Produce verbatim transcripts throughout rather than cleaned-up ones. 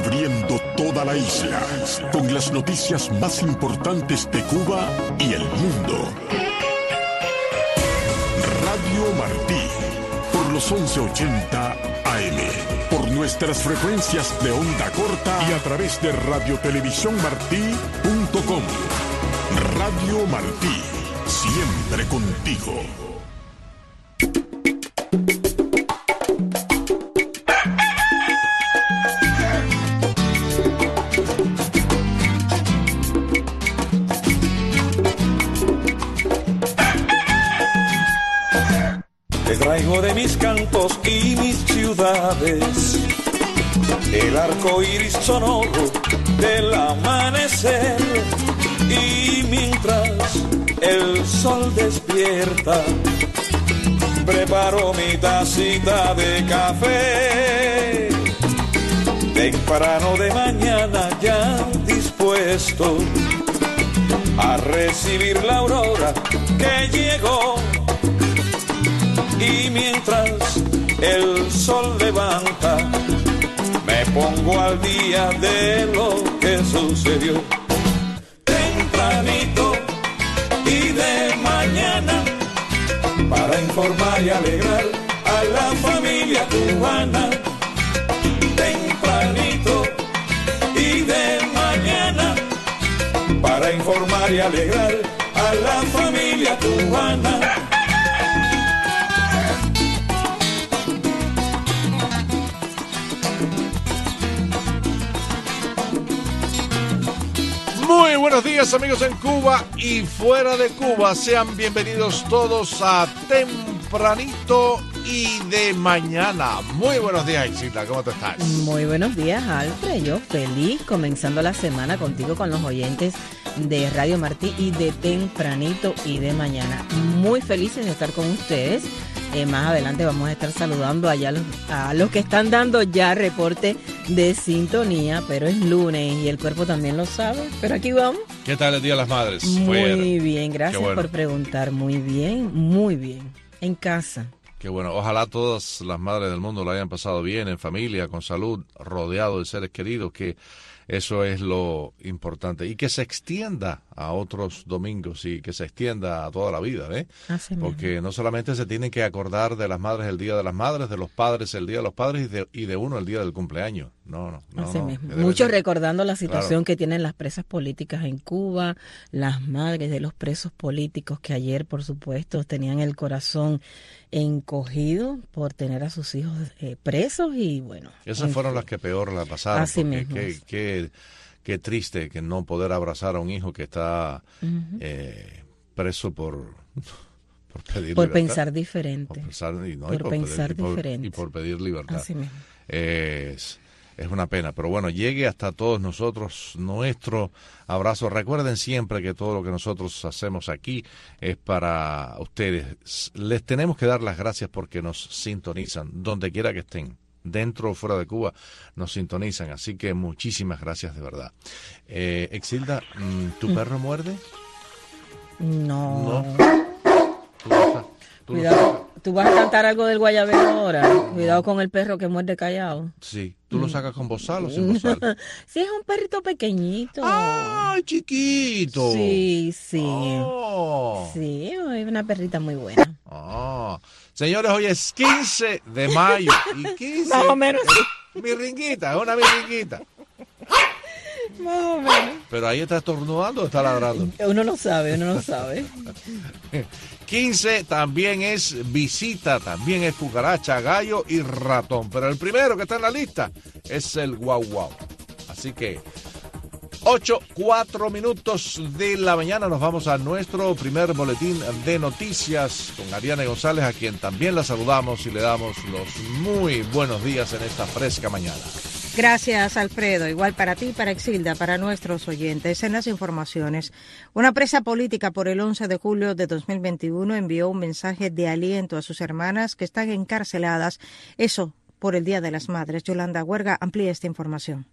cubriendo toda la isla con las noticias más importantes de Cuba y el mundo. Radio Martí, por los once ochenta A M, por nuestras frecuencias de onda corta y a través de radiotelevisiónmartí punto com. Radio Martí, siempre contigo. Traigo de mis cantos y mis ciudades el arco iris sonoro del amanecer, y mientras el sol despierta preparo mi tacita de café. Temprano de mañana ya dispuesto a recibir la aurora que llegó. Y mientras el sol levanta, me pongo al día de lo que sucedió. Tempranito y de mañana, para informar y alegrar a la familia cubana. Tempranito y de mañana, para informar y alegrar a la familia cubana. Muy buenos días, amigos en Cuba y fuera de Cuba. Sean bienvenidos todos a Tempranito y de Mañana. Muy buenos días, Exita, ¿cómo te estás? Muy buenos días, Alfred. Yo feliz comenzando la semana contigo, con los oyentes de Radio Martí y de Tempranito y de Mañana. Muy felices de estar con ustedes. Eh, más adelante vamos a estar saludando allá a los, a los que están dando ya reporte de sintonía, pero es lunes y el cuerpo también lo sabe. Pero aquí vamos. ¿Qué tal el Día de las Madres? Muy Fuera. bien, gracias bueno. por preguntar. Muy bien, muy bien. En casa. Qué bueno. Ojalá todas las madres del mundo lo hayan pasado bien, en familia, con salud, rodeado de seres queridos, que eso es lo importante. Y que se extienda a otros domingos y que se extienda a toda la vida, ¿eh? Así Porque mismo. no solamente se tienen que acordar de las madres el Día de las Madres, de los padres el Día de los Padres y de, y de uno el Día del cumpleaños. No, no, no. Así no, mismo. Muchos ser... recordando la situación claro. que tienen las presas políticas en Cuba, las madres de los presos políticos que ayer, por supuesto, tenían el corazón encogido por tener a sus hijos eh, presos y bueno. Esas fueron fin. las que peor la pasaron. Así porque mismo. Qué, qué, qué triste que no poder abrazar a un hijo que está uh-huh. eh, preso por... Por, pedir por libertad. pensar diferente. Por pensar, y no, por y por pensar pedir, y por, diferente. Y por pedir libertad. Así mismo. Es, es una pena, pero bueno, llegue hasta todos nosotros nuestro abrazo. Recuerden siempre que todo lo que nosotros hacemos aquí es para ustedes. Les tenemos que dar las gracias porque nos sintonizan, donde quiera que estén. Dentro o fuera de Cuba nos sintonizan, así que muchísimas gracias de verdad. Eh, Exilda, ¿tu perro muerde? No. No. ¿Tú lo sabes? ¿Tú Cuidado, tú vas a cantar algo del guayabero ahora. Cuidado con el perro que muerde callado. Sí, ¿tú lo sacas con bozal o sin bozal? Sí, es un perrito pequeñito. ¡Ay, chiquito! Sí, sí. Oh. Sí, es una perrita muy buena. Oh. Señores, hoy es quince de mayo. Y quince Más o menos. Es mi ringuita, es una mi ringuita. Más o menos. Pero ahí está estornudando o está ladrando. Uno no sabe, uno no sabe. quince también es visita, también es cucaracha, gallo y ratón. Pero el primero que está en la lista es el guau guau. Así que ocho, cuatro minutos de la mañana nos vamos a nuestro primer boletín de noticias con Ariane González, a quien también la saludamos y le damos los muy buenos días en esta fresca mañana. Gracias, Alfredo. Igual para ti, para Exilda, para nuestros oyentes. En las informaciones, una presa política por el once de julio de dos mil veintiuno envió un mensaje de aliento a sus hermanas que están encarceladas. Eso por el Día de las Madres. Yolanda Huerga amplía esta información.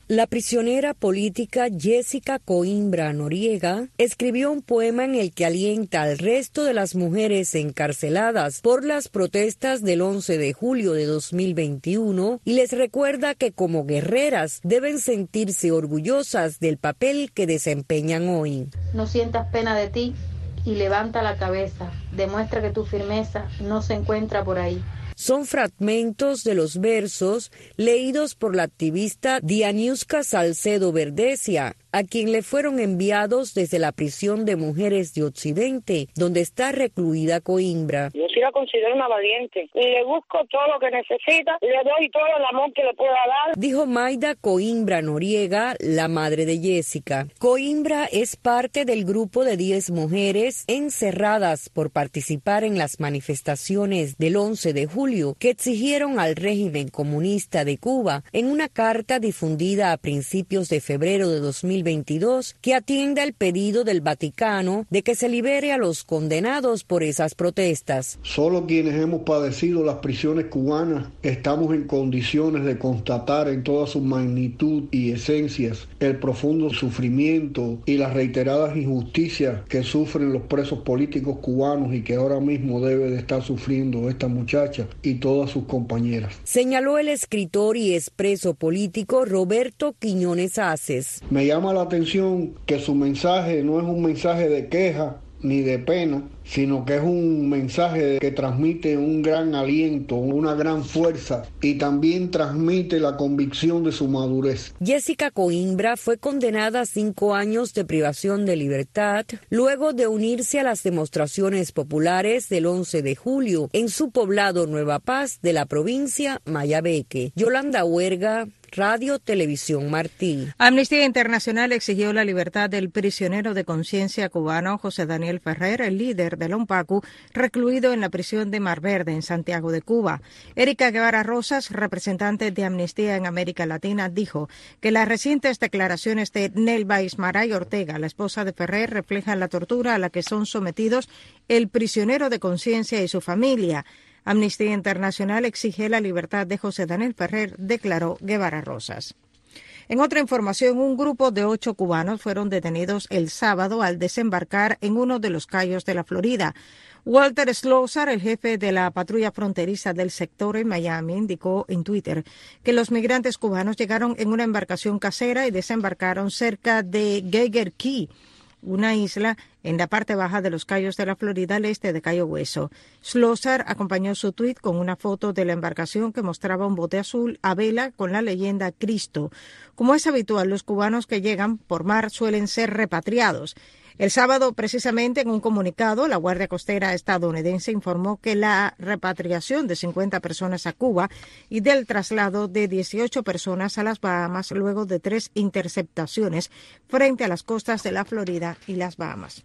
La prisionera política Jessica Coimbra Noriega escribió un poema en el que alienta al resto de las mujeres encarceladas por las protestas del once de julio de dos mil veintiuno y les recuerda que como guerreras deben sentirse orgullosas del papel que desempeñan hoy. No sientas pena de ti y levanta la cabeza, demuestra que tu firmeza no se encuentra por ahí. Son fragmentos de los versos leídos por la activista Dianiuska Salcedo Verdesia, a quien le fueron enviados desde la prisión de mujeres de Occidente, donde está recluida Coimbra. Yo sí la considero una valiente y le busco todo lo que necesita, le doy todo el amor que le pueda dar. Dijo Maida Coimbra Noriega, la madre de Jessica. Coimbra es parte del grupo de diez mujeres encerradas por participar en las manifestaciones del once de julio que exigieron al régimen comunista de Cuba en una carta difundida a principios de febrero de dos mil veintidós que atiende al pedido del Vaticano de que se libere a los condenados por esas protestas. Solo quienes hemos padecido las prisiones cubanas estamos en condiciones de constatar en toda su magnitud y esencias el profundo sufrimiento y las reiteradas injusticias que sufren los presos políticos cubanos y que ahora mismo debe de estar sufriendo esta muchacha y todas sus compañeras. Señaló el escritor y expreso político Roberto Quiñones Aces. Me llama la atención que su mensaje no es un mensaje de queja ni de pena, sino que es un mensaje que transmite un gran aliento, una gran fuerza y también transmite la convicción de su madurez. Jessica Coimbra fue condenada a cinco años de privación de libertad luego de unirse a las demostraciones populares del once de julio en su poblado Nueva Paz de la provincia Mayabeque. Yolanda Huerga, Radio Televisión Martí. Amnistía Internacional exigió la libertad del prisionero de conciencia cubano José Daniel Ferrer, el líder de la UNPACU, recluido en la prisión de Mar Verde, en Santiago de Cuba. Erika Guevara Rosas, representante de Amnistía en América Latina, dijo que las recientes declaraciones de Nelva Ismaray Ortega, la esposa de Ferrer, reflejan la tortura a la que son sometidos el prisionero de conciencia y su familia. Amnistía Internacional exige la libertad de José Daniel Ferrer, declaró Guevara Rosas. En otra información, un grupo de ocho cubanos fueron detenidos el sábado al desembarcar en uno de los cayos de la Florida. Walter Slosar, el jefe de la patrulla fronteriza del sector en Miami, indicó en Twitter que los migrantes cubanos llegaron en una embarcación casera y desembarcaron cerca de Geiger Key, una isla en la parte baja de los cayos de la Florida al este de Cayo Hueso. Slosar acompañó su tuit con una foto de la embarcación que mostraba un bote azul a vela con la leyenda Cristo. Como es habitual, los cubanos que llegan por mar suelen ser repatriados. El sábado, precisamente, en un comunicado, la Guardia Costera estadounidense informó que la repatriación de cincuenta personas a Cuba y del traslado de dieciocho personas a las Bahamas luego de tres interceptaciones frente a las costas de la Florida y las Bahamas.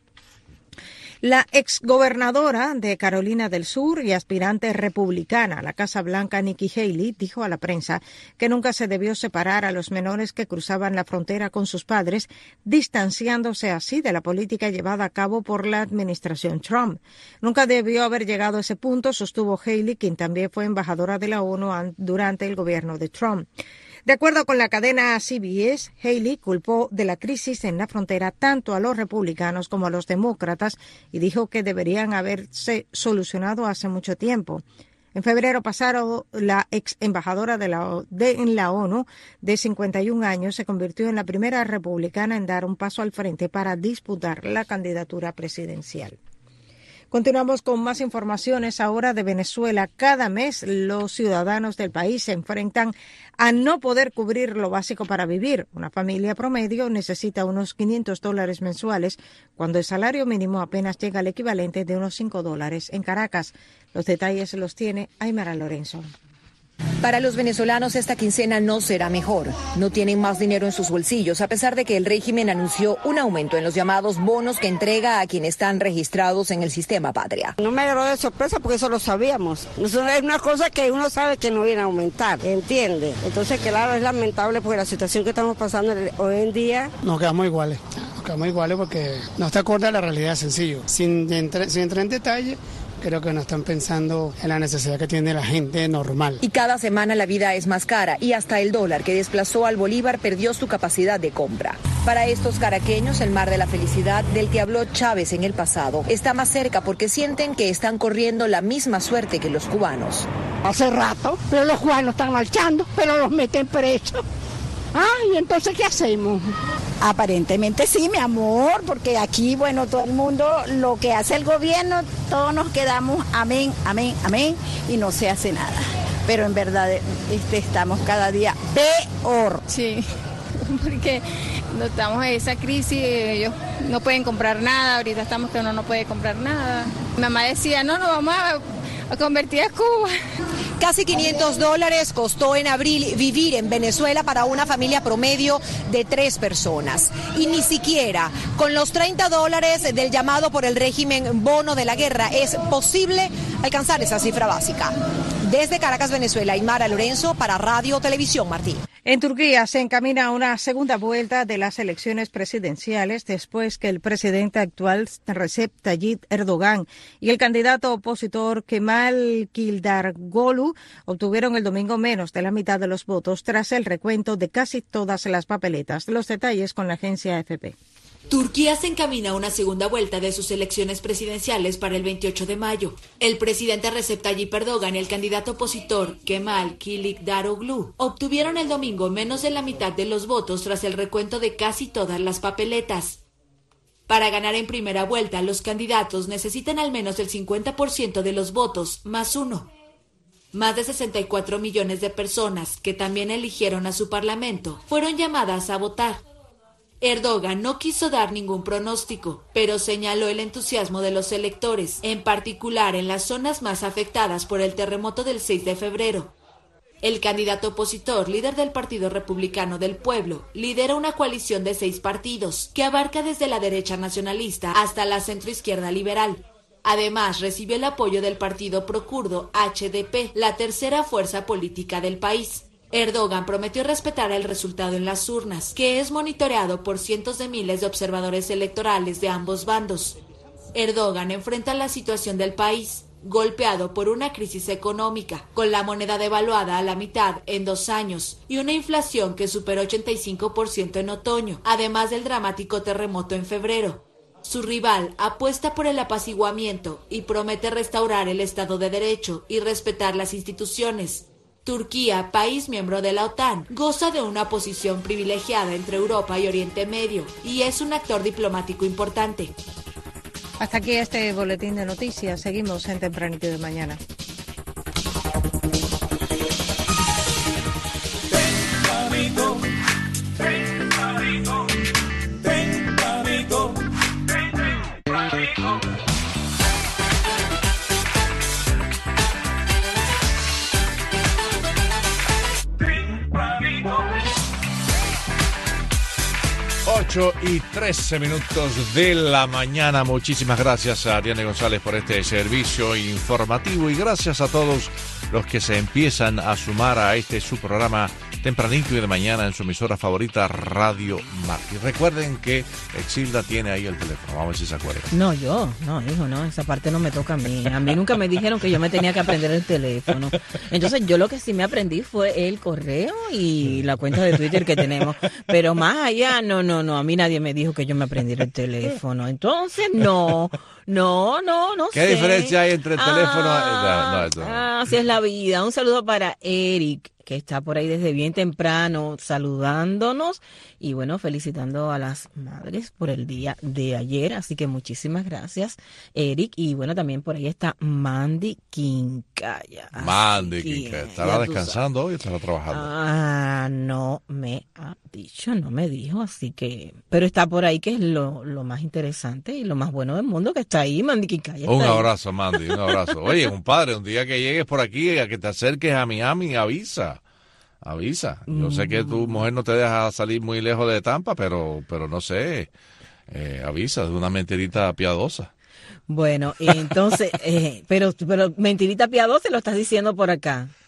La exgobernadora de Carolina del Sur y aspirante republicana a la Casa Blanca, Nikki Haley, dijo a la prensa que nunca se debió separar a los menores que cruzaban la frontera con sus padres, distanciándose así de la política llevada a cabo por la administración Trump. Nunca debió haber llegado a ese punto, sostuvo Haley, quien también fue embajadora de la ONU durante el gobierno de Trump. De acuerdo con la cadena C B S, Haley culpó de la crisis en la frontera tanto a los republicanos como a los demócratas y dijo que deberían haberse solucionado hace mucho tiempo. En febrero pasado, la ex embajadora de la, de, en la ONU de cincuenta y un años se convirtió en la primera republicana en dar un paso al frente para disputar la candidatura presidencial. Continuamos con más informaciones ahora de Venezuela. Cada mes los ciudadanos del país se enfrentan a no poder cubrir lo básico para vivir. Una familia promedio necesita unos quinientos dólares mensuales, cuando el salario mínimo apenas llega al equivalente de unos cinco dólares en Caracas. Los detalles los tiene Aymara Lorenzo. Para los venezolanos esta quincena no será mejor. No tienen más dinero en sus bolsillos, a pesar de que el régimen anunció un aumento en los llamados bonos que entrega a quienes están registrados en el sistema Patria. No me agarró de sorpresa porque eso lo sabíamos. Eso es una cosa que uno sabe que no viene a aumentar, ¿entiende? Entonces, claro, es lamentable porque la situación que estamos pasando hoy en día... Nos quedamos iguales, nos quedamos iguales porque no está acorde a la realidad, sencillo. Sin, entre, sin entrar en detalle, creo que no están pensando en la necesidad que tiene la gente normal. Y cada semana la vida es más cara y hasta el dólar que desplazó al bolívar perdió su capacidad de compra. Para estos caraqueños, el mar de la felicidad del que habló Chávez en el pasado está más cerca porque sienten que están corriendo la misma suerte que los cubanos. Hace rato, pero los cubanos están marchando, pero los meten presos. Ah, ¿y entonces qué hacemos? Aparentemente sí, mi amor, porque aquí, bueno, todo el mundo, lo que hace el gobierno, todos nos quedamos amén, amén, amén, y no se hace nada. Pero en verdad este, estamos cada día peor. Sí, porque estamos en esa crisis, ellos no pueden comprar nada, ahorita estamos que uno no puede comprar nada. Mi mamá decía, no, no vamos a, a convertir a Cuba. Casi quinientos dólares costó en abril vivir en Venezuela para una familia promedio de tres personas. Y ni siquiera con los treinta dólares del llamado por el régimen bono de la guerra es posible alcanzar esa cifra básica. Desde Caracas, Venezuela, Aymara Lorenzo para Radio Televisión Martí. En Turquía se encamina una segunda vuelta de las elecciones presidenciales después que el presidente actual Recep Tayyip Erdogan y el candidato opositor Kemal Kılıçdaroğlu obtuvieron el domingo menos de la mitad de los votos tras el recuento de casi todas las papeletas. Los detalles con la agencia A F P. Turquía se encamina a una segunda vuelta de sus elecciones presidenciales para el veintiocho de mayo. El presidente Recep Tayyip Erdogan y el candidato opositor Kemal Kılıçdaroğlu obtuvieron el domingo menos de la mitad de los votos tras el recuento de casi todas las papeletas. Para ganar en primera vuelta, los candidatos necesitan al menos el cincuenta por ciento de los votos, más uno. Más de sesenta y cuatro millones de personas, que también eligieron a su parlamento, fueron llamadas a votar. Erdogan no quiso dar ningún pronóstico, pero señaló el entusiasmo de los electores, en particular en las zonas más afectadas por el terremoto del seis de febrero. El candidato opositor, líder del Partido Republicano del Pueblo, lidera una coalición de seis partidos, que abarca desde la derecha nacionalista hasta la centroizquierda liberal. Además, recibió el apoyo del partido procurdo H D P, la tercera fuerza política del país. Erdogan prometió respetar el resultado en las urnas, que es monitoreado por cientos de miles de observadores electorales de ambos bandos. Erdogan enfrenta la situación del país, golpeado por una crisis económica, con la moneda devaluada a la mitad en dos años y una inflación que superó ochenta y cinco por ciento en otoño, además del dramático terremoto en febrero. Su rival apuesta por el apaciguamiento y promete restaurar el Estado de Derecho y respetar las instituciones. Turquía, país miembro de la OTAN, goza de una posición privilegiada entre Europa y Oriente Medio y es un actor diplomático importante. Hasta aquí este boletín de noticias. Seguimos en Tempranito de Mañana. Tempranito, tempranito, tempranito, tempranito. ocho y trece minutos de la mañana. Muchísimas gracias a Ariane González por este servicio informativo y gracias a todos los que se empiezan a sumar a este su programa tempranito y de mañana en su emisora favorita Radio Martí. Recuerden que Exilda tiene ahí el teléfono, vamos a ver si se acuerda. No, yo, no, hijo, no, esa parte no me toca a mí. A mí nunca me dijeron que yo me tenía que aprender el teléfono. Entonces yo lo que sí me aprendí fue el correo y la cuenta de Twitter que tenemos. Pero más allá, no, no, no, a mí nadie me dijo que yo me aprendiera el teléfono. Entonces, no, no, no, no ¿Qué sé. ¿Qué diferencia hay entre el teléfono? Ah, no, no, no. ah, así es la vida. Un saludo para Eric, que está por ahí desde bien temprano saludándonos y bueno, felicitando a las madres por el día de ayer, así que muchísimas gracias, Eric, y bueno, también por ahí está Mandy Quincaya. Mandy Quincaya, ¿estará descansando hoy o estará trabajando? Ah, no me ha dicho, no me dijo, así que, pero está por ahí, que es lo, lo más interesante y lo más bueno del mundo, que está ahí, Mandy Quincaya. Un abrazo, Mandy, un abrazo. Oye, compadre, un día que llegues por aquí, a que te acerques a Miami, avisa. Avisa. Yo sé que tu mujer no te deja salir muy lejos de Tampa, pero pero no sé, eh, avisa, es una mentirita piadosa. Bueno, entonces, eh, pero pero mentirita piadosa lo estás diciendo por acá.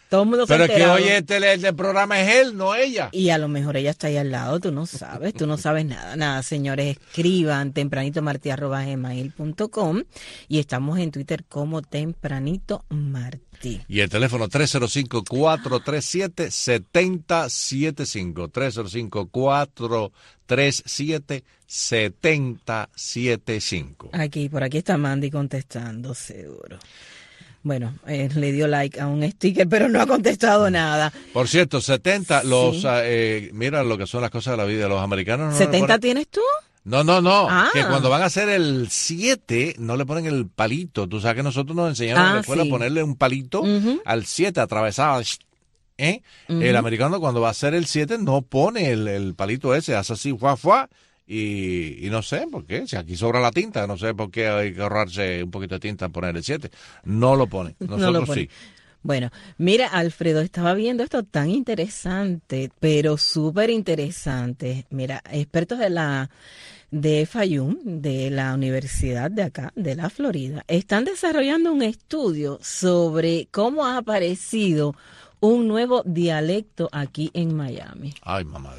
Todo el mundo se ha Pero es que enterado. oye, este, el del programa es él, no ella. Y a lo mejor ella está ahí al lado, tú no sabes, tú no sabes nada. Nada, señores, escriban tempranitomartí arroba gmail punto com y estamos en Twitter como Tempranito Martí. Y el teléfono tres cero cinco, cuatro tres siete, siete cero siete cinco. tres cero cinco, cuatro tres siete, siete cero siete cinco. Aquí, por aquí está Mandy contestando, seguro. Bueno, eh, le dio like a un sticker, pero no ha contestado nada. Por cierto, setenta, Sí. los, eh, mira lo que son las cosas de la vida. Los americanos no le ¿setenta ponen- tienes tú? No, no, no. Ah. Que cuando van a hacer el siete, no le ponen el palito. Tú sabes que nosotros nos enseñaron Ah, en la escuela sí. a ponerle un palito Ujú. al siete, atravesado. ¿Eh? Ujú. El americano cuando va a hacer el siete no pone el, el palito ese, hace así, fuá, fuá. Y, y no sé por qué, si aquí sobra la tinta, no sé por qué hay que ahorrarse un poquito de tinta en poner el siete. No lo pone, No nosotros lo pone. sí. Bueno, mira, Alfredo, estaba viendo esto tan interesante, pero súper interesante. Mira, expertos de la de F I U, de la universidad de acá, de la Florida, están desarrollando un estudio sobre cómo ha aparecido un nuevo dialecto aquí en Miami. Ay, mamá.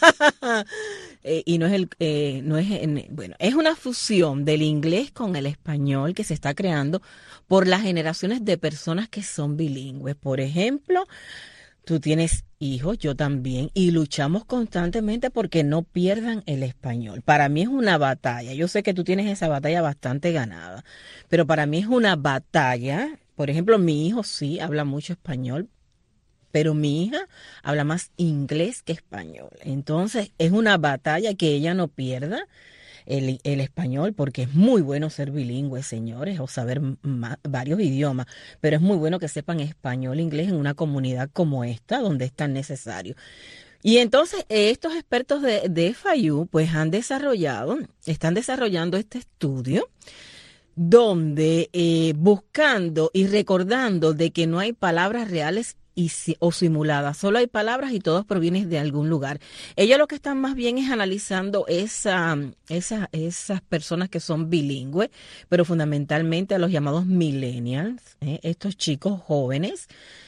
Eh, y no es el eh, no es en- bueno, es una fusión del inglés con el español que se está creando por las generaciones de personas que son bilingües. Por ejemplo, tú tienes hijos, yo también, y luchamos constantemente porque no pierdan el español. Para mí es una batalla. Yo sé que tú tienes esa batalla bastante ganada, pero para mí es una batalla. Por ejemplo, mi hijo sí habla mucho español, pero mi hija habla más inglés que español. Entonces, es una batalla que ella no pierda el, el español, porque es muy bueno ser bilingüe, señores, o saber ma- varios idiomas, pero es muy bueno que sepan español e inglés en una comunidad como esta, donde es tan necesario. Y entonces, eh, estos expertos de, de F I U, pues han desarrollado, están desarrollando este estudio, donde eh, buscando y recordando de que no hay palabras reales y si- o simuladas, solo hay palabras y todos provienen de algún lugar. Ellos lo que están más bien es analizando esa, esa, esas personas que son bilingües, pero fundamentalmente a los llamados millennials, ¿eh? Estos chicos jóvenes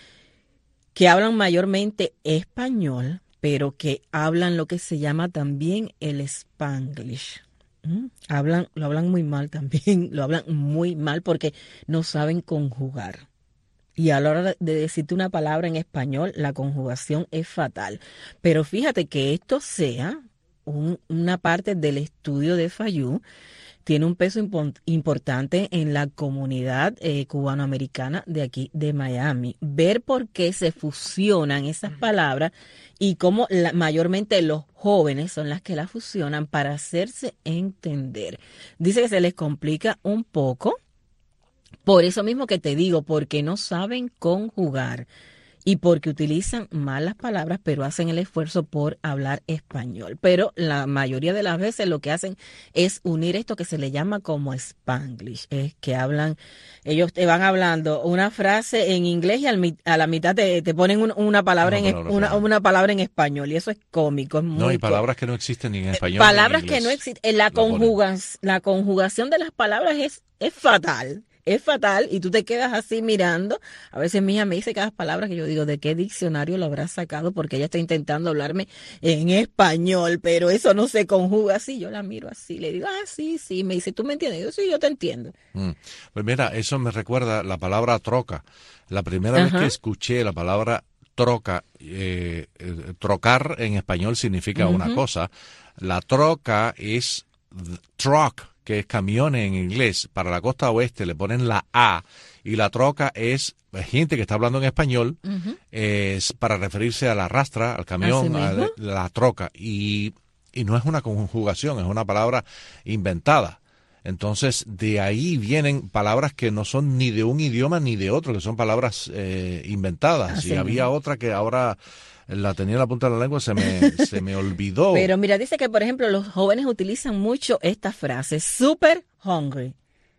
que hablan mayormente español, pero que hablan lo que se llama también el Spanglish. ¿Mm? Hablan, lo hablan muy mal también, lo hablan muy mal porque no saben conjugar. Y a la hora de decirte una palabra en español, la conjugación es fatal. Pero fíjate que esto sea un- una parte del estudio de F I U, tiene un peso impo- importante en la comunidad eh, cubanoamericana de aquí de Miami. Ver por qué se fusionan esas palabras y cómo la- mayormente los jóvenes son las que las fusionan para hacerse entender. Dice que se les complica un poco. Por eso mismo que te digo, porque no saben conjugar y porque utilizan mal las palabras, pero hacen el esfuerzo por hablar español. Pero la mayoría de las veces lo que hacen es unir esto que se le llama como Spanglish, es que hablan, ellos te van hablando una frase en inglés y al mi- a la mitad te, te ponen un- una palabra Una en palabra, una, claro. una palabra en español y eso es cómico, es muy No, y có- palabras que no existen ni en español. palabras ni en que no inglés. existen. La, Lo ponen. conjugas, la conjugación de las palabras es, es fatal. Es fatal y tú te quedas así mirando. A veces mi hija me dice cada palabra que yo digo, ¿de qué diccionario lo habrá sacado? Porque ella está intentando hablarme en español, pero eso no se conjuga así. Yo la miro así, le digo, ah, sí, sí. Me dice, ¿tú me entiendes? Yo sí, yo te entiendo. Mm. Pues mira, eso me recuerda la palabra troca. La primera vez Ajá. que escuché la palabra troca, eh, eh, trocar en español significa una Ujú. cosa. La troca es th- truck, que es camión en inglés. Para la costa oeste le ponen la A, y la troca es gente que está hablando en español, Ujú. es para referirse a la rastra, al camión, Así a mismo. la troca. Y, y no es una conjugación, es una palabra inventada. Entonces, de ahí vienen palabras que no son ni de un idioma ni de otro, que son palabras eh, inventadas. Así y había mismo. otra que ahora la tenía en la punta de la lengua, se me, se me olvidó. Pero mira, dice que, por ejemplo, los jóvenes utilizan mucho esta frase, super hungry,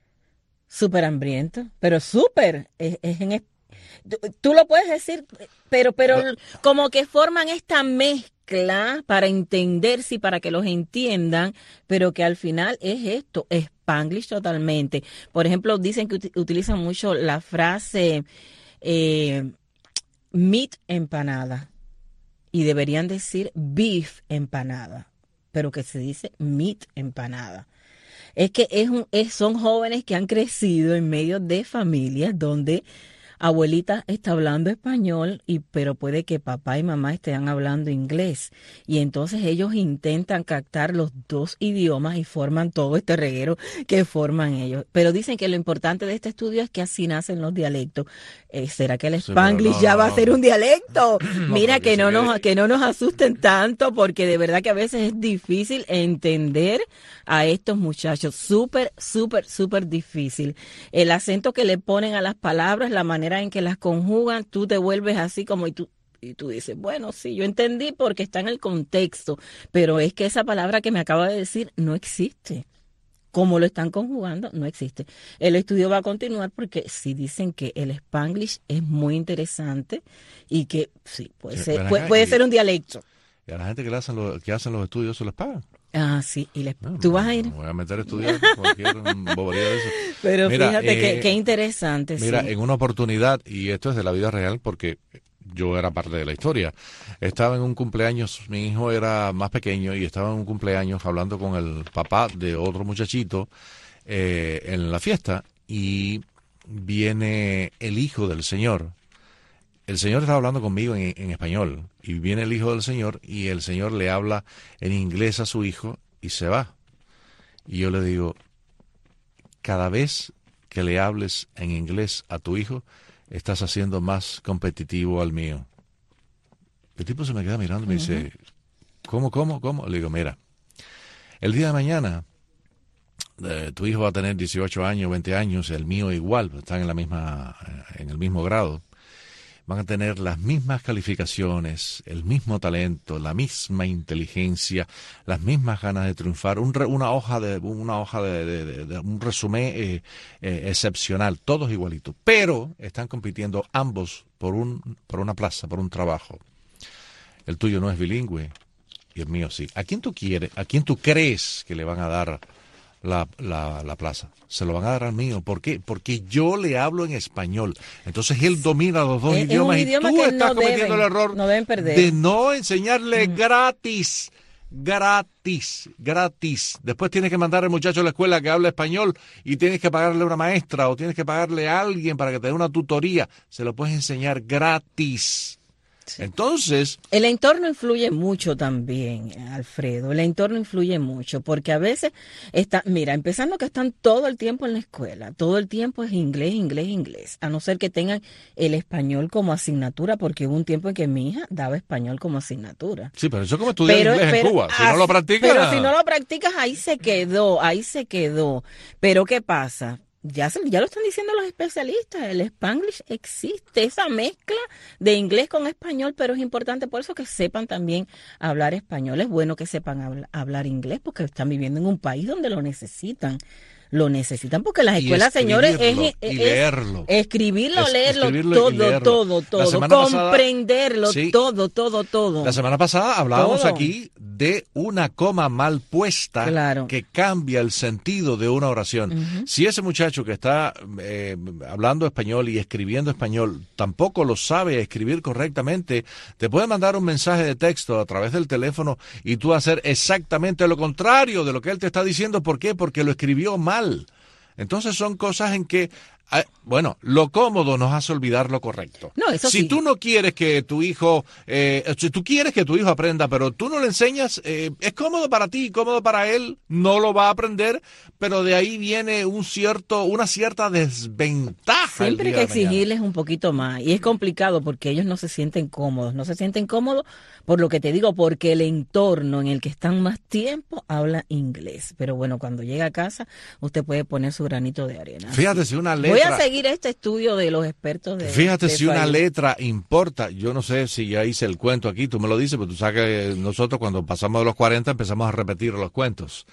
súper hambriento, pero súper, es, es en es- tú, tú lo puedes decir, pero, pero como que forman esta mezcla para entenderse y para que los entiendan, pero que al final es esto, Spanglish totalmente. Por ejemplo, dicen que uti- utilizan mucho la frase, eh, meat empanada y deberían decir beef empanada, pero que se dice meat empanada. Es que es un, es, son jóvenes que han crecido en medio de familias donde abuelita está hablando español, y pero puede que papá y mamá estén hablando inglés. Y entonces ellos intentan captar los dos idiomas y forman todo este reguero que forman ellos. Pero dicen que lo importante de este estudio es que así nacen los dialectos. Eh, ¿Será que el Sí, Spanglish no, ya no, va no. a ser un dialecto? No, Mira, porque que no, si nos, quieres- que no nos asusten tanto, porque de verdad que a veces es difícil entender a estos muchachos. Súper, súper, súper difícil. El acento que le ponen a las palabras, la manera en que las conjugan, tú te vuelves así como y tú y tú dices, bueno, sí, yo entendí porque está en el contexto, pero es que esa palabra que me acaba de decir no existe. Como lo están conjugando, no existe. El estudio va a continuar porque sí dicen que el Spanglish es muy interesante y que sí, puede Sí, ser, ven puede, acá, puede y- ser un dialecto. Y a la gente que, le hacen los, que hacen los estudios se les pagan. Ah, sí, y les, No, tú vas a ir. Me voy a meter a estudiar cualquier bobería de eso. Pero Mira, fíjate eh, que, qué interesante. Mira, sí. en una oportunidad, y esto es de la vida real porque yo era parte de la historia, estaba en un cumpleaños, mi hijo era más pequeño y estaba en un cumpleaños hablando con el papá de otro muchachito eh, en la fiesta, y viene el hijo del señor. El señor estaba hablando conmigo en, en español, y viene el hijo del señor y el señor le habla en inglés a su hijo y se va. Y yo le digo, cada vez que le hables en inglés a tu hijo, estás haciendo más competitivo al mío. El tipo se me queda mirando y me dice, ¿cómo, cómo, cómo? Le digo, mira, el día de mañana eh, tu hijo va a tener dieciocho años, veinte años, el mío igual, están en la misma, en el mismo grado. Van a tener las mismas calificaciones, el mismo talento, la misma inteligencia, las mismas ganas de triunfar, un re, una hoja de una hoja de, de, de, de un resumen eh, eh, excepcional, todos igualitos, pero están compitiendo ambos por un por una plaza, por un trabajo. El tuyo no es bilingüe y el mío sí. ¿A quién tú quieres? ¿A quién tú crees que le van a dar la, la, la plaza? Se lo van a dar al mío. ¿Por qué? Porque yo le hablo en español. Entonces él domina los dos Es- es idiomas un y idioma tú que estás no cometiendo deben- el error no deben perder. de no enseñarle gratis. Gratis, gratis. Después tienes que mandar al muchacho a la escuela que hable español y tienes que pagarle a una maestra o tienes que pagarle a alguien para que te dé una tutoría. Se lo puedes enseñar gratis. Entonces, El entorno influye mucho también, Alfredo. El entorno influye mucho porque a veces está, mira, empezando que están todo el tiempo en la escuela, todo el tiempo es inglés, inglés, inglés, a no ser que tengan el español como asignatura, porque hubo un tiempo en que mi hija daba español como asignatura. sí, pero eso es como estudiar Pero- inglés pero en Cuba. Si no así- lo practicas... Pero si no lo practicas, ahí se quedó, ahí se quedó. Pero ¿qué pasa? Ya, se- ya lo están diciendo los especialistas, el Spanglish existe, esa mezcla de inglés con español, pero es importante por eso que sepan también hablar español. Es bueno que sepan habla- hablar inglés porque están viviendo en un país donde lo necesitan. Lo necesitan porque las Y escuelas, señores, es, escribirlo, es- y es leerlo. escribirlo, Es- leerlo, escribirlo y todo, leerlo. todo, La todo, semana pasada- comprenderlo, Sí. todo, todo, todo. La semana pasada hablábamos Todo. aquí de una coma mal puesta Claro. que cambia el sentido de una oración. Ujú. Si ese muchacho que está eh, hablando español y escribiendo español tampoco lo sabe escribir correctamente, te puede mandar un mensaje de texto a través del teléfono y tú hacer exactamente lo contrario de lo que él te está diciendo. ¿Por qué? Porque lo escribió mal. Entonces son cosas en que, eh, bueno, lo cómodo nos hace olvidar lo correcto. No, eso si sí. tú no quieres que tu hijo, eh, si tú quieres que tu hijo aprenda, pero tú no le enseñas, eh, es cómodo para ti, cómodo para él, no lo va a aprender, pero de ahí viene un cierto, una cierta desventaja. el Siempre hay día que de mañana. exigirles un poquito más y es complicado porque ellos no se sienten cómodos, no se sienten cómodos por lo que te digo, porque el entorno en el que están más tiempo habla inglés. Pero bueno, cuando llega a casa usted puede poner su granito de arena. Fíjate si una Voy letra... a seguir este estudio de los expertos de Fíjate de si una Fire. letra importa. Yo no sé si ya hice el cuento aquí, tú me lo dices, pero tú sabes que nosotros cuando pasamos de los cuarenta empezamos a repetir los cuentos.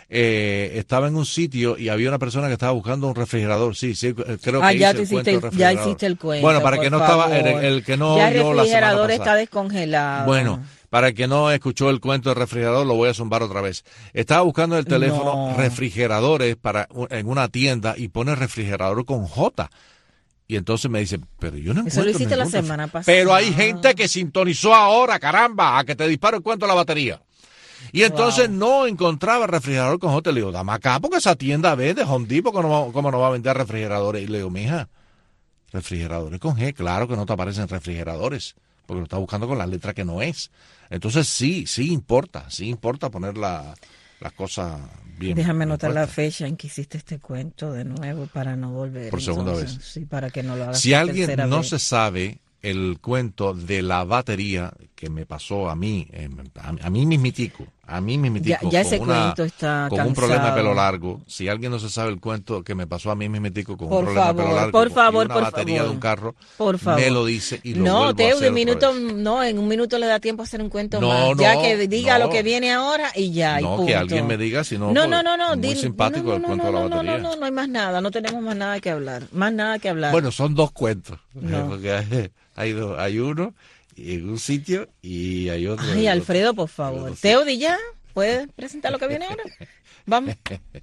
Eh, estaba en un sitio y había una persona que estaba buscando un refrigerador. Sí, sí, creo que Ah, ya hice tú el cuento hiciste, del ya refrigerador. hiciste el cuento. Bueno, para por que no estaba, el, favor. el que no ya el oyó la semana refrigerador está pasada. descongelado. Bueno, para el que no escuchó el cuento del refrigerador, lo voy a zumbar otra vez. Estaba buscando en el teléfono No. refrigeradores para en una tienda y pone refrigerador con J. Y entonces me dice, pero yo no encuentro. Eso lo hiciste la ningún semana refri- pasada. Pero hay gente que sintonizó ahora, caramba, a que te disparo el cuento de la batería. Y entonces wow. no encontraba refrigerador con J. Le digo, dame acá, porque esa tienda vende Home Depot, ¿cómo no, cómo no va a vender refrigeradores? Y le digo, mija, refrigeradores con G, claro que no te aparecen refrigeradores, porque lo estás buscando con la letra que no es. Entonces sí, sí importa, sí importa poner la, las cosas bien. Déjame bien anotar puestas. la fecha en que hiciste este cuento de nuevo para no volver. Por segunda entonces, vez. Sí, para que no lo hagas. Si alguien tercera no vez. se sabe el cuento de la batería que me pasó a mí, eh, a, a mí mismitico, a mí mismitico, Ya, ya ese con, una, cuento está con cansado. un problema de pelo largo, si alguien no se sabe el cuento que me pasó a mí mismitico con Por un problema favor, de pelo largo por favor, y una por batería favor. de un carro, Por favor. me lo dice y lo No, vuelvo a Teo, hacer de otra minuto, vez. no, en un minuto le da tiempo a hacer un cuento No, más. Ya no, que diga no. lo que viene ahora y ya, y No, punto. que alguien me diga, si no, No, pues, no, no, no. muy di- simpático no, no, el no, cuento no, de la no, no, batería. No, no, no hay más nada, no tenemos más nada que hablar, más nada que hablar. Bueno, son dos cuentos, No. porque hay, hay, dos, hay uno en un sitio y hay otro. Ay, en Alfredo, otro. por favor. Teo, di ya, ¿puedes presentar lo que viene ahora? Vamos.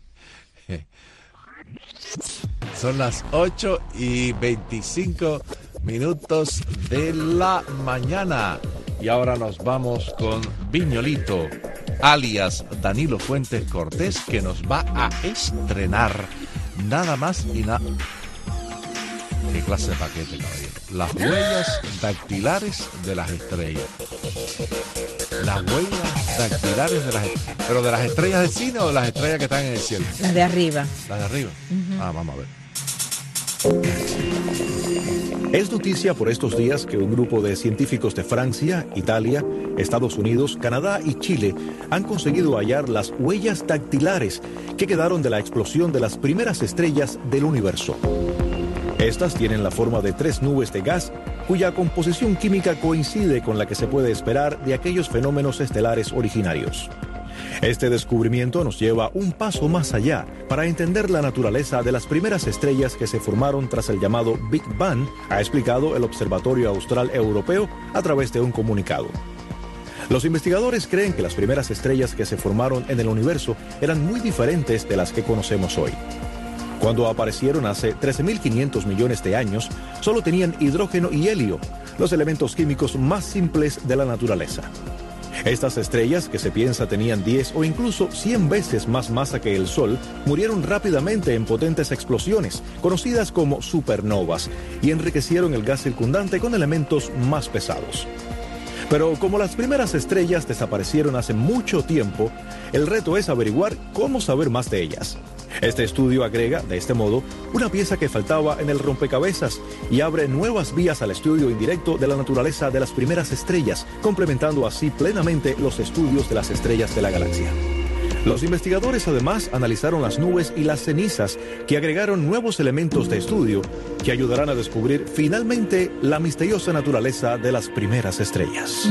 Son las ocho y veinticinco minutos de la mañana. Y ahora nos vamos con Viñolito, alias Danilo Fuentes Cortés, que nos va a estrenar nada más y nada. ¿Qué clase de paquete, caballero? Las huellas dactilares de las estrellas. Las huellas dactilares de las estrellas. ¿Pero de las estrellas del cine o de las estrellas que están en el cielo? Las de arriba. Las de arriba. Ujú. Ah, vamos a ver. Es noticia por estos días que un grupo de científicos de Francia, Italia, Estados Unidos, Canadá y Chile han conseguido hallar las huellas dactilares que quedaron de la explosión de las primeras estrellas del universo. Estas tienen la forma de tres nubes de gas cuya composición química coincide con la que se puede esperar de aquellos fenómenos estelares originarios. Este descubrimiento nos lleva un paso más allá para entender la naturaleza de las primeras estrellas que se formaron tras el llamado Big Bang, ha explicado el Observatorio Austral Europeo a través de un comunicado. Los investigadores creen que las primeras estrellas que se formaron en el universo eran muy diferentes de las que conocemos hoy. Cuando aparecieron hace trece mil quinientos millones de años, solo tenían hidrógeno y helio, los elementos químicos más simples de la naturaleza. Estas estrellas, que se piensa tenían diez o incluso cien veces más masa que el Sol, murieron rápidamente en potentes explosiones, conocidas como supernovas, y enriquecieron el gas circundante con elementos más pesados. Pero como las primeras estrellas desaparecieron hace mucho tiempo, el reto es averiguar cómo saber más de ellas. Este estudio agrega, de este modo, una pieza que faltaba en el rompecabezas y abre nuevas vías al estudio indirecto de la naturaleza de las primeras estrellas, complementando así plenamente los estudios de las estrellas de la galaxia. Los investigadores además analizaron las nubes y las cenizas, que agregaron nuevos elementos de estudio que ayudarán a descubrir finalmente la misteriosa naturaleza de las primeras estrellas.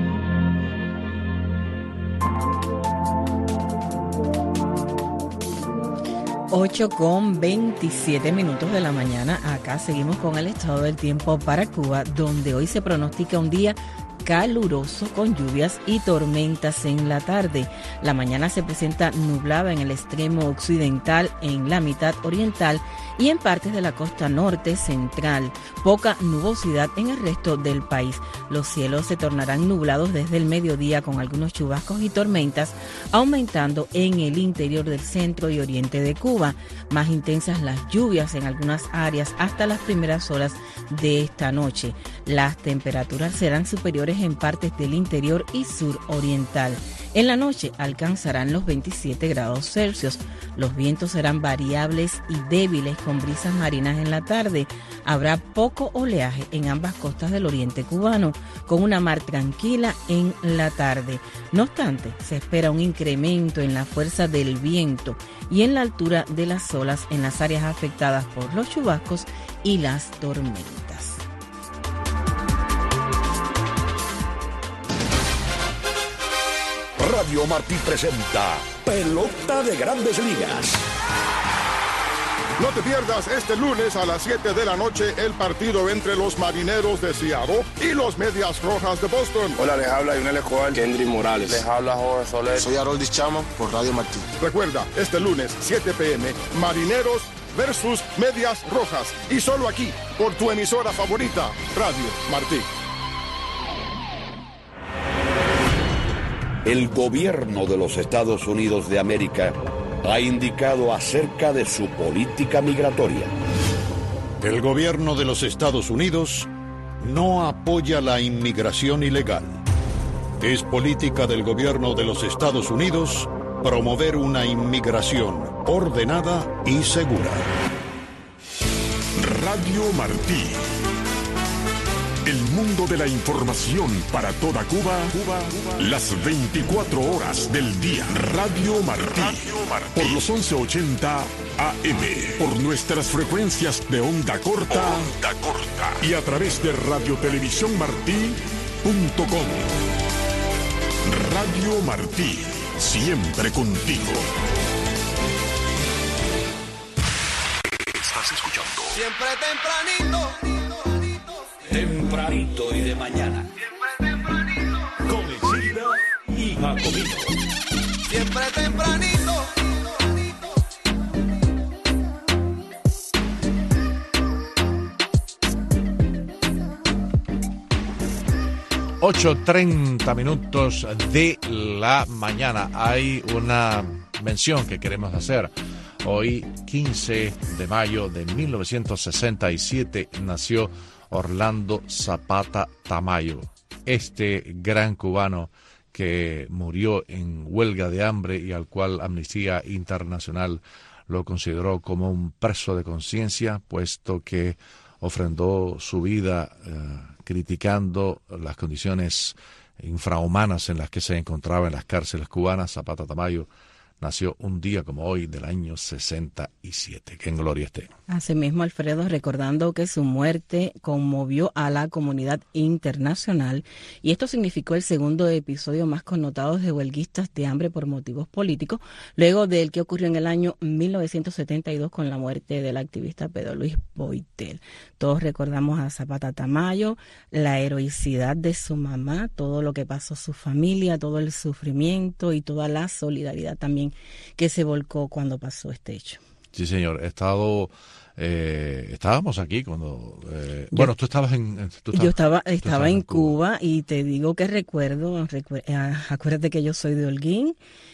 ocho con veintisiete minutos de la mañana. Acá seguimos con el estado del tiempo para Cuba, donde hoy se pronostica un día caluroso con lluvias y tormentas en la tarde. La mañana se presenta nublada en el extremo occidental, en la mitad oriental y en partes de la costa norte central. Poca nubosidad en el resto del país. Los cielos se tornarán nublados desde el mediodía con algunos chubascos y tormentas, aumentando en el interior del centro y oriente de Cuba. Más intensas las lluvias en algunas áreas hasta las primeras horas de esta noche. Las temperaturas serán superiores en partes del interior y sur oriental. En la noche alcanzarán los veintisiete grados Celsius. Los vientos serán variables y débiles con brisas marinas en la tarde. Habrá poco oleaje en ambas costas del oriente cubano, con una mar tranquila en la tarde. No obstante, se espera un incremento en la fuerza del viento y en la altura de las olas en las áreas afectadas por los chubascos y las tormentas. Radio Martí presenta Pelota de Grandes Ligas. No te pierdas este lunes a las siete de la noche el partido entre los Marineros de Seattle y los Medias Rojas de Boston. Hola, les habla Yunel Escobar, Kendry Morales. Les habla Jorge Soler. Soy Haroldis Chama por Radio Martí. Recuerda, este lunes, siete p m, Marineros versus Medias Rojas. Y solo aquí, por tu emisora favorita, Radio Martí. El gobierno de los Estados Unidos de América ha indicado acerca de su política migratoria. El gobierno de los Estados Unidos no apoya la inmigración ilegal. Es política del gobierno de los Estados Unidos promover una inmigración ordenada y segura. Radio Martí. El mundo de la información para toda Cuba, Cuba, Cuba, las veinticuatro horas del día. Radio Martí. Radio Martí. Por los once ochenta A M. Por nuestras frecuencias de onda corta. Onda corta. Y a través de radio televisión martí punto com. Radio Martí. Siempre contigo. Estás escuchando. Siempre tempranito. Tempranito y de mañana. Siempre tempranito. Con Isidra y Jacobino. Siempre tempranito. ocho treinta minutos de la mañana. Hay una mención que queremos hacer. Hoy, quince de mayo de mil novecientos sesenta y siete, nació Orlando Zapata Tamayo, este gran cubano que murió en huelga de hambre y al cual Amnistía Internacional lo consideró como un preso de conciencia, puesto que ofrendó su vida eh, criticando las condiciones infrahumanas en las que se encontraba en las cárceles cubanas. Zapata Tamayo nació un día como hoy del año sesenta y siete. Que en gloria esté. Asimismo, Alfredo, recordando que su muerte conmovió a la comunidad internacional y esto significó el segundo episodio más connotado de huelguistas de hambre por motivos políticos, luego del que ocurrió en el año mil novecientos setenta y dos con la muerte del activista Pedro Luis Boitel. Todos recordamos a Zapata Tamayo, la heroicidad de su mamá, todo lo que pasó su familia, todo el sufrimiento y toda la solidaridad también que se volcó cuando pasó este hecho. Sí, señor. He estado, eh, estábamos aquí cuando, eh, yo, bueno, tú estabas en, tú estabas, yo estaba, tú estaba en Cuba. Cuba y te digo que recuerdo, recuer, acuérdate que yo soy de Holguín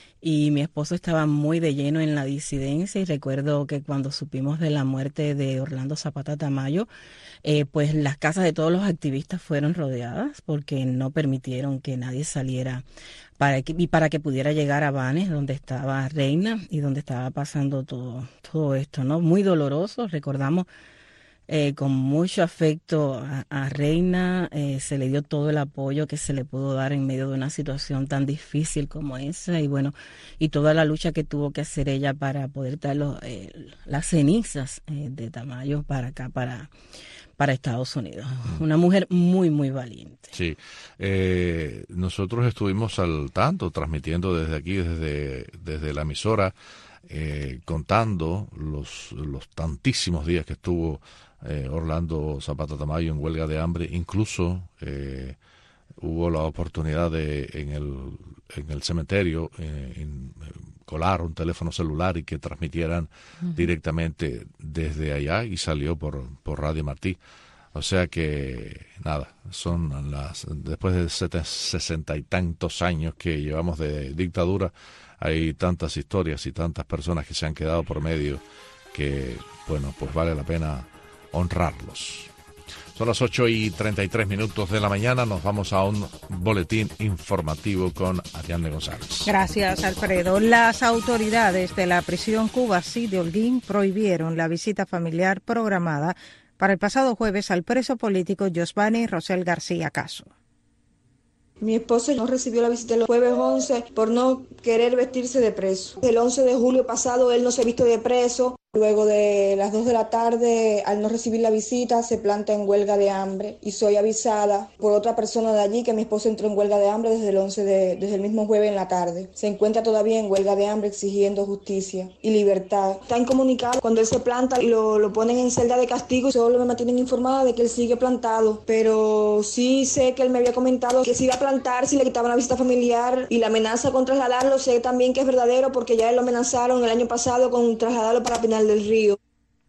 y mi esposo estaba muy de lleno en la disidencia y recuerdo que cuando supimos de la muerte de Orlando Zapata Tamayo, eh, pues las casas de todos los activistas fueron rodeadas porque no permitieron que nadie saliera para que, y para que pudiera llegar a Banes, donde estaba Reina y donde estaba pasando todo, todo esto, ¿no? Muy doloroso, recordamos eh, con mucho afecto a, a Reina, eh, se le dio todo el apoyo que se le pudo dar en medio de una situación tan difícil como esa y bueno, y toda la lucha que tuvo que hacer ella para poder traer los, eh, las cenizas eh, de Tamayo para acá, para... para Estados Unidos. Una mujer muy, muy valiente. Sí. Eh, nosotros estuvimos al tanto, transmitiendo desde aquí, desde, desde la emisora, eh, contando los, los tantísimos días que estuvo eh, Orlando Zapata Tamayo en huelga de hambre. Incluso eh, hubo la oportunidad de, en el, en el cementerio, eh, en, colar un teléfono celular y que transmitieran uh-huh. directamente desde allá y salió por, por Radio Martí. O sea que, nada, son las después de sesenta y tantos años que llevamos de dictadura, hay tantas historias y tantas personas que se han quedado por medio que, bueno, pues vale la pena honrarlos. Son las ocho y treinta y tres minutos de la mañana. Nos vamos a un boletín informativo con Ariadne González. Gracias, Alfredo. Las autoridades de la prisión Cubasí de Holguín prohibieron la visita familiar programada para el pasado jueves al preso político Josvani Rosel García Caso. Mi esposo no recibió la visita el jueves once por no querer vestirse de preso. El once de julio pasado él no se vistió de preso. Luego de las dos de la tarde, al no recibir la visita, se planta en huelga de hambre y soy avisada por otra persona de allí que mi esposo entró en huelga de hambre desde el once de, desde el mismo jueves en la tarde. Se encuentra todavía en huelga de hambre exigiendo justicia y libertad. Está incomunicado. Cuando él se planta, lo, lo ponen en celda de castigo y solo me mantienen informada de que él sigue plantado. Pero sí sé que él me había comentado que se iba a plantar si le quitaban la visita familiar y la amenaza con trasladarlo sé también que es verdadero porque ya él lo amenazaron el año pasado con trasladarlo para Pinal del Río.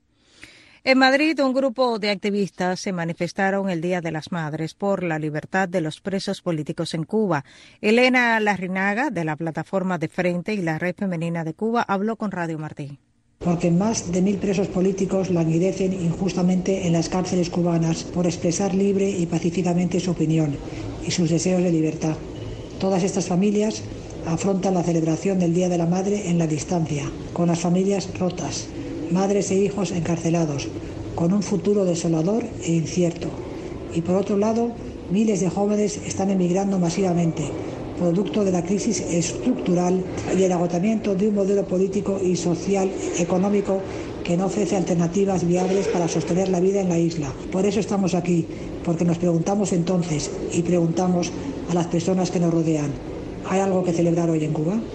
En Madrid, un grupo de activistas se manifestaron el Día de las Madres por la libertad de los presos políticos en Cuba. Elena Larrinaga, de la plataforma De Frente y la Red Femenina de Cuba, habló con Radio Martí. Porque más de mil presos políticos languidecen injustamente en las cárceles cubanas por expresar libre y pacíficamente su opinión y sus deseos de libertad. Todas estas familias afrontan la celebración del Día de la Madre en la distancia, con las familias rotas, madres e hijos encarcelados, con un futuro desolador e incierto. Y por otro lado, miles de jóvenes están emigrando masivamente, producto de la crisis estructural y el agotamiento de un modelo político y social económico que no ofrece alternativas viables para sostener la vida en la isla. Por eso estamos aquí, porque nos preguntamos entonces y preguntamos a las personas que nos rodean: ¿hay algo que celebrar hoy en Cuba?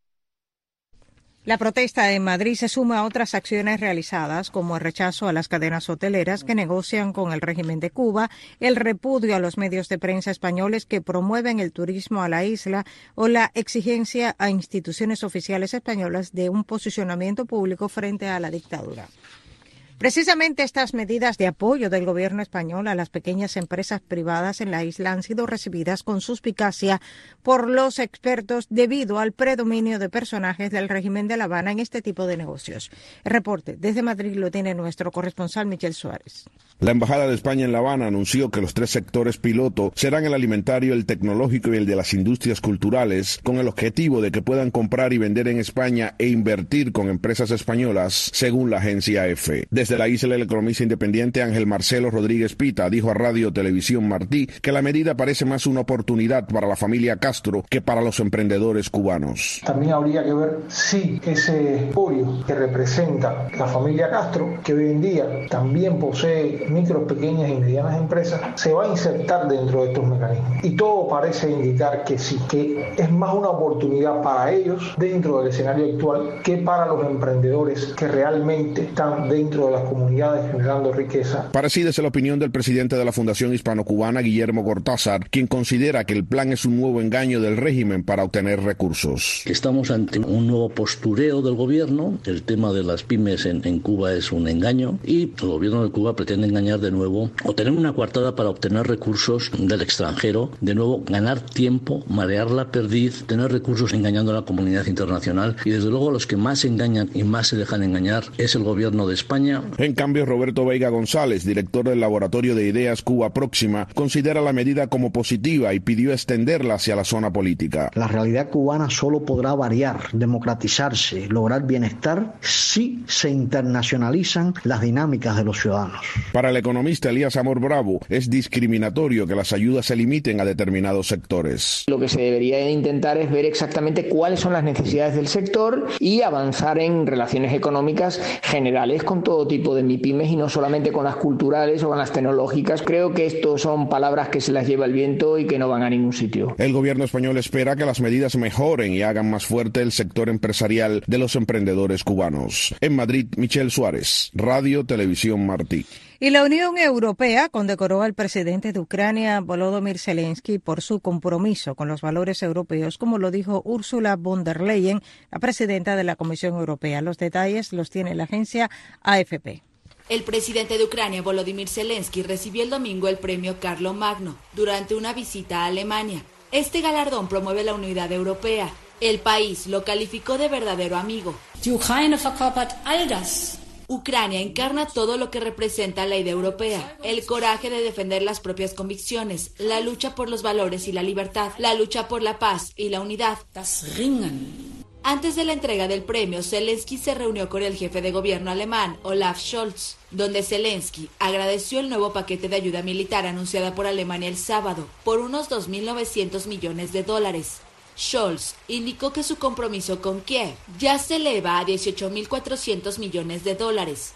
La protesta en Madrid se suma a otras acciones realizadas, como el rechazo a las cadenas hoteleras que negocian con el régimen de Cuba, el repudio a los medios de prensa españoles que promueven el turismo a la isla o la exigencia a instituciones oficiales españolas de un posicionamiento público frente a la dictadura. Precisamente estas medidas de apoyo del gobierno español a las pequeñas empresas privadas en la isla han sido recibidas con suspicacia por los expertos debido al predominio de personajes del régimen de La Habana en este tipo de negocios. El reporte desde Madrid lo tiene nuestro corresponsal Michel Suárez. La Embajada de España en La Habana anunció que los tres sectores piloto serán el alimentario, el tecnológico y el de las industrias culturales, con el objetivo de que puedan comprar y vender en España e invertir con empresas españolas, según la agencia A F. Desde la isla, el economista independiente Ángel Marcelo Rodríguez Pita dijo a Radio Televisión Martí que la medida parece más una oportunidad para la familia Castro que para los emprendedores cubanos. También habría que ver si ese espolio que representa la familia Castro, que hoy en día también posee micro, pequeñas y medianas empresas, se va a insertar dentro de estos mecanismos. Y todo parece indicar que sí, que es más una oportunidad para ellos dentro del escenario actual que para los emprendedores que realmente están dentro de las comunidades generando riqueza. Parecida es la opinión del presidente de la Fundación Hispano-Cubana, Guillermo Cortázar, quien considera que el plan es un nuevo engaño del régimen para obtener recursos. Estamos ante un nuevo postureo del gobierno. El tema de las pymes en, en Cuba es un engaño y el gobierno de Cuba pretende engañar de nuevo o tener una coartada para obtener recursos del extranjero, de nuevo ganar tiempo, marear la perdiz, tener recursos engañando a la comunidad internacional y desde luego los que más engañan y más se dejan engañar es el gobierno de España. En cambio, Roberto Veiga González, director del Laboratorio de Ideas Cuba Próxima, considera la medida como positiva y pidió extenderla hacia la zona política. La realidad cubana solo podrá variar, democratizarse, lograr bienestar si se internacionalizan las dinámicas de los ciudadanos. Para el economista Elías Amor Bravo, es discriminatorio que las ayudas se limiten a determinados sectores. Lo que se debería intentar es ver exactamente cuáles son las necesidades del sector y avanzar en relaciones económicas generales con todo tipo de MIPYMES y no solamente con las culturales o con las tecnológicas. Creo que esto son palabras que se las lleva el viento y que no van a ningún sitio. El gobierno español espera que las medidas mejoren y hagan más fuerte el sector empresarial de los emprendedores cubanos. En Madrid, Michel Suárez, Radio Televisión Martí. Y la Unión Europea condecoró al presidente de Ucrania, Volodymyr Zelensky, por su compromiso con los valores europeos, como lo dijo Ursula von der Leyen, la presidenta de la Comisión Europea. Los detalles los tiene la agencia A F P. El presidente de Ucrania, Volodymyr Zelensky, recibió el domingo el premio Carlo Magno durante una visita a Alemania. Este galardón promueve la unidad europea. El país lo calificó de verdadero amigo. Die Ukraine verkörpert all das. Ucrania encarna todo lo que representa la idea europea, el coraje de defender las propias convicciones, la lucha por los valores y la libertad, la lucha por la paz y la unidad. Das Ringen. Antes de la entrega del premio, Zelensky se reunió con el jefe de gobierno alemán, Olaf Scholz, donde Zelensky agradeció el nuevo paquete de ayuda militar anunciada por Alemania el sábado, por unos dos mil novecientos millones de dólares. Scholz indicó que su compromiso con Kiev ya se eleva a dieciocho mil cuatrocientos millones de dólares.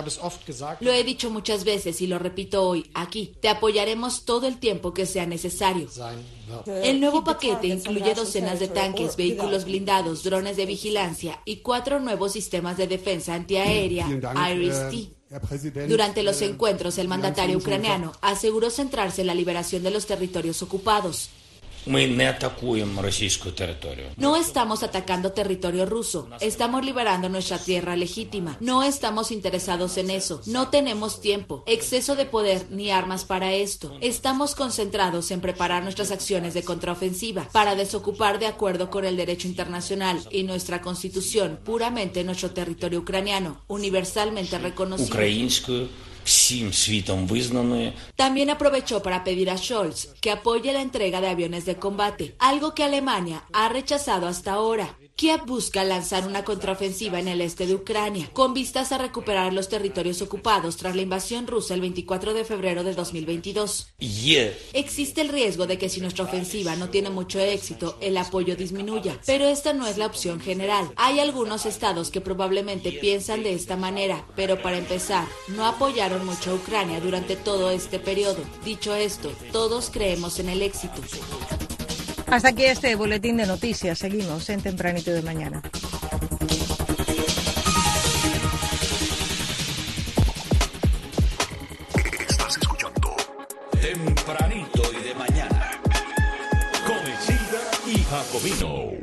Lo he dicho muchas veces y lo repito hoy, aquí. Te apoyaremos todo el tiempo que sea necesario. El nuevo paquete incluye docenas de tanques, vehículos blindados, drones de vigilancia y cuatro nuevos sistemas de defensa antiaérea, IRIS-T. Durante los encuentros, el mandatario ucraniano aseguró centrarse en la liberación de los territorios ocupados. Ми не атакуємо російську територію. No estamos atacando territorio ruso, estamos liberando nuestra tierra legítima. No estamos interesados en eso, no tenemos tiempo, exceso de poder ni armas para esto. Estamos concentrados en preparar nuestras acciones de contraofensiva para desocupar de acuerdo con el derecho internacional y nuestra constitución puramente nuestro territorio ucraniano, universalmente reconocido. Українською, всім світом визнаною. También aprovechó para pedir a Scholz que apoye la entrega de aviones de combate, algo que Alemania ha rechazado hasta ahora. Kiev busca lanzar una contraofensiva en el este de Ucrania, con vistas a recuperar los territorios ocupados tras la invasión rusa el veinticuatro de febrero de dos mil veintidós. Yeah. Existe el riesgo de que si nuestra ofensiva no tiene mucho éxito, el apoyo disminuya, pero esta no es la opción general. Hay algunos estados que probablemente piensan de esta manera, pero para empezar, no apoyaron mucho a Ucrania durante todo este periodo. Dicho esto, todos creemos en el éxito. Hasta aquí este boletín de noticias. Seguimos en Tempranito de Mañana. Estás escuchando Tempranito y de Mañana con Isilda y Jacobino.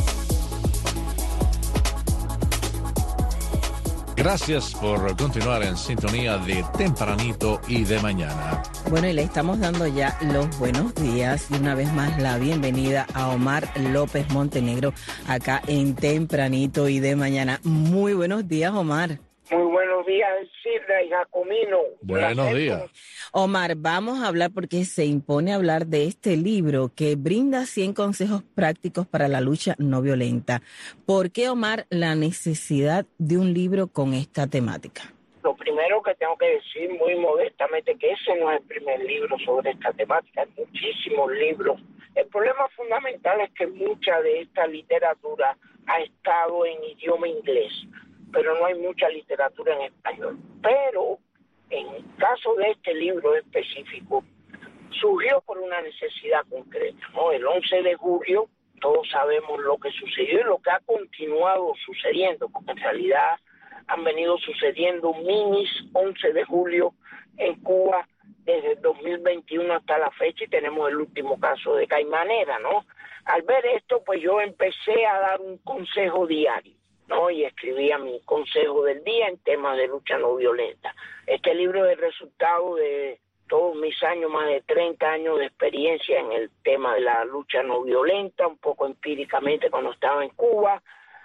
Gracias por continuar en sintonía de Tempranito y de Mañana. Bueno, y le estamos dando ya los buenos días y una vez más la bienvenida a Omar López Montenegro acá en Tempranito y de Mañana. Muy buenos días, Omar. Muy buenos días, Isilda y Jacomino. Buenos días. Omar, vamos a hablar porque se impone hablar de este libro que brinda cien consejos prácticos para la lucha no violenta. ¿Por qué, Omar, la necesidad de un libro con esta temática? Lo primero que tengo que decir muy modestamente que ese no es el primer libro sobre esta temática, hay muchísimos libros. El problema fundamental es que mucha de esta literatura ha estado en idioma inglés, pero no hay mucha literatura en español. Pero en el caso de este libro específico, surgió por una necesidad concreta, ¿no? El once de julio, todos sabemos lo que sucedió y lo que ha continuado sucediendo, porque en realidad han venido sucediendo minis once de julio en Cuba desde el dos mil veintiuno hasta la fecha y tenemos el último caso de Caimanera, ¿no? Al ver esto, pues yo empecé a dar un consejo diario, ¿no? Y escribía mi consejo del día en temas de lucha no violenta. Este libro es el resultado de todos mis años, más de treinta años de experiencia en el tema de la lucha no violenta, un poco empíricamente cuando estaba en Cuba,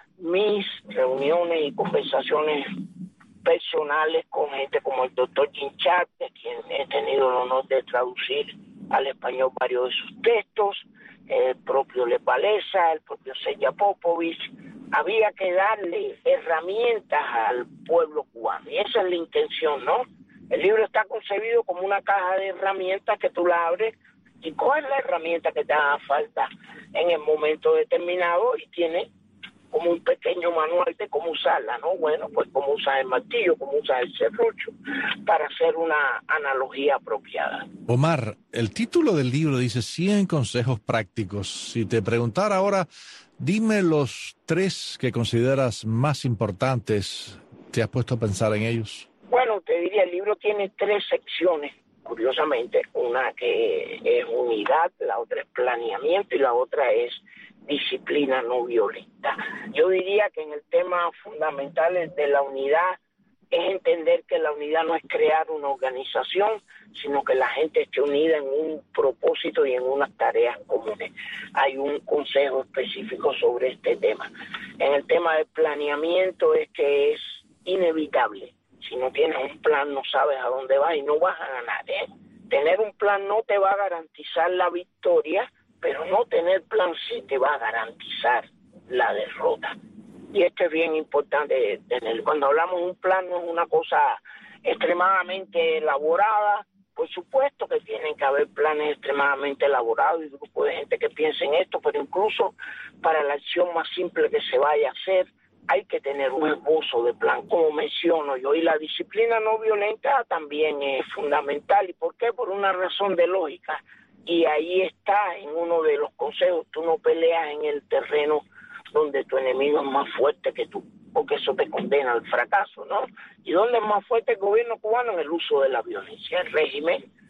mis reuniones y conversaciones personales con gente como el doctor Ginchat, de quien he tenido el honor de traducir al español varios de sus textos, el propio Le Palesa, el propio Seya Popovich. Había que darle herramientas al pueblo cubano, y esa es la intención, ¿no? El libro está concebido como una caja de herramientas que tú la abres y coges la herramienta que te haga falta en el momento determinado y tiene como un pequeño manual de cómo usarla, ¿no? Bueno, pues cómo usar el martillo, cómo usar el serrucho, para hacer una analogía apropiada. Omar, el título del libro dice cien consejos prácticos. Si te preguntara ahora, dime los tres que consideras más importantes. ¿Te has puesto a pensar en ellos? Bueno, te diría, el libro tiene tres secciones, curiosamente. Una que es unidad, la otra es planeamiento y la otra es disciplina no violenta. Yo diría que en el tema fundamental de la unidad es entender que la unidad no es crear una organización, sino que la gente esté unida en un propósito y en unas tareas comunes. Hay un consejo específico sobre este tema. En el tema del planeamiento es que es inevitable. Si no tienes un plan, no sabes a dónde vas y no vas a ganar, ¿eh? Tener un plan no te va a garantizar la victoria, pero no tener plan sí te va a garantizar la derrota. Y esto es bien importante tener. Cuando hablamos de un plan, no es una cosa extremadamente elaborada. Por supuesto que tienen que haber planes extremadamente elaborados y grupos de gente que piense en esto, pero incluso para la acción más simple que se vaya a hacer, hay que tener un esbozo de plan, como menciono yo. Y la disciplina no violenta también es fundamental. ¿Y por qué? Por una razón de lógica. Y ahí está en uno de los consejos, tú no peleas en el terreno donde tu enemigo es más fuerte que tú, porque eso te condena al fracaso, ¿no? ¿Y dónde es más fuerte el gobierno cubano? En el uso de la violencia. El régimen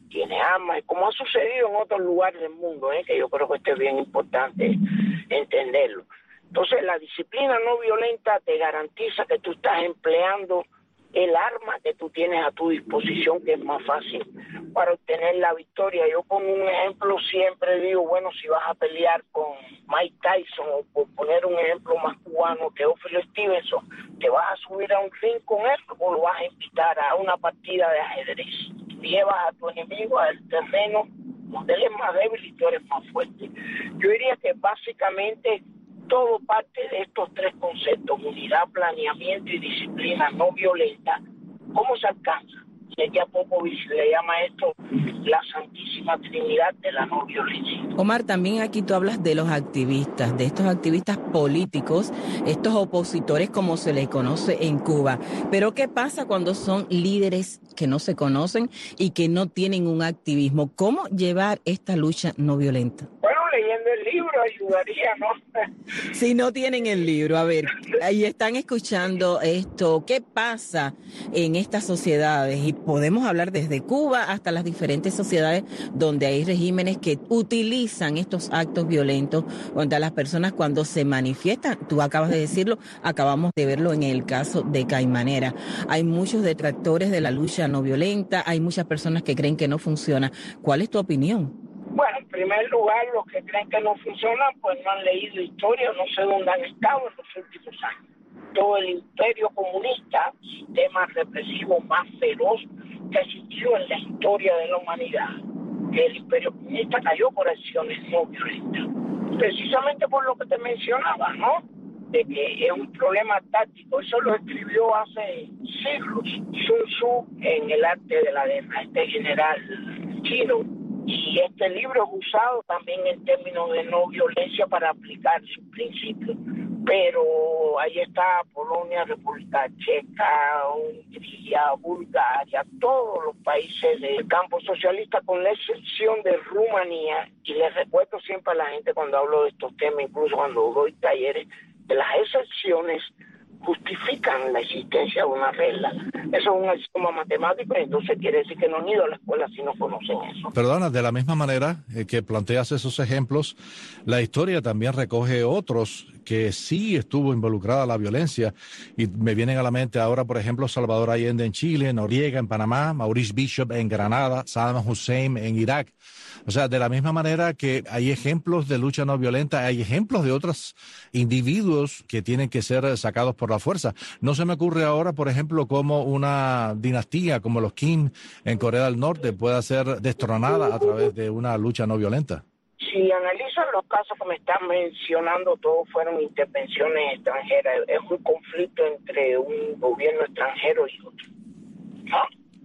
tiene armas, como ha sucedido en otros lugares del mundo, ¿eh? Que yo creo que esto es bien importante entenderlo. Entonces, la disciplina no violenta te garantiza que tú estás empleando el arma que tú tienes a tu disposición, que es más fácil para obtener la victoria. Yo pongo un ejemplo, siempre digo, bueno, si vas a pelear con Mike Tyson, o por poner un ejemplo más cubano, Teófilo Stevenson, ¿te vas a subir a un ring con él o lo vas a invitar a una partida de ajedrez? Llevas a tu enemigo al terreno donde él es más débil y tú eres más fuerte. Yo diría que básicamente todo parte de estos tres conceptos: unidad, planeamiento y disciplina no violenta. ¿Cómo se alcanza? Ya Popovich le llama esto la santísima trinidad de la no violencia. Omar, también aquí tú hablas de los activistas, de estos activistas políticos, estos opositores como se les conoce en Cuba. Pero ¿qué pasa cuando son líderes que no se conocen y que no tienen un activismo? ¿Cómo llevar esta lucha no violenta? Bueno, leyendo el libro ayudaría, ¿no? Si no tienen el libro, a ver, ahí están escuchando esto, ¿qué pasa en estas sociedades? Y podemos hablar desde Cuba hasta las diferentes sociedades donde hay regímenes que utilizan estos actos violentos contra las personas cuando se manifiestan. Tú acabas de decirlo, acabamos de verlo en el caso de Caimanera. Hay muchos detractores de la lucha no violenta, hay muchas personas que creen que no funciona. ¿Cuál es tu opinión? Bueno, en primer lugar, los que creen que no funciona, pues no han leído historia, no sé dónde han estado en los últimos años. Todo el imperio comunista, sistema represivo más feroz que ha existido en la historia de la humanidad. El imperio comunista cayó por acciones no violentas, precisamente por lo que te mencionaba, ¿no? De que es un problema táctico. Eso lo escribió hace siglos Sun Tzu en El arte de la guerra, este general chino. Y este libro es usado también en términos de no violencia para aplicar sus principios. Pero ahí está Polonia, República Checa, Hungría, Bulgaria, todos los países del campo socialista, con la excepción de Rumanía. Y les recuerdo siempre a la gente cuando hablo de estos temas, incluso cuando doy talleres, que las excepciones justifican la existencia de una regla. Eso es un axioma matemático, y entonces quiere decir que no han ido a la escuela si no conocen eso. Perdona, de la misma manera eh, que planteas esos ejemplos, la historia también recoge otros que sí estuvo involucrada la violencia, y me vienen a la mente ahora, por ejemplo, Salvador Allende en Chile, Noriega en Panamá, Maurice Bishop en Granada, Saddam Hussein en Irak. O sea, de la misma manera que hay ejemplos de lucha no violenta, hay ejemplos de otros individuos que tienen que ser sacados por la fuerza. No se me ocurre ahora, por ejemplo, cómo una dinastía como los Kim en Corea del Norte pueda ser destronada a través de una lucha no violenta. Si analizan los casos que me están mencionando, todos fueron intervenciones extranjeras. Es un conflicto entre un gobierno extranjero y otro, ¿no?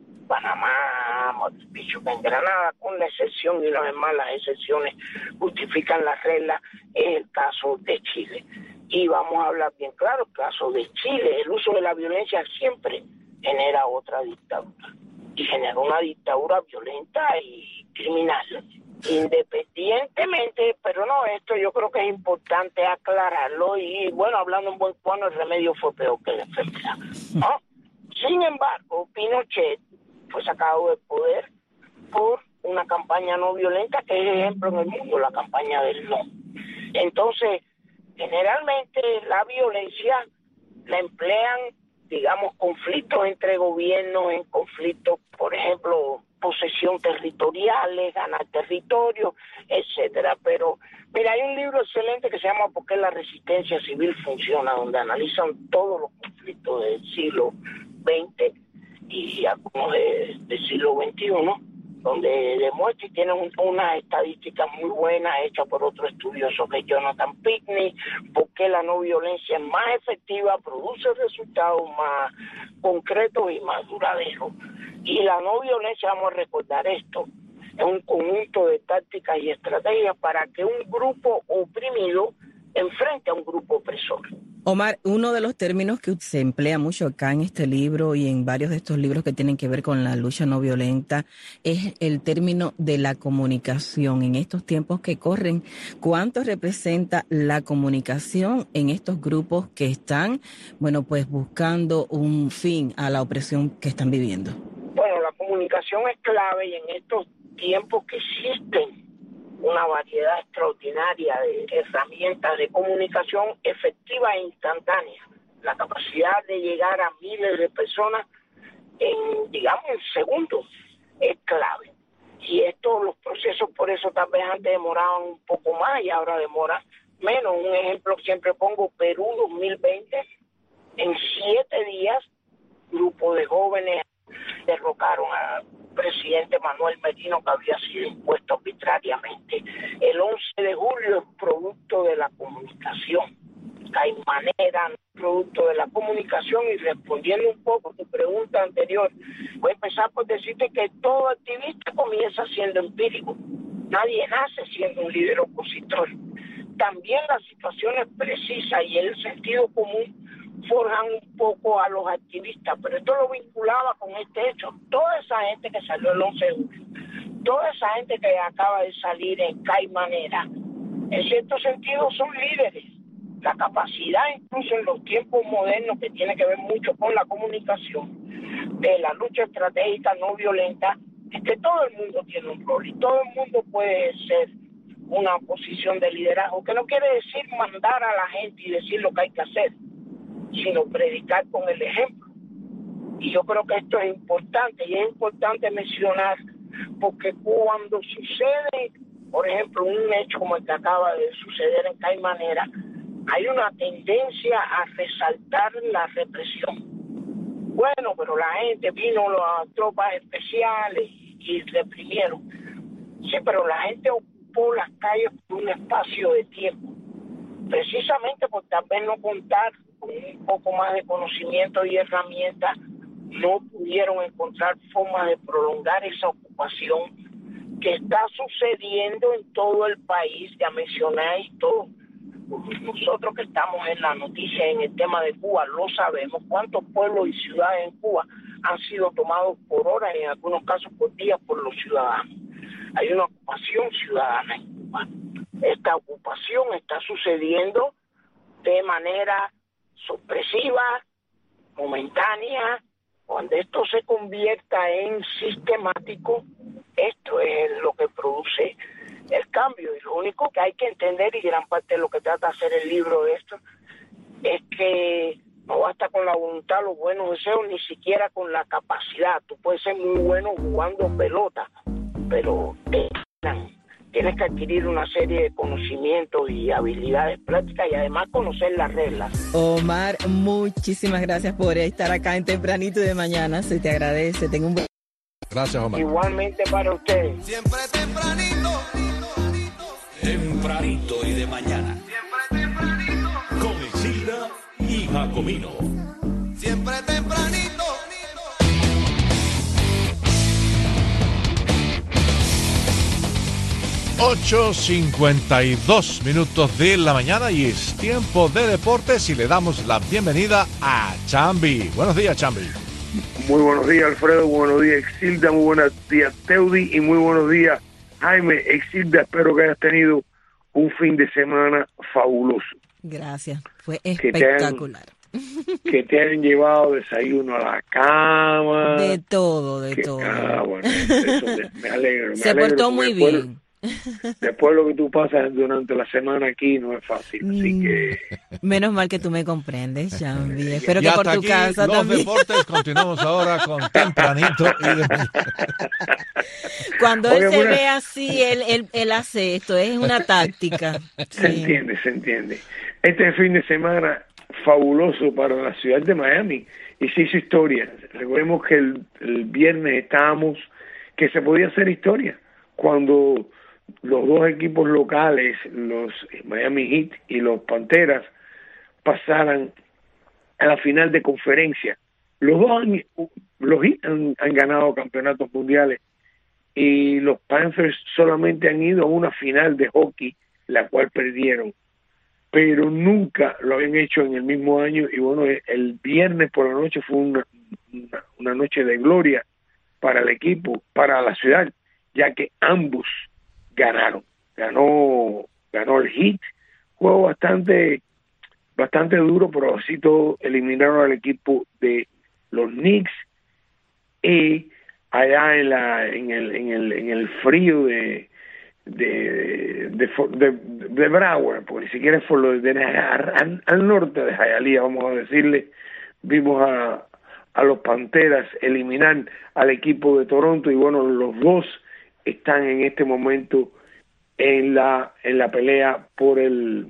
Panamá, Bishop en Granada, con la excepción, y una vez más las excepciones justifican las reglas, es el caso de Chile. Y vamos a hablar bien claro, el caso de Chile, el uso de la violencia siempre genera otra dictadura, y genera una dictadura violenta y criminal. Independientemente, pero no, esto yo creo que es importante aclararlo, y bueno, hablando en buen cubano, el remedio fue peor que la enfermedad, ¿no? Sin embargo, Pinochet fue sacado del poder por una campaña no violenta que es ejemplo en el mundo, la campaña del no. Entonces, generalmente la violencia la emplean, digamos, conflictos entre gobiernos, en conflictos, por ejemplo, posesión territoriales, ganar territorio, etcétera. Pero, mira, hay un libro excelente que se llama ¿Por qué la resistencia civil funciona?, donde analizan todos los conflictos del siglo veinte y algunos de, del siglo veintiuno, donde demuestra y tiene un, unas estadísticas muy buenas hechas por otro estudioso que es Jonathan Pinckney, porque la no violencia es más efectiva, produce resultados más concretos y más duraderos. Y la no violencia, vamos a recordar esto, es un conjunto de tácticas y estrategias para que un grupo oprimido enfrente a un grupo opresor. Omar, uno de los términos que se emplea mucho acá en este libro y en varios de estos libros que tienen que ver con la lucha no violenta es el término de la comunicación. En estos tiempos que corren, ¿cuánto representa la comunicación en estos grupos que están, bueno, pues buscando un fin a la opresión que están viviendo? Bueno, la comunicación comunicación es clave y en estos tiempos que existen una variedad extraordinaria de herramientas de comunicación efectiva e instantánea, la capacidad de llegar a miles de personas en, digamos, en segundos es clave. Y estos, los procesos por eso tal vez antes demoraban un poco más y ahora demoran menos. Un ejemplo que siempre pongo, Perú dos mil veinte, en siete días, grupo de jóvenes derrocaron al presidente Manuel Merino, que había sido impuesto arbitrariamente. El once de julio es producto de la comunicación. Hay manera, producto de la comunicación. Y respondiendo un poco a tu pregunta anterior, voy a empezar por decirte que todo activista comienza siendo empírico. Nadie nace siendo un líder opositor. También las situaciones precisas y el sentido común forjan un poco a los activistas, pero esto lo vinculaba con este hecho. Toda esa gente que salió el once de julio, toda esa gente que acaba de salir en Caimanera, en cierto sentido son líderes. La capacidad, incluso en los tiempos modernos, que tiene que ver mucho con la comunicación, de la lucha estratégica no violenta, es que todo el mundo tiene un rol y todo el mundo puede ser una posición de liderazgo, que no quiere decir mandar a la gente y decir lo que hay que hacer, sino predicar con el ejemplo. Y yo creo que esto es importante, y es importante mencionar, porque cuando sucede, por ejemplo, un hecho como el que acaba de suceder en Caimanera, hay una tendencia a resaltar la represión. Bueno, pero la gente vino, las tropas especiales y reprimieron. Sí, pero la gente ocupó las calles por un espacio de tiempo, precisamente por tal vez no contar con un poco más de conocimiento y herramientas, no pudieron encontrar formas de prolongar esa ocupación que está sucediendo en todo el país. Ya mencionáis todo. Nosotros que estamos en la noticia en el tema de Cuba lo sabemos, cuántos pueblos y ciudades en Cuba han sido tomados por horas y en algunos casos por días por los ciudadanos. Hay una ocupación ciudadana en Cuba. Esta ocupación está sucediendo de manera sorpresiva, momentánea. Cuando esto se convierta en sistemático, esto es lo que produce el cambio. Y lo único que hay que entender, y gran parte de lo que trata de hacer el libro de esto, es que no basta con la voluntad, los buenos deseos, ni siquiera con la capacidad. Tú puedes ser muy bueno jugando pelota, pero tienes que adquirir una serie de conocimientos y habilidades prácticas y además conocer las reglas. Omar, muchísimas gracias por estar acá en Tempranito y de Mañana. Se te agradece. Tengo un buen... Gracias, Omar. Igualmente para ustedes. Siempre tempranito. Tempranito y de mañana. Siempre tempranito. Con Isilda y Jacomino. Siempre tempranito. ocho cincuenta y dos minutos de la mañana y es tiempo de deportes y le damos la bienvenida a Chambi. Buenos días, Chambi. Muy buenos días, Alfredo. Buenos días, Exilda. Muy buenos días, Teudi. Y muy buenos días, Jaime. Exilda, espero que hayas tenido un fin de semana fabuloso. Gracias. Fue espectacular. Que te han, que te han llevado desayuno a la cama. De todo, de que, todo. Ah, bueno, eso me, me alegro. Me Se alegro portó muy después, bien. Después lo que tú pasas durante la semana aquí no es fácil, así que... Menos mal que tú me comprendes, Chambi. Espero y que por tu aquí casa los también. Deportes, continuamos ahora con Tempranito y de mañana. Cuando Oye, él se bueno. ve así, él, él, él hace esto, es una táctica. Se Sí. entiende, se entiende. Este fin de semana fabuloso para la ciudad de Miami y se hizo historia. Recordemos que el, el viernes estábamos que se podía hacer historia cuando los dos equipos locales, los Miami Heat y los Panteras, pasaran a la final de conferencia. Los dos han, los Heat han, han ganado campeonatos mundiales y los Panthers solamente han ido a una final de hockey, la cual perdieron, pero nunca lo habían hecho en el mismo año. Y bueno, el viernes por la noche fue una, una, una noche de gloria para el equipo, para la ciudad, ya que ambos ganaron. Ganó ganó el Heat, juego bastante bastante duro, pero así todo eliminaron al equipo de los Knicks y allá en la en el en el en el frío de de de, de, de, de Broward, porque ni siquiera es por lo de, de al, al norte de Hialeah, vamos a decirle, vimos a a los Panteras eliminar al equipo de Toronto, y bueno, los dos están en este momento en la en la pelea por el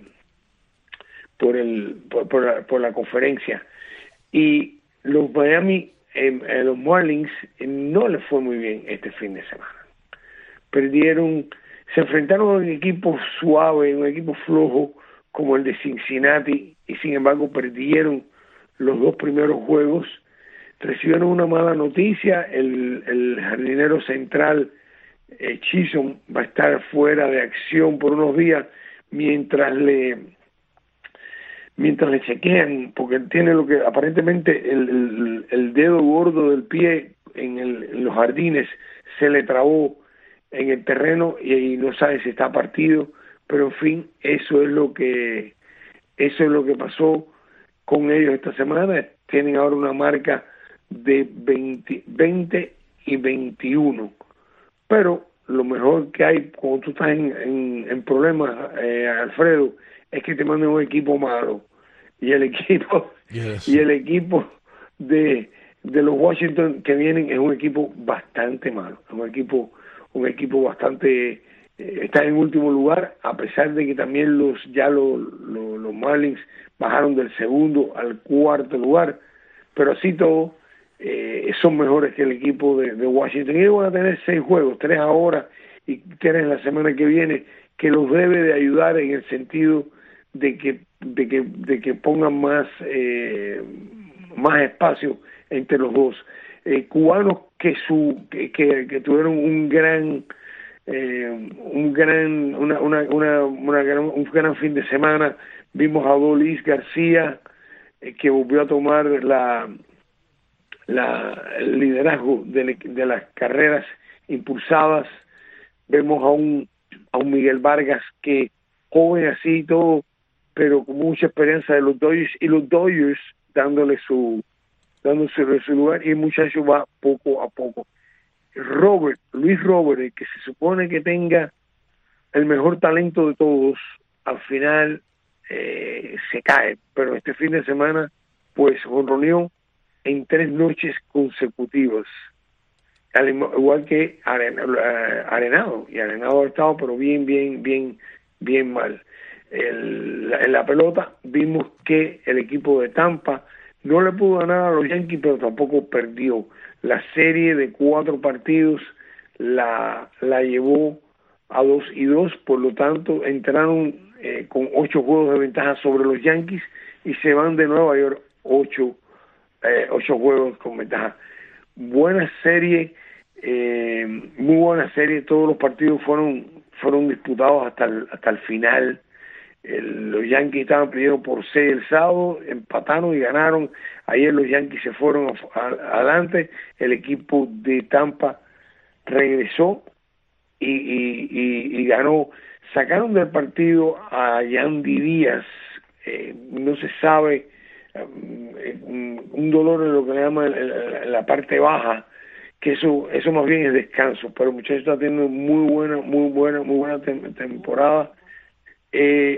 por el por, por, la, por la conferencia. Y los Miami eh, eh, los Marlins eh, no les fue muy bien este fin de semana. Perdieron, se enfrentaron a un equipo suave, un equipo flojo como el de Cincinnati, y sin embargo perdieron los dos primeros juegos. Recibieron una mala noticia: el, el jardinero central eh, Chisholm va a estar fuera de acción por unos días mientras le mientras le chequean, porque tiene lo que aparentemente el, el, el dedo gordo del pie en, el, en los jardines se le trabó en el terreno y, y no sabe si está partido, pero en fin, eso es lo que eso es lo que pasó con ellos esta semana. Tienen ahora una marca de veinte, veinte y veintiuno, pero lo mejor que hay cuando tú estás en, en, en problemas, eh, Alfredo, es que te manden un equipo malo, y el equipo yes. y el equipo de de los Washington que vienen es un equipo bastante malo, es un equipo un equipo bastante eh, está en último lugar, a pesar de que también los ya los, los, los Marlins bajaron del segundo al cuarto lugar, pero así todo eh, son mejores que el equipo de, de Washington. Ellos van a tener seis juegos, tres ahora y tres la semana que viene, que los debe de ayudar en el sentido de que de que de que pongan más eh, más espacio entre los dos. Eh, cubanos que su que, que, que tuvieron un gran eh, un gran una, una, una, una gran, un gran fin de semana. Vimos a Dolis García, eh, que volvió a tomar la la el liderazgo de, de las carreras impulsadas. Vemos a un a un Miguel Vargas, que joven así y todo, pero con mucha experiencia de los Dodgers, y los Dodgers dándole su dándose su lugar, y el muchacho va poco a poco. Robert, Luis Robert, el que se supone que tenga el mejor talento de todos, al final eh, se cae, pero este fin de semana pues jonroneó en tres noches consecutivas, al igual que Arenado, y Arenado ha estado pero bien, bien, bien, bien mal. El, en la pelota vimos que el equipo de Tampa no le pudo ganar a los Yankees, pero tampoco perdió. La serie de cuatro partidos la, la llevó a dos y dos, por lo tanto entraron eh, con ocho juegos de ventaja sobre los Yankees y se van de Nueva York ocho, eh, ocho juegos con ventaja. Buena serie, eh, muy buena serie. Todos los partidos fueron fueron disputados hasta el, hasta el final. El, los Yankees estaban perdiendo por seis el sábado, empataron y ganaron. Ayer los Yankees se fueron a, a, adelante. El equipo de Tampa regresó y, y, y, y ganó. Sacaron del partido a Yandy Díaz, eh, no se sabe, um, un dolor en lo que le llaman la, la parte baja, que eso eso más bien es descanso, pero el muchacho está teniendo muy buena, muy buena, muy buena tem- temporada. Eh,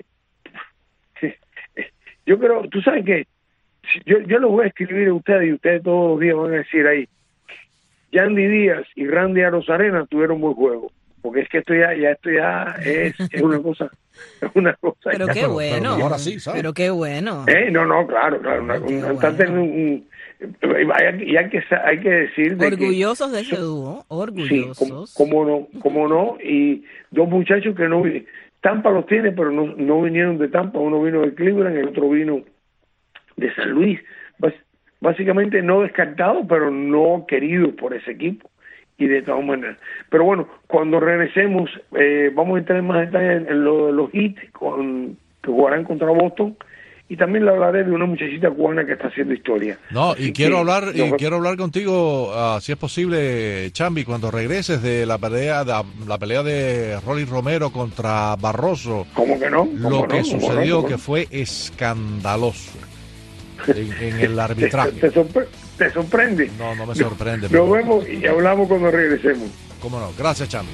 yo creo, tú sabes que yo, yo lo voy a escribir a ustedes y ustedes todos los días van a decir ahí, Yandy Díaz y Randy Arozarena tuvieron buen juego, porque es que esto ya, ya esto ya es, es una cosa, es una cosa. Pero ya, qué bueno, pero, ahora sí, ¿sabes? Pero qué bueno. Eh, no, no, claro, claro, una, un, bueno. un, un, y hay que hay que decir de orgullosos que, de ese dúo, orgullosos. Sí, como no, como no, y dos muchachos que no, Tampa los tiene, pero no, no vinieron de Tampa, uno vino de Cleveland, el otro vino de San Luis, Bas, básicamente no descartado, pero no querido por ese equipo, y de todas maneras. Pero bueno, cuando regresemos, eh, vamos a entrar en más detalle en, en lo de los Heat, con, que jugarán contra Boston, y también le hablaré de una muchachita cubana que está haciendo historia. No, Así y quiero que, hablar y no, quiero hablar contigo, uh, si es posible, Chambi, cuando regreses de la pelea de la pelea de Rolly Romero contra Barroso. ¿Cómo que no? ¿Cómo Lo que no? sucedió no? que fue escandaloso en, en el arbitraje. ¿Te, te, sorpre ¿Te sorprende? No, no me sorprende. Nos vemos y hablamos cuando regresemos. Cómo no. Gracias, Chami.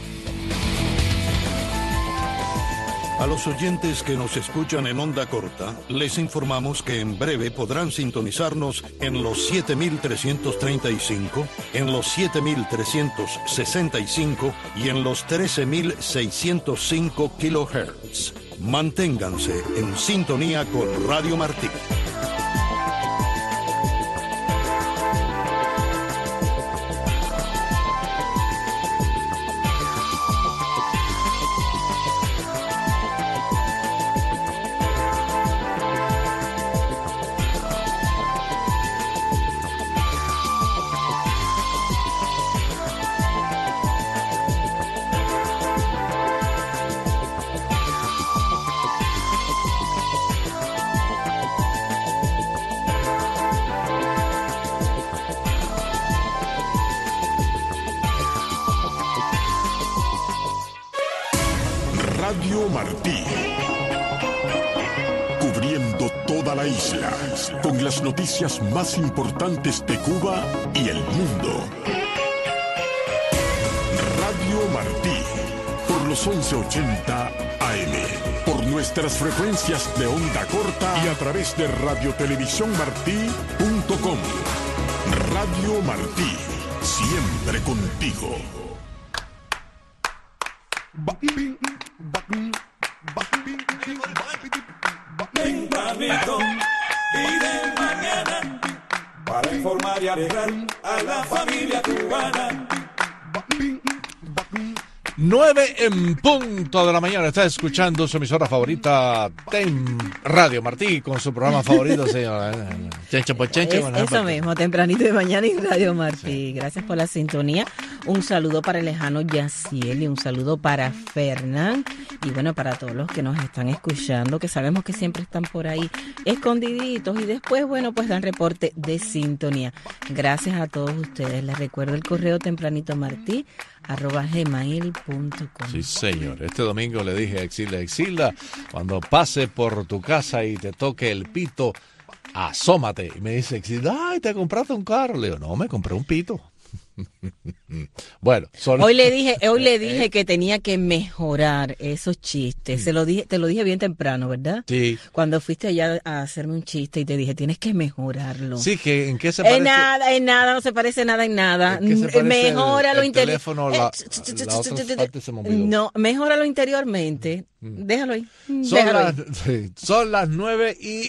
A los oyentes que nos escuchan en onda corta, les informamos que en breve podrán sintonizarnos en los siete mil trescientos treinta y cinco, en los siete mil trescientos sesenta y cinco y en los trece mil seiscientos cinco kilohertz. Manténganse en sintonía con Radio Martí. Radio Martí, cubriendo toda la isla, con las noticias más importantes de Cuba y el mundo. Radio Martí, por los once ochenta A M, por nuestras frecuencias de onda corta y a través de radio televisión martí punto com. Radio Martí, siempre contigo. Tempranito y de mañana, para informar y alegrar a la familia cubana. Nueve en punto de la mañana. Está escuchando su emisora favorita, Tem Radio Martí, con su programa favorito, señor. Chencho por chencho. Es, eso mismo, tempranito de mañana y Radio Martí. Sí. Gracias por la sintonía. Un saludo para el lejano Yaciel y un saludo para Fernán. Y bueno, para todos los que nos están escuchando, que sabemos que siempre están por ahí escondiditos y después, bueno, pues dan reporte de sintonía. Gracias a todos ustedes. Les recuerdo el correo tempranito martí arroba gmail punto com. Sí, señor. Este domingo le dije a Exilda, Exilda, cuando pase por tu casa y te toque el pito, asómate. Y me dice Exilda, ay, ¿te compraste un carro? Le digo, no, me compré un pito. Bueno, son... hoy le dije, hoy le dije que tenía que mejorar esos chistes. Se lo dije, te lo dije bien temprano, ¿verdad? Sí. Cuando fuiste allá a hacerme un chiste y te dije, tienes que mejorarlo. Sí, que en qué se parece. En nada, en nada, no se parece nada en nada. Mejóralo interiormente. No, mejóralo interiormente. Mm. Déjalo ahí. Son, Déjalo las, ahí. Sí, son las nueve y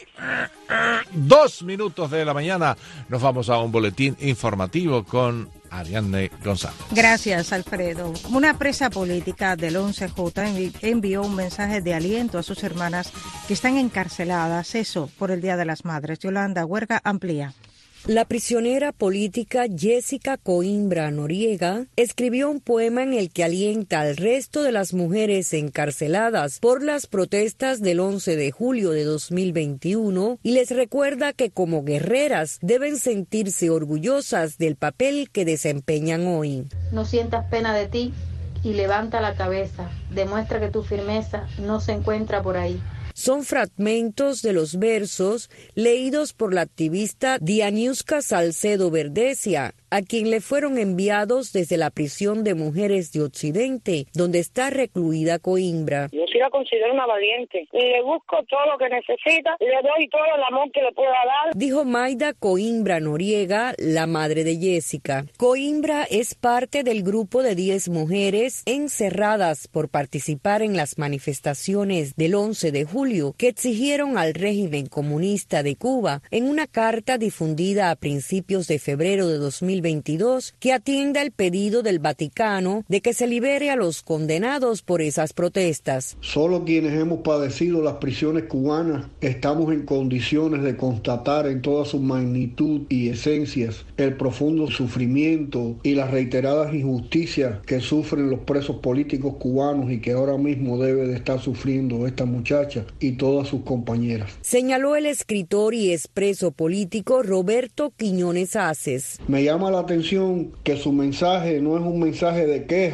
dos minutos de la mañana. Nos vamos a un boletín informativo con Ariadne González. Gracias, Alfredo. Una presa política del once J envió un mensaje de aliento a sus hermanas que están encarceladas, eso por el Día de las Madres. Yolanda Huerga amplía. La prisionera política Jessica Coimbra Noriega escribió un poema en el que alienta al resto de las mujeres encarceladas por las protestas del once de julio de dos mil veintiuno y les recuerda que como guerreras deben sentirse orgullosas del papel que desempeñan hoy. No sientas pena de ti y levanta la cabeza, demuestra que tu firmeza no se encuentra por ahí. Son fragmentos de los versos leídos por la activista Dianiuska Salcedo Verdesia, a quien le fueron enviados desde la prisión de mujeres de Occidente, donde está recluida Coimbra. Yo sí la considero una valiente. Le busco todo lo que necesita, le doy todo el amor que le pueda dar. Dijo Maida Coimbra Noriega, la madre de Jessica. Coimbra es parte del grupo de diez mujeres encerradas por participar en las manifestaciones del once de julio que exigieron al régimen comunista de Cuba en una carta difundida a principios de febrero de dos mil veintidós que atienda el pedido del Vaticano de que se libere a los condenados por esas protestas. Solo quienes hemos padecido las prisiones cubanas estamos en condiciones de constatar en toda su magnitud y esencias el profundo sufrimiento y las reiteradas injusticias que sufren los presos políticos cubanos y que ahora mismo debe de estar sufriendo esta muchacha y todas sus compañeras. Señaló el escritor y expreso político Roberto Quiñones Aces. Me llama la atención que su mensaje no es un mensaje de queja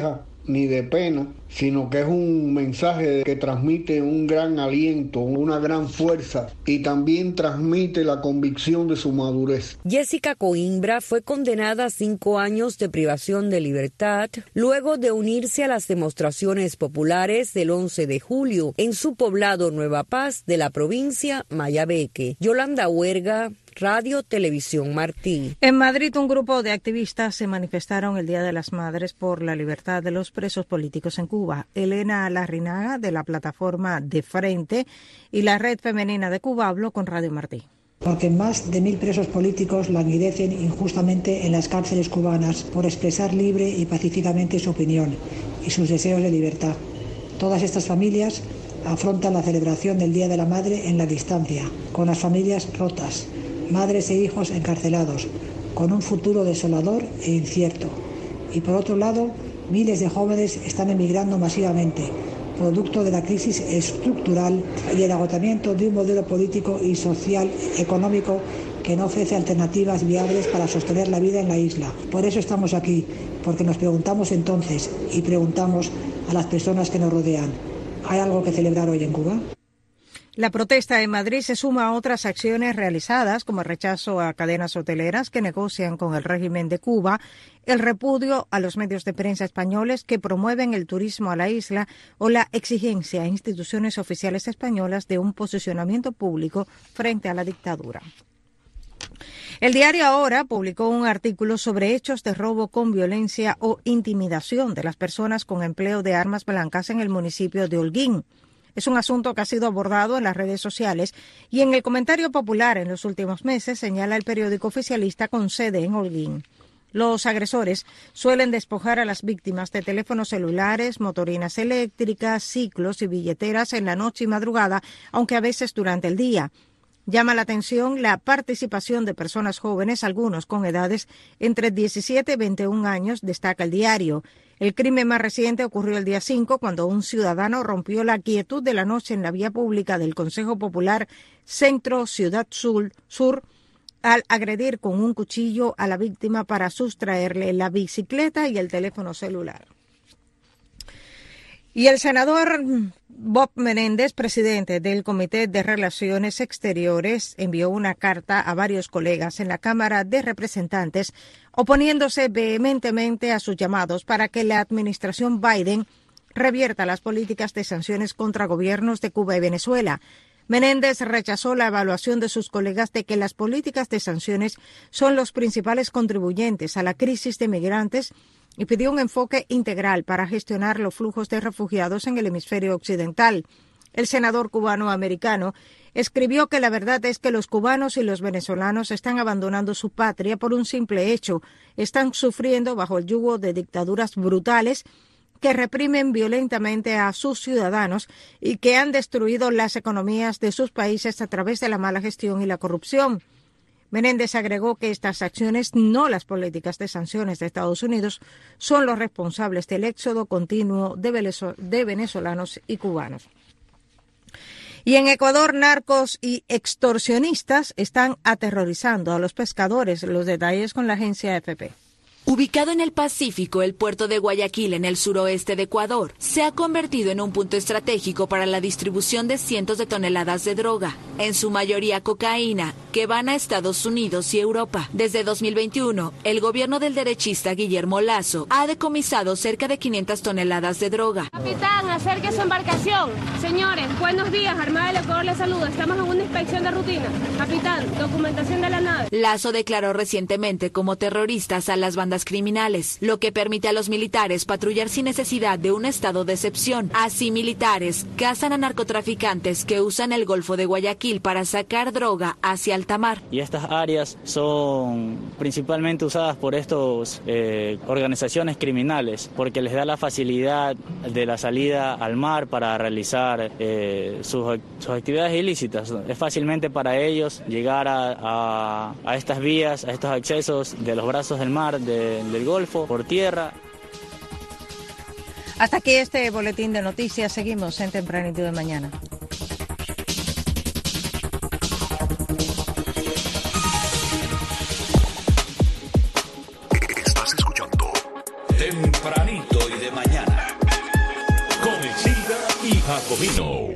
ni de pena, sino que es un mensaje que transmite un gran aliento, una gran fuerza y también transmite la convicción de su madurez. Jessica Coimbra fue condenada a cinco años de privación de libertad luego de unirse a las demostraciones populares del once de julio en su poblado Nueva Paz de la provincia Mayabeque. Yolanda Huerga, Radio Televisión Martí. En Madrid, un grupo de activistas se manifestaron el Día de las Madres por la libertad de los presos políticos en Cuba. Elena Larrinaga, de la plataforma De Frente y la Red Femenina de Cuba, habló con Radio Martí. Porque más de mil presos políticos languidecen injustamente en las cárceles cubanas por expresar libre y pacíficamente su opinión y sus deseos de libertad. Todas estas familias afrontan la celebración del Día de la Madre en la distancia, con las familias rotas, madres e hijos encarcelados, con un futuro desolador e incierto. Y por otro lado, miles de jóvenes están emigrando masivamente, producto de la crisis estructural y el agotamiento de un modelo político y social económico que no ofrece alternativas viables para sostener la vida en la isla. Por eso estamos aquí, porque nos preguntamos entonces y preguntamos a las personas que nos rodean, ¿hay algo que celebrar hoy en Cuba? La protesta en Madrid se suma a otras acciones realizadas, como el rechazo a cadenas hoteleras que negocian con el régimen de Cuba, el repudio a los medios de prensa españoles que promueven el turismo a la isla o la exigencia a instituciones oficiales españolas de un posicionamiento público frente a la dictadura. El diario Ahora publicó un artículo sobre hechos de robo con violencia o intimidación de las personas con empleo de armas blancas en el municipio de Holguín. Es un asunto que ha sido abordado en las redes sociales y en el comentario popular en los últimos meses, señala el periódico oficialista con sede en Holguín. Los agresores suelen despojar a las víctimas de teléfonos celulares, motorinas eléctricas, ciclos y billeteras en la noche y madrugada, aunque a veces durante el día. Llama la atención la participación de personas jóvenes, algunos con edades entre diecisiete y veintiún años, destaca el diario. El crimen más reciente ocurrió el día cinco, cuando un ciudadano rompió la quietud de la noche en la vía pública del Consejo Popular Centro Ciudad Sur, Sur al agredir con un cuchillo a la víctima para sustraerle la bicicleta y el teléfono celular. Y el senador Bob Menéndez, presidente del Comité de Relaciones Exteriores, envió una carta a varios colegas en la Cámara de Representantes oponiéndose vehementemente a sus llamados para que la administración Biden revierta las políticas de sanciones contra gobiernos de Cuba y Venezuela. Menéndez rechazó la evaluación de sus colegas de que las políticas de sanciones son los principales contribuyentes a la crisis de migrantes y pidió un enfoque integral para gestionar los flujos de refugiados en el hemisferio occidental. El senador cubano-americano escribió que la verdad es que los cubanos y los venezolanos están abandonando su patria por un simple hecho. Están sufriendo bajo el yugo de dictaduras brutales que reprimen violentamente a sus ciudadanos y que han destruido las economías de sus países a través de la mala gestión y la corrupción. Menéndez agregó que estas acciones, no las políticas de sanciones de Estados Unidos, son los responsables del éxodo continuo de venezolanos y cubanos. Y en Ecuador, narcos y extorsionistas están aterrorizando a los pescadores. Los detalles con la agencia A F P. Ubicado en el Pacífico, el puerto de Guayaquil, en el suroeste de Ecuador, se ha convertido en un punto estratégico para la distribución de cientos de toneladas de droga, en su mayoría cocaína, que van a Estados Unidos y Europa. Desde dos mil veintiuno, el gobierno del derechista Guillermo Lasso ha decomisado cerca de quinientas toneladas de droga. Capitán, acerque su embarcación. Señores, buenos días, Armada del Ecuador les saluda. Estamos en una inspección de rutina. Capitán, documentación de la nave. Lasso declaró recientemente como terroristas a las bandas criminales, lo que permite a los militares patrullar sin necesidad de un estado de excepción. Así, militares cazan a narcotraficantes que usan el Golfo de Guayaquil para sacar droga hacia alta mar. Y estas áreas son principalmente usadas por estas eh, organizaciones criminales, porque les da la facilidad de la salida al mar para realizar eh, sus, sus actividades ilícitas. Es fácilmente para ellos llegar a, a, a estas vías, a estos accesos de los brazos del mar, de del Golfo, por tierra. Hasta aquí este boletín de noticias. Seguimos en Tempranito de Mañana. Estás escuchando Tempranito y de Mañana. Jacomino.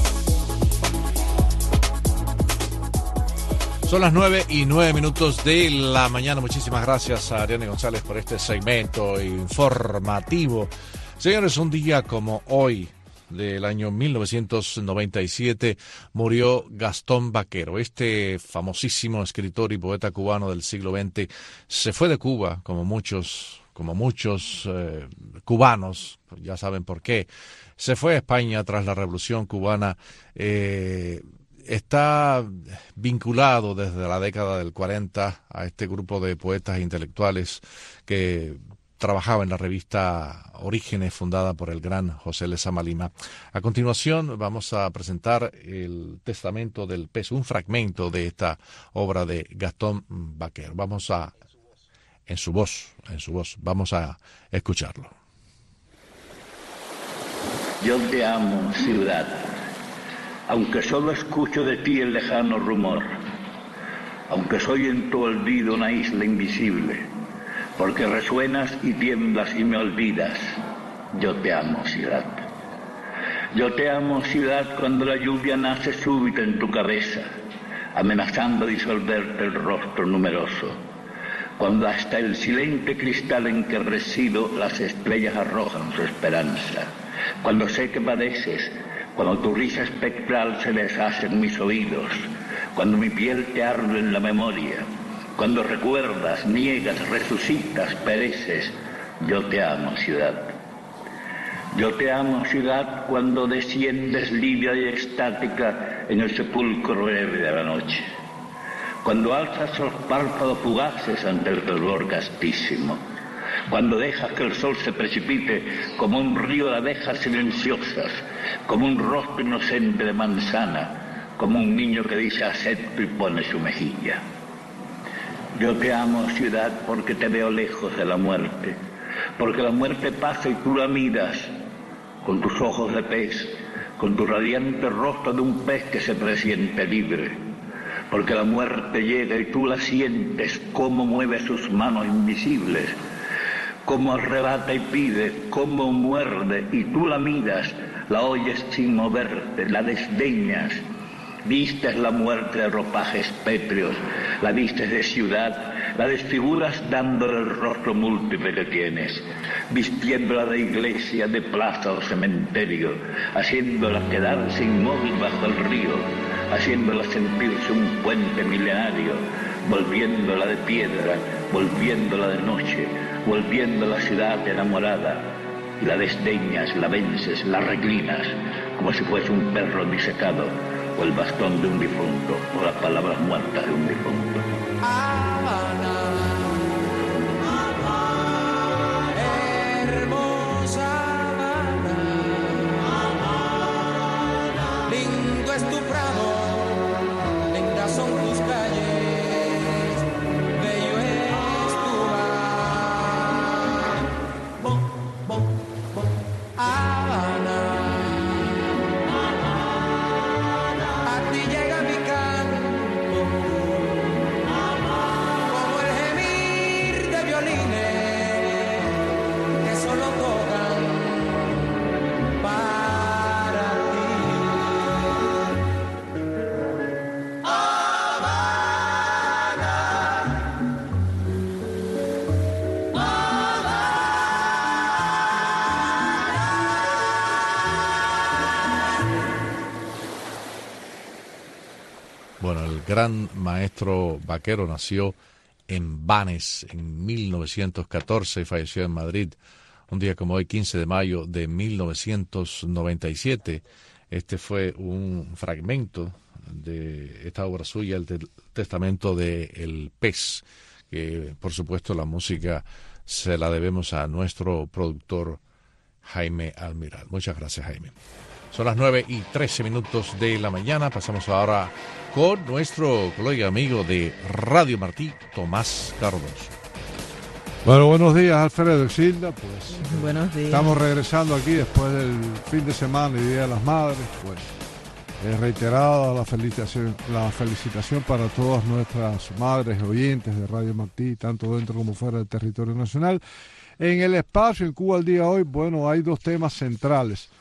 Son las nueve y nueve minutos de la mañana. Muchísimas gracias a Ariane González por este segmento informativo. Señores, un día como hoy, del año mil novecientos noventa y siete, murió Gastón Baquero. Este famosísimo escritor y poeta cubano del siglo veinte se fue de Cuba, como muchos, como muchos eh, cubanos, ya saben por qué. Se fue a España tras la Revolución Cubana. Eh, Está vinculado desde la década del cuarenta a este grupo de poetas e intelectuales que trabajaba en la revista Orígenes, fundada por el gran José Lezama Lima. A continuación vamos a presentar el Testamento del Pez, un fragmento de esta obra de Gastón Baquero. Vamos a, en su voz, en su voz, vamos a escucharlo. Yo te amo, ciudad, aunque solo escucho de ti el lejano rumor, aunque soy en tu olvido una isla invisible, porque resuenas y tiemblas y me olvidas. Yo te amo, ciudad. Yo te amo, ciudad, cuando la lluvia nace súbita en tu cabeza, amenazando disolverte el rostro numeroso, cuando hasta el silente cristal en que resido las estrellas arrojan su esperanza, cuando sé que padeces, cuando tu risa espectral se deshace en mis oídos, cuando mi piel te arde en la memoria, cuando recuerdas, niegas, resucitas, pereces. Yo te amo, ciudad. Yo te amo, ciudad, cuando desciendes livia y extática en el sepulcro breve de la noche, cuando alzas los párpados fugaces ante el dolor castísimo, cuando dejas que el sol se precipite como un río de abejas silenciosas, como un rostro inocente de manzana, como un niño que dice acepto y pone su mejilla. Yo te amo, ciudad, porque te veo lejos de la muerte, porque la muerte pasa y tú la miras con tus ojos de pez, con tu radiante rostro de un pez que se presiente libre, porque la muerte llega y tú la sientes, cómo mueve sus manos invisibles, cómo arrebata y pide, cómo muerde, y tú la miras, la oyes sin moverte, la desdeñas. Vistes la muerte de ropajes pétreos, la vistes de ciudad, la desfiguras dándole el rostro múltiple que tienes, vistiéndola de iglesia, de plaza o cementerio, haciéndola quedarse inmóvil bajo el río, haciéndola sentirse un puente milenario, volviéndola de piedra, volviéndola de noche, volviendo la ciudad enamorada, y la desdeñas, la vences, la reclinas, como si fuese un perro disecado, o el bastón de un difunto, o las palabras muertas de un difunto. Habana, Habana, hermosa Habana, Habana, lindo es tu prado, lindas son tus calles, bello es tu mar. Bom, bom, bom. Habana, a ti llega mi canto, como el gemir de violines que solo tocan para ti. Habana, Bueno, el gran maestro Baquero nació en Vannes en mil novecientos catorce y falleció en Madrid un día como hoy, quince de mayo de mil novecientos noventa y siete. Este fue un fragmento de esta obra suya, el te- Testamento de El Pez, que por supuesto la música se la debemos a nuestro productor Jaime Almiral. Muchas gracias, Jaime. Son las nueve y trece minutos de la mañana. Pasamos ahora con nuestro colega amigo de Radio Martí, Tomás Cardoso. Bueno, buenos días, Alfredo Exilda. Pues buenos días. Estamos regresando aquí después del fin de semana y Día de las Madres. Pues eh, reiterada la felicitación, la felicitación para todas nuestras madres oyentes de Radio Martí, tanto dentro como fuera del territorio nacional. En el espacio, en Cuba al día de hoy, bueno, hay dos temas centrales.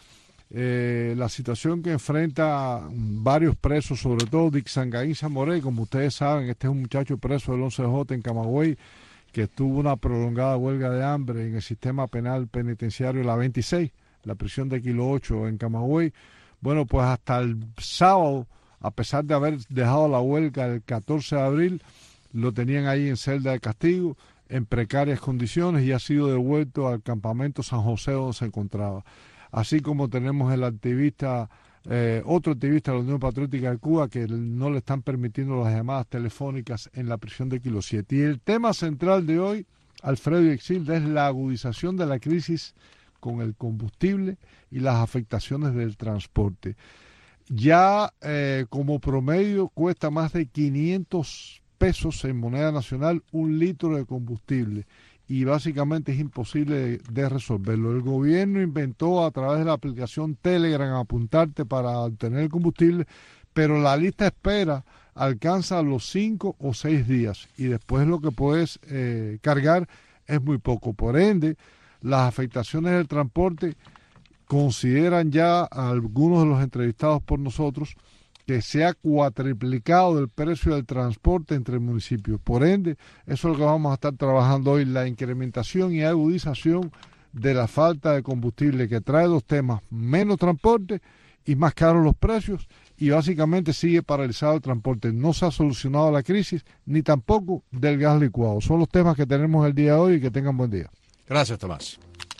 eh, la situación que enfrenta varios presos, sobre todo Dixangaín Zamoré. Como ustedes saben, este es un muchacho preso del once J en Camagüey, que tuvo una prolongada huelga de hambre en el sistema penal penitenciario La veintiséis, la prisión de Kilo ocho en Camagüey. Bueno, pues hasta el sábado, a pesar de haber dejado la huelga el catorce de abril, lo tenían ahí en celda de castigo, en precarias condiciones, y ha sido devuelto al campamento San José donde se encontraba. Así como tenemos el activista, eh, otro activista de la Unión Patriótica de Cuba, que no le están permitiendo las llamadas telefónicas en la prisión de Kilo siete. Y el tema central de hoy, Alfredo y Exilda, es la agudización de la crisis con el combustible y las afectaciones del transporte. Ya eh, como promedio cuesta más de quinientos pesos en moneda nacional un litro de combustible, y básicamente es imposible de, de resolverlo. El gobierno inventó a través de la aplicación Telegram apuntarte para obtener el combustible, pero la lista de espera alcanza los cinco o seis días, y después lo que puedes eh, cargar es muy poco. Por ende, las afectaciones del transporte, consideran ya a algunos de los entrevistados por nosotros que se ha cuatriplicado el precio del transporte entre municipios. Por ende, eso es lo que vamos a estar trabajando hoy, la incrementación y agudización de la falta de combustible, que trae dos temas: menos transporte y más caros los precios, y básicamente sigue paralizado el transporte. No se ha solucionado la crisis, ni tampoco del gas licuado. Son los temas que tenemos el día de hoy, y que tengan buen día. Gracias, Tomás.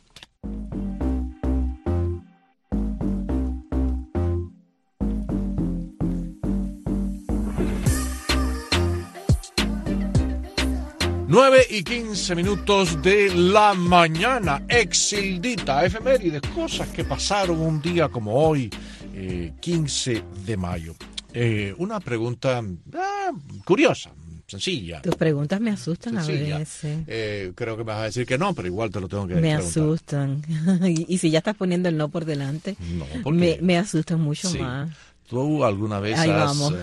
nueve y quince minutos de la mañana. Exildita, efemérides, cosas que pasaron un día como hoy, eh, quince de mayo. Eh, una pregunta ah, curiosa, sencilla. Tus preguntas me asustan sencilla. a veces. Eh, creo que me vas a decir que no, pero igual te lo tengo que me preguntar. asustan. y, y si ya estás poniendo el no por delante, no, porque me, me asustan mucho sí. más. ¿Tú alguna vez Ahí has... vamos.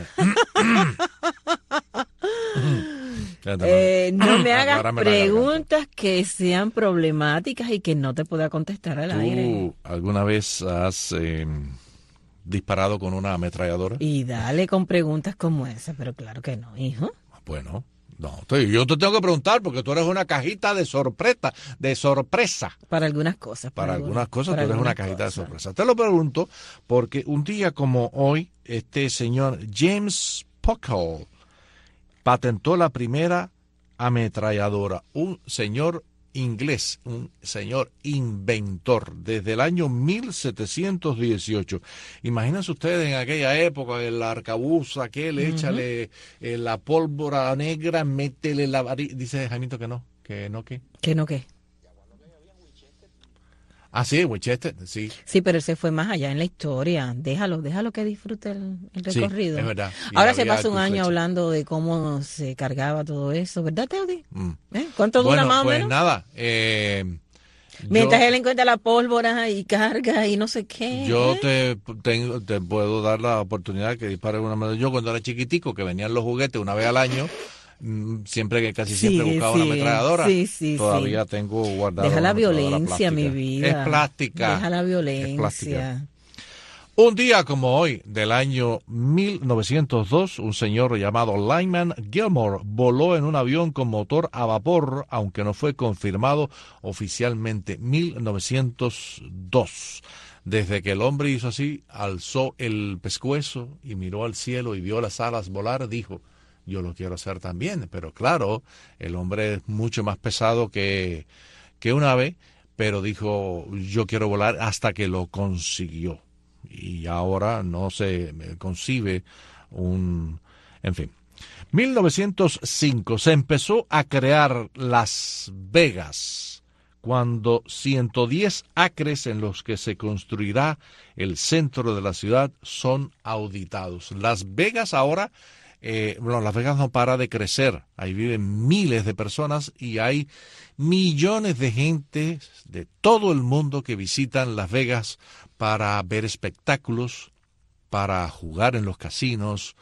Eh, Eh, no me hagas Agárrame preguntas que sean problemáticas y que no te pueda contestar al ¿Tú aire. alguna vez has eh, disparado con una ametralladora? Y dale con preguntas como esa, pero claro que no, hijo. Bueno, no, te- yo te tengo que preguntar porque tú eres una cajita de sorpresa, de sorpresa. Para algunas cosas. Para algunas cosas para tú eres una algunas cajita cosas. de sorpresa. Te lo pregunto porque un día como hoy, este señor James Puckle patentó la primera ametralladora. Un señor inglés, un señor inventor, desde el año mil setecientos dieciocho. Imagínense ustedes en aquella época, el arcabuz aquel, Ujú. échale eh, la pólvora negra, métele la varilla. Dice Jaimito que no, que no, que... ¿Qué no qué? Ah, sí, Winchester, sí. Sí, pero él se fue más allá en la historia. Déjalo, déjalo que disfrute el, el Sí, recorrido. es verdad. Y Ahora se había pasa un arco y año flecha. hablando de cómo se cargaba todo eso, ¿verdad, Teodi? Mm. ¿Eh? ¿Cuánto dura Bueno, más o pues menos? nada, eh, Mientras yo- él encuentra la pólvora y carga y no sé qué. Yo ¿eh? te, tengo, te puedo dar la oportunidad que dispare una medalla. Yo cuando era chiquitico, que venían los juguetes una vez al año, mm, siempre que casi Sí, siempre buscaba una sí, ametralladora. sí, sí, Todavía sí. tengo guardada. Deja una la ametralladora violencia, mi plástica. vida. Es plástica. Deja la Es violencia. plástica. Un día como hoy, del año mil novecientos dos, un señor llamado Lyman Gilmore voló en un avión con motor a vapor, aunque no fue confirmado oficialmente. mil novecientos dos. Desde que el hombre hizo así, alzó el pescuezo y miró al cielo y vio las alas volar, dijo: yo lo quiero hacer también. Pero claro, el hombre es mucho más pesado que, que un ave, pero dijo: yo quiero volar, hasta que lo consiguió. Y ahora no se concibe un... En fin. mil novecientos cinco se empezó a crear Las Vegas, cuando ciento diez acres en los que se construirá el centro de la ciudad son auditados. Las Vegas ahora... Eh, bueno, Las Vegas no para de crecer. Ahí viven miles de personas y hay millones de gente de todo el mundo que visitan Las Vegas para ver espectáculos, para jugar en los casinos,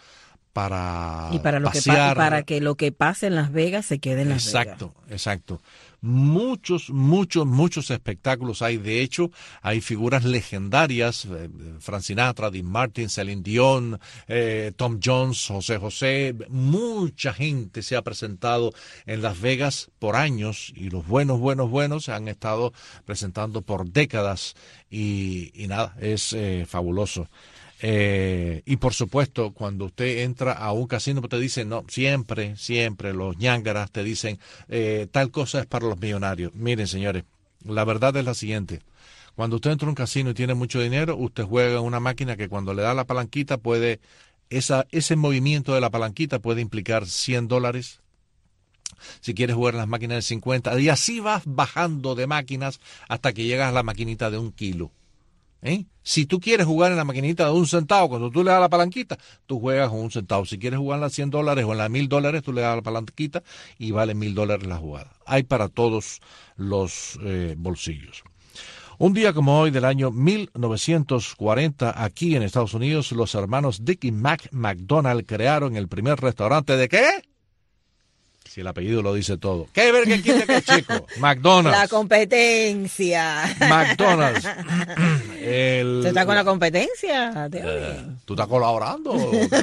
para y para, lo pasear. Que, pa- y para que lo que pase en Las Vegas se quede en Las exacto, Vegas. Exacto, exacto. Muchos, muchos, muchos espectáculos hay. De hecho, hay figuras legendarias, eh, Frank Sinatra, Dean Martin, Celine Dion, eh, Tom Jones, José José. Mucha gente se ha presentado en Las Vegas por años y los buenos, buenos, buenos se han estado presentando por décadas y, y nada, es eh, fabuloso. Eh, y por supuesto, cuando usted entra a un casino, te dicen, no, siempre, siempre los ñángaras te dicen, eh, tal cosa es para los millonarios. Miren, señores, la verdad es la siguiente. Cuando usted entra a un casino y tiene mucho dinero, usted juega en una máquina que cuando le da la palanquita puede, esa, ese movimiento de la palanquita puede implicar cien dólares. Si quieres jugar en las máquinas de cincuenta, y así vas bajando de máquinas hasta que llegas a la maquinita de un kilo. ¿Eh? Si tú quieres jugar en la maquinita de un centavo, cuando tú le das la palanquita, tú juegas con un centavo. Si quieres jugar en las cien dólares o en las mil dólares, tú le das la palanquita y vale mil dólares la jugada. Hay para todos los eh, bolsillos. Un día como hoy del año mil novecientos cuarenta, aquí en Estados Unidos, los hermanos Dick y Mac McDonald crearon el primer restaurante ¿de qué? Si el apellido lo dice todo. ¿Qué ver que quiere que chico? McDonald's. La competencia. McDonald's. El, ¿Usted está con la competencia? Eh, ¿Tú estás colaborando?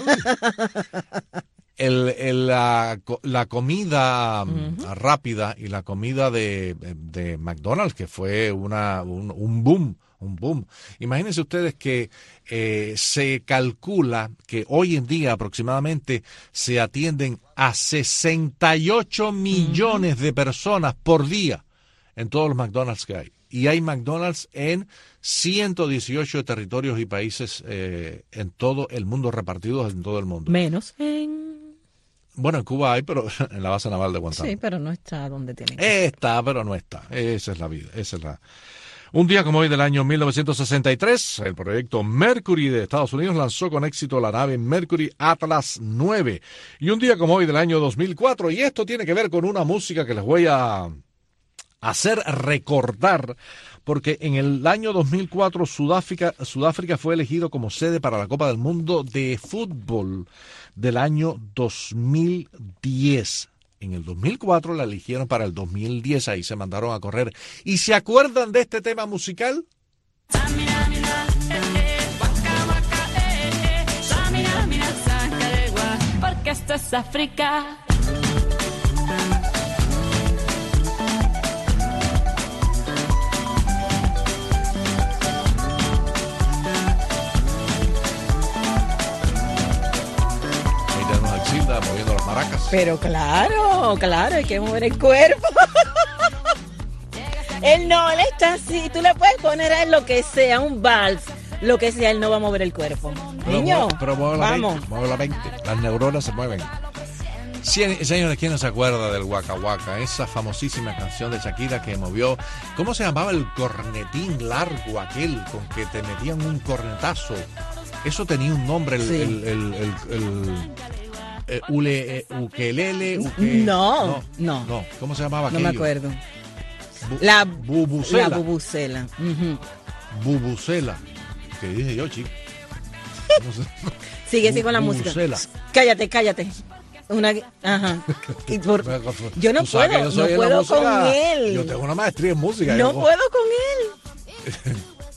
el, el, la, la comida uh-huh. rápida y la comida de, de McDonald's, que fue una, un, un boom. Un boom. Imagínense ustedes que eh, se calcula que hoy en día aproximadamente se atienden a sesenta y ocho millones uh-huh. de personas por día en todos los McDonald's que hay. Y hay McDonald's en ciento dieciocho territorios y países eh, en todo el mundo, repartidos en todo el mundo. Menos en... Bueno, en Cuba hay, pero en la base naval de Guantánamo. Sí, pero no está donde tiene que estar. Está, pero no está. Esa es la vida, esa es la... Un día como hoy del año mil novecientos sesenta y tres, el proyecto Mercury de Estados Unidos lanzó con éxito la nave Mercury Atlas nueve. Y un día como hoy del año dos mil cuatro, y esto tiene que ver con una música que les voy a hacer recordar, porque en el año dos mil cuatro Sudáfrica, Sudáfrica fue elegido como sede para la Copa del Mundo de Fútbol del año dos mil diez. En el dos mil cuatro la eligieron para el dos mil diez, ahí se mandaron a correr. ¿Y se acuerdan de este tema musical? Porque esto es África. Moviendo las maracas. Pero claro, claro, hay que mover el cuerpo. Él no, él está así. Tú le puedes poner a él lo que sea, un vals, lo que sea, él no va a mover el cuerpo. Pero Niño, mueve, pero mueve la vamos. mente, mueve la mente. Las neuronas se mueven. Sí, señores, ¿quién no se acuerda del Waka Waka? Esa famosísima canción de Shakira que movió. ¿Cómo se llamaba el cornetín largo aquel con que te metían un cornetazo? Eso tenía un nombre, el... Sí. el, el, el, el Eh, ule, eh, ukelele, uke, no, no, no, no. ¿Cómo se llamaba no aquello? me acuerdo. Bu la bubucela. La bubucela. Uh-huh. Bubucela. ¿Qué dije yo, chico? No sé. Sigue, sigue con la música. Cállate, cállate. Una, ajá. Y por, yo no puedo, yo no puedo música, con él. Yo tengo una maestría en música. No yo, puedo con él.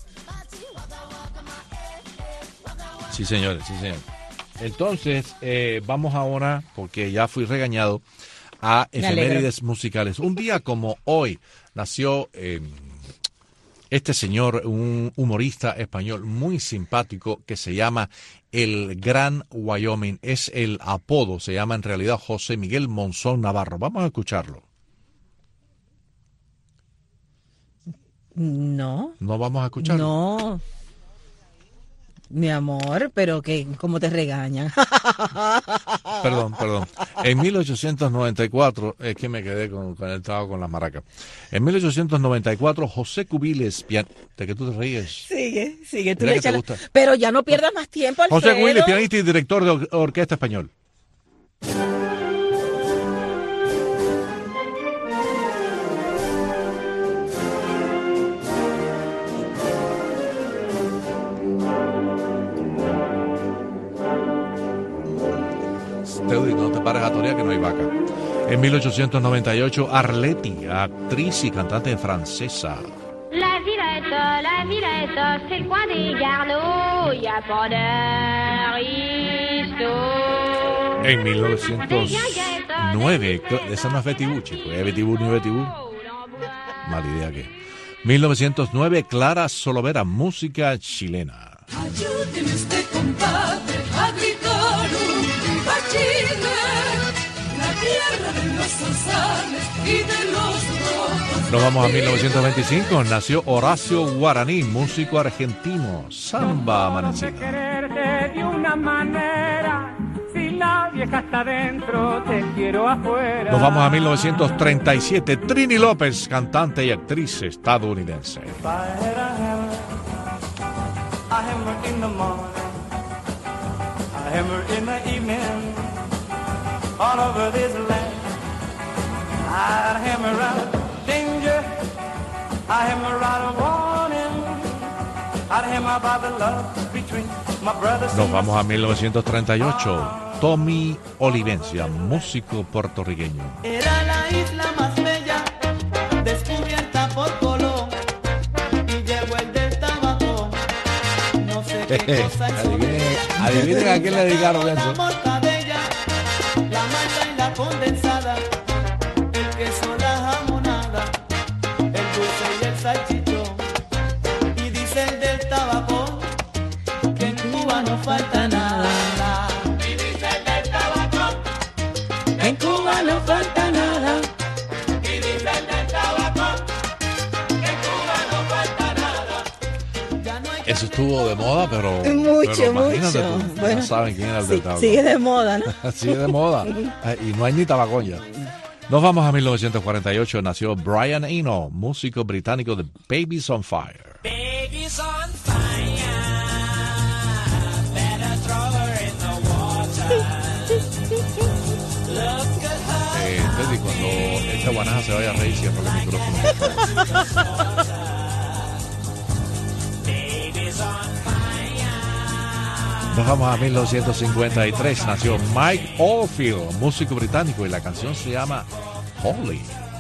Sí, señores, sí, señores. Entonces, eh, vamos ahora, porque ya fui regañado, a efemérides musicales. Un día como hoy nació eh, este señor, un humorista español muy simpático que se llama El Gran Wyoming. Es el apodo, se llama en realidad José Miguel Monzón Navarro. Vamos a escucharlo. No. ¿No vamos a escucharlo? No. Mi amor, pero que ¿cómo te regañan? Perdón, perdón. En mil ochocientos noventa y cuatro, es que me quedé con, conectado con las maracas. En mil ochocientos noventa y cuatro, José Cubiles, pian... ¿de qué tú te ríes? Sigue, sigue. Tú Mira le que te gusta. Pero ya no pierdas más tiempo, Alfredo. José Cubiles, pianista y director de or- orquesta español. Te digo, no te pares a torear que no hay vaca. En mil ochocientos noventa y ocho, Arletty, actriz y cantante francesa. La Villette, la Villette, c'est le coin des Garneaux, y a pas d'aristo. En mil novecientos nueve, esa no es Betty Boo, chico, es Betty Boo ni Betty Boo. Mala idea que. mil novecientos nueve, Clara Solovera, música chilena. Ayúdeme usted, compadre, a gritar un viva Chile, la tierra de los zarzales y de los rojos. Nos vamos a mil novecientos veinticinco, nació Horacio Guaraní, músico argentino, samba amanecida. Quererte de una manera, si la vieja está dentro, te quiero afuera. Nos vamos a mil novecientos treinta y siete, Trini López, cantante y actriz estadounidense. I hammer in the morning, I hammer in the evening, all over this land. I hammer out danger, I hammer out warning, I hammer about the love between my brothers. Nos vamos a mil novecientos treinta y ocho, Tommy Olivencia, músico puertorriqueño. Era la isla más bella, descubierta por Colón, y llegó el del tabaco. adivinen, adivinen a quién le dedicaron eso. La mortadella, la malta y la condensada, el queso, la jamonada, el dulce y el salchichón. Y dice el del tabaco que en Cuba no falta nada. Y dice el del tabaco que en Cuba no falta nada. Y dice el del tabaco que en Cuba no falta nada. Eso estuvo de moda, pero, mucho, pero imagínate mucho. Tú, bueno, no saben quién era el sí, del tabaco. sigue de moda, ¿no? Sigue de moda. Y no hay ni tabacón ya. Nos vamos a mil novecientos cuarenta y ocho, nació Brian Eno, músico británico de Babies on Fire. Baby's on fire, better throw her in the water. Look at her. Eh, Teddy, cuando esta guanaja se vaya a reír, cierra el micrófono. Nos vamos a mil novecientos cincuenta y tres, nació Mike Oldfield, músico británico, y la canción se llama Holy.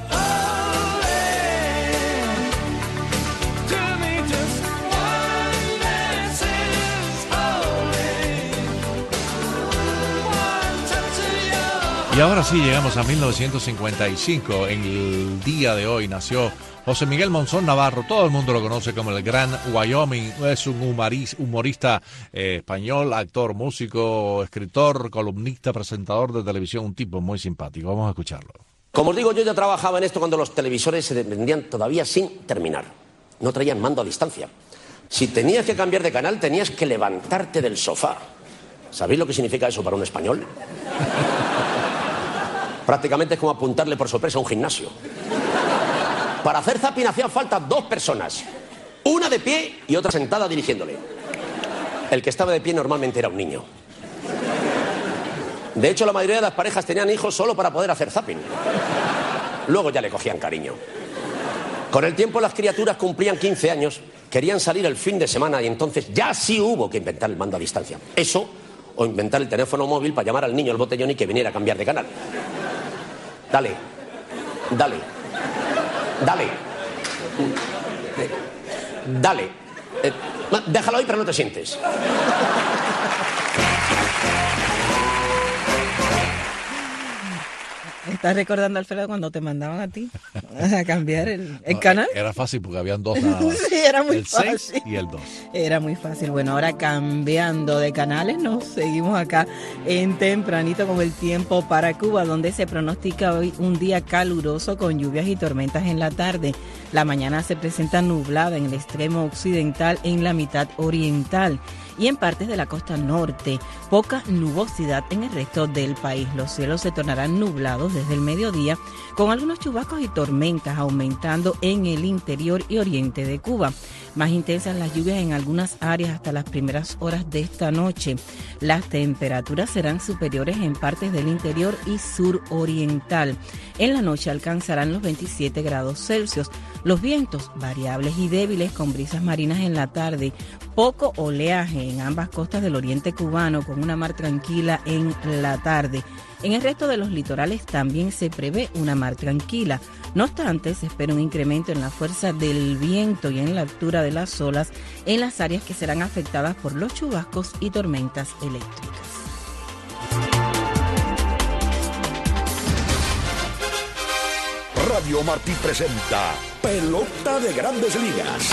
Y ahora sí, llegamos a mil novecientos cincuenta y cinco. En el día de hoy nació José Miguel Monzón Navarro. Todo el mundo lo conoce como el Gran Wyoming. Es un humorista eh, español, actor, músico, escritor, columnista, presentador de televisión. Un tipo muy simpático. Vamos a escucharlo. Como os digo, yo ya trabajaba en esto cuando los televisores se vendían todavía sin terminar. No traían mando a distancia. Si tenías que cambiar de canal, tenías que levantarte del sofá. ¿Sabéis lo que significa eso para un español? Prácticamente es como apuntarle por sorpresa a un gimnasio. Para hacer zapping hacían falta dos personas. Una de pie y otra sentada dirigiéndole. El que estaba de pie normalmente era un niño. De hecho, la mayoría de las parejas tenían hijos solo para poder hacer zapping. Luego ya le cogían cariño. Con el tiempo las criaturas cumplían quince años, querían salir el fin de semana y entonces ya sí hubo que inventar el mando a distancia. Eso, o inventar el teléfono móvil para llamar al niño al botellón y que viniera a cambiar de canal. Dale, dale, dale, dale. Eh, déjalo ahí, pero no te sientes. ¿Estás recordando, Alfredo, cuando te mandaban a ti a cambiar el, el no, canal? Era fácil porque habían dos nada más. Sí, era muy el fácil. seis y el dos. Era muy fácil. Bueno, ahora cambiando de canales, nos seguimos acá en Tempranito con el tiempo para Cuba, donde se pronostica hoy un día caluroso con lluvias y tormentas en la tarde. La mañana se presenta nublada en el extremo occidental, en la mitad oriental y en partes de la costa norte. Poca nubosidad en el resto del país. Los cielos se tornarán nublados desde el mediodía, con algunos chubascos y tormentas aumentando en el interior y oriente de Cuba. Más intensas las lluvias en algunas áreas hasta las primeras horas de esta noche. Las temperaturas serán superiores en partes del interior y sur oriental. En la noche alcanzarán los veintisiete grados Celsius. Los vientos variables y débiles con brisas marinas en la tarde, poco oleaje en ambas costas del oriente cubano con una mar tranquila en la tarde. En el resto de los litorales también se prevé una mar tranquila. No obstante, se espera un incremento en la fuerza del viento y en la altura de las olas en las áreas que serán afectadas por los chubascos y tormentas eléctricas. Radio Martí presenta Pelota de Grandes Ligas.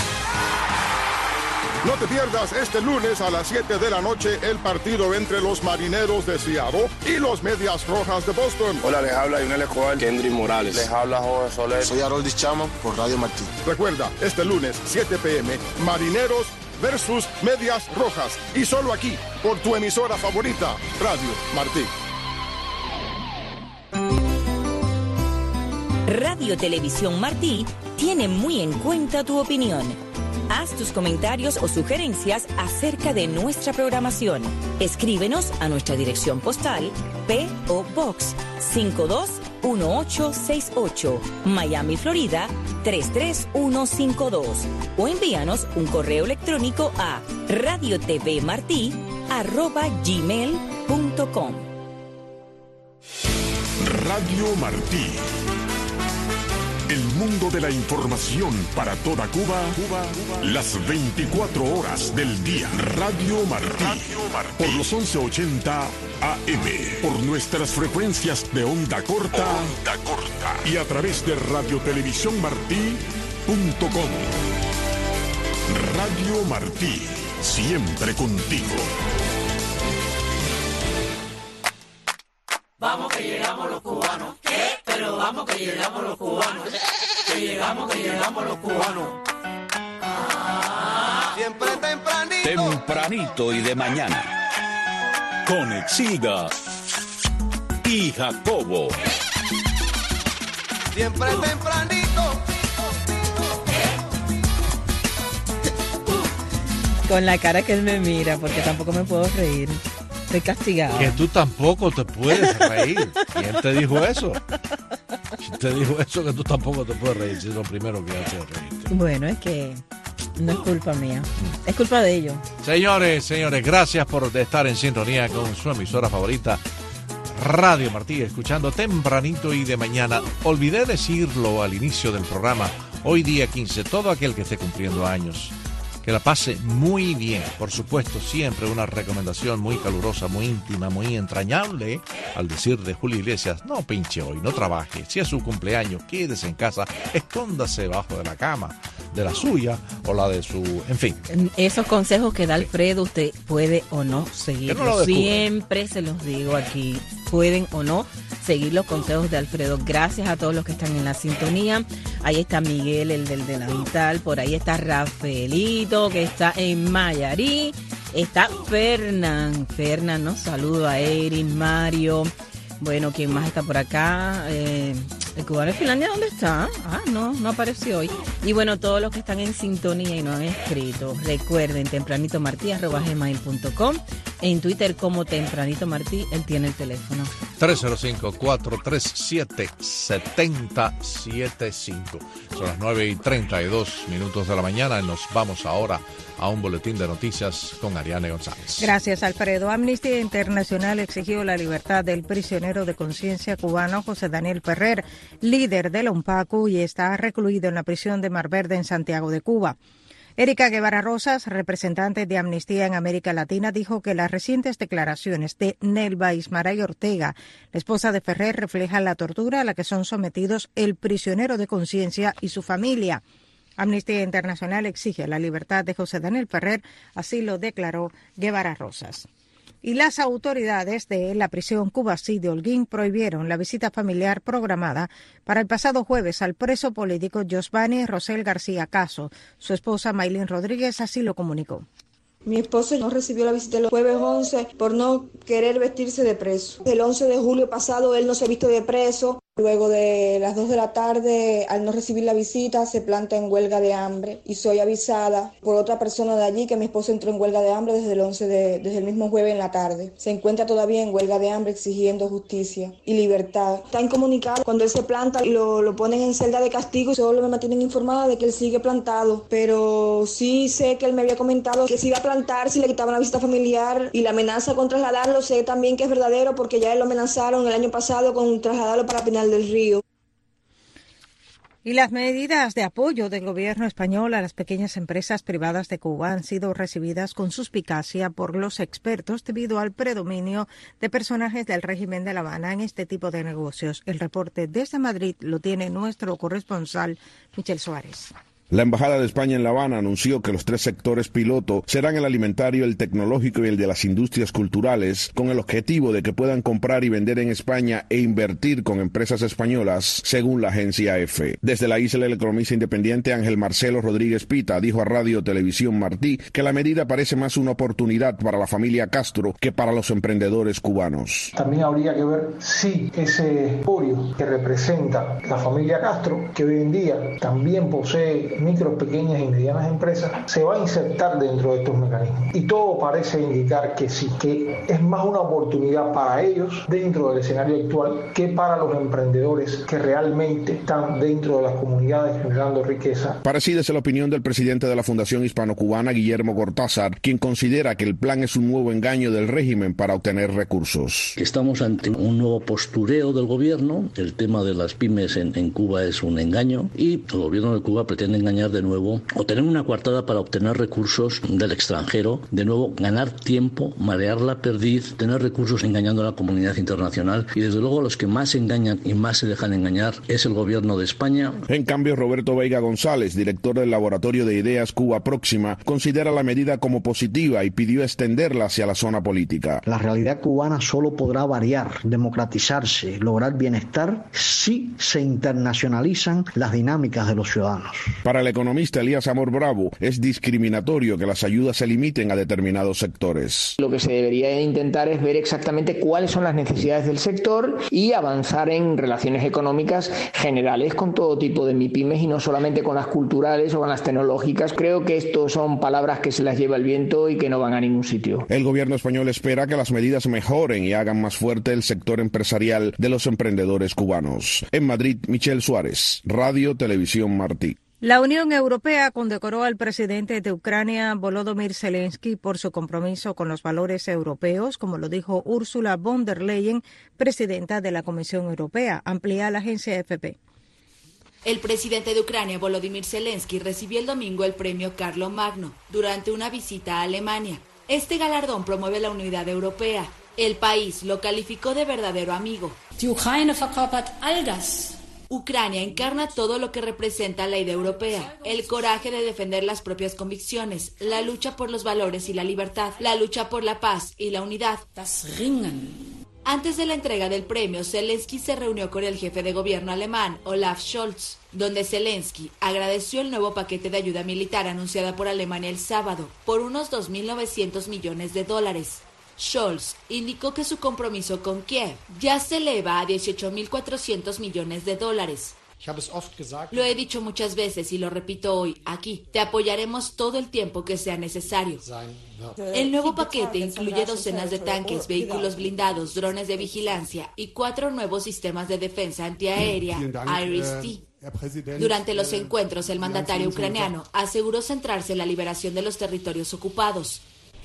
No te pierdas este lunes a las siete de la noche el partido entre los Marineros de Seattle y los Medias Rojas de Boston. Hola, les habla Yunel Escobar, Kendry Morales. Les habla Jorge Soler. Soy Haroldis Chama por Radio Martí. Recuerda, este lunes, siete p.m., Marineros versus Medias Rojas. Y solo aquí, por tu emisora favorita, Radio Martí. Radio Televisión Martí tiene muy en cuenta tu opinión. Haz tus comentarios o sugerencias acerca de nuestra programación. Escríbenos a nuestra dirección postal P O Box cinco dos uno ocho seis ocho, Miami, Florida tres tres uno cinco dos, o envíanos un correo electrónico a radiotvmartí arroba gmail punto com. Radio Martí. El mundo de la información para toda Cuba, Cuba, Cuba, las veinticuatro horas del día. Radio Martí, Radio Martí. Por los once ochenta A M, por nuestras frecuencias de onda corta, onda corta y a través de radiotelevisiónmartí punto com. Radio Martí, siempre contigo. Vamos que llegamos los cubanos. ¿Qué? Pero vamos que llegamos los cubanos. Que llegamos, que llegamos los cubanos. Ah, siempre tempranito. Tempranito y de mañana. Con Exilda y Jacobo. Siempre tempranito. Con la cara que él me mira, porque tampoco me puedo reír. Estoy castigado. Que tú tampoco te puedes reír. ¿Quién te dijo eso? ¿Quién te dijo eso que tú tampoco te puedes reír? Si es lo primero que hace reírte. Bueno, es que no es culpa mía. Es culpa de ellos. Señores, señores, gracias por estar en sintonía con su emisora favorita, Radio Martí, escuchando tempranito y de mañana. Olvidé decirlo al inicio del programa. Hoy día quince, todo aquel que esté cumpliendo años, que la pase muy bien. Por supuesto, siempre una recomendación muy calurosa, muy íntima, muy entrañable. Al decir de Julio Iglesias, no pinche hoy, no trabaje. Si es su cumpleaños, quédese en casa, escóndase debajo de la cama, de la suya o la de su... En fin. Esos consejos que da Alfredo, usted puede o no seguirlos. No siempre se los digo aquí. Pueden o no seguir los consejos de Alfredo. Gracias a todos los que están en la sintonía. Ahí está Miguel, el del delantal. Por ahí está Rafaelito, que está en Mayarí. Está Fernán. Fernán nos saluda a Erin, Mario. Bueno, ¿quién más está por acá? Eh, ¿El cubano de Finlandia dónde está? Ah, no, no apareció hoy. Y bueno, todos los que están en sintonía y no han escrito, recuerden, tempranito martí arroba gmail punto com. En Twitter como Tempranito Martí, él tiene el teléfono. tres cero cinco, cuatro tres siete, siete cero siete cinco. Son las nueve y treinta y dos minutos de la mañana y nos vamos ahora a un boletín de noticias con Ariane González. Gracias, Alfredo. Amnistía Internacional exigió la libertad del prisionero de conciencia cubano José Daniel Ferrer, líder de la UNPACU, y está recluido en la prisión de Mar Verde en Santiago de Cuba. Erika Guevara Rosas, representante de Amnistía en América Latina, dijo que las recientes declaraciones de Nelva Ismaray Ortega, la esposa de Ferrer, reflejan la tortura a la que son sometidos el prisionero de conciencia y su familia. Amnistía Internacional exige la libertad de José Daniel Ferrer, así lo declaró Guevara Rosas. Y las autoridades de la prisión Cubasí de Holguín prohibieron la visita familiar programada para el pasado jueves al preso político Josvani Rosel García Caso. Su esposa Maylin Rodríguez así lo comunicó. Mi esposo no recibió la visita el jueves once por no querer vestirse de preso. El once de julio pasado él no se vistió de preso. Luego de las dos de la tarde, al no recibir la visita, se planta en huelga de hambre y soy avisada por otra persona de allí que mi esposo entró en huelga de hambre desde el once de, desde el mismo jueves en la tarde. Se encuentra todavía en huelga de hambre exigiendo justicia y libertad. Está incomunicado. Cuando él se planta, lo, lo ponen en celda de castigo y solo me mantienen informada de que él sigue plantado. Pero sí sé que él me había comentado que si iba a plantar, si le quitaban la visita familiar, y la amenaza con trasladarlo, sé también que es verdadero porque ya él lo amenazaron el año pasado con trasladarlo para Pinal del Río. Y las medidas de apoyo del gobierno español a las pequeñas empresas privadas de Cuba han sido recibidas con suspicacia por los expertos debido al predominio de personajes del régimen de La Habana en este tipo de negocios. El reporte desde Madrid lo tiene nuestro corresponsal, Michel Suárez. La Embajada de España en La Habana anunció que los tres sectores piloto serán el alimentario, el tecnológico y el de las industrias culturales, con el objetivo de que puedan comprar y vender en España e invertir con empresas españolas, según la agencia E F E. Desde la isla, el economista independiente Ángel Marcelo Rodríguez Pita dijo a Radio Televisión Martí que la medida parece más una oportunidad para la familia Castro que para los emprendedores cubanos. También habría que ver si ese emporio que representa la familia Castro, que hoy en día también posee micro, pequeñas y medianas empresas, se va a insertar dentro de estos mecanismos. Y todo parece indicar que sí, que es más una oportunidad para ellos dentro del escenario actual que para los emprendedores que realmente están dentro de las comunidades generando riqueza. Parecida es la opinión del presidente de la Fundación Hispano-Cubana, Guillermo Cortázar, quien considera que el plan es un nuevo engaño del régimen para obtener recursos. Estamos ante un nuevo postureo del gobierno. El tema de las pymes en, en Cuba es un engaño y el gobierno de Cuba pretende engañar de nuevo o tener una coartada para obtener recursos del extranjero, de nuevo ganar tiempo, marear la perdiz, tener recursos engañando a la comunidad internacional, y desde luego los que más engañan y más se dejan engañar es el gobierno de España. En cambio, Roberto Veiga González, director del Laboratorio de Ideas Cuba Próxima, considera la medida como positiva y pidió extenderla hacia la zona política. La realidad cubana solo podrá variar, democratizarse, lograr bienestar si se internacionalizan las dinámicas de los ciudadanos. Para el economista Elías Amor Bravo, es discriminatorio que las ayudas se limiten a determinados sectores. Lo que se debería intentar es ver exactamente cuáles son las necesidades del sector y avanzar en relaciones económicas generales con todo tipo de MIPYMES y no solamente con las culturales o con las tecnológicas. Creo que esto son palabras que se las lleva el viento y que no van a ningún sitio. El gobierno español espera que las medidas mejoren y hagan más fuerte el sector empresarial de los emprendedores cubanos. En Madrid, Michel Suárez, Radio Televisión Martí. La Unión Europea condecoró al presidente de Ucrania, Volodymyr Zelensky, por su compromiso con los valores europeos, como lo dijo Ursula von der Leyen, presidenta de la Comisión Europea. Amplía la agencia A F P. El presidente de Ucrania, Volodymyr Zelensky, recibió el domingo el premio Carlo Magno durante una visita a Alemania. Este galardón promueve la unidad europea. El país lo calificó de verdadero amigo. Die Ukraine verkörpert all das. Ucrania encarna todo lo que representa la idea europea, el coraje de defender las propias convicciones, la lucha por los valores y la libertad, la lucha por la paz y la unidad. Das Ringen. Antes de la entrega del premio, Zelensky se reunió con el jefe de gobierno alemán, Olaf Scholz, donde Zelensky agradeció el nuevo paquete de ayuda militar anunciada por Alemania el sábado, por unos dos mil novecientos millones de dólares. Scholz indicó que su compromiso con Kiev ya se eleva a dieciocho mil cuatrocientos millones de dólares. Lo he dicho muchas veces y lo repito hoy, aquí. Te apoyaremos todo el tiempo que sea necesario. El nuevo paquete incluye docenas de tanques, vehículos blindados, drones de vigilancia y cuatro nuevos sistemas de defensa antiaérea, Iris-T. Durante los encuentros, el mandatario ucraniano aseguró centrarse en la liberación de los territorios ocupados.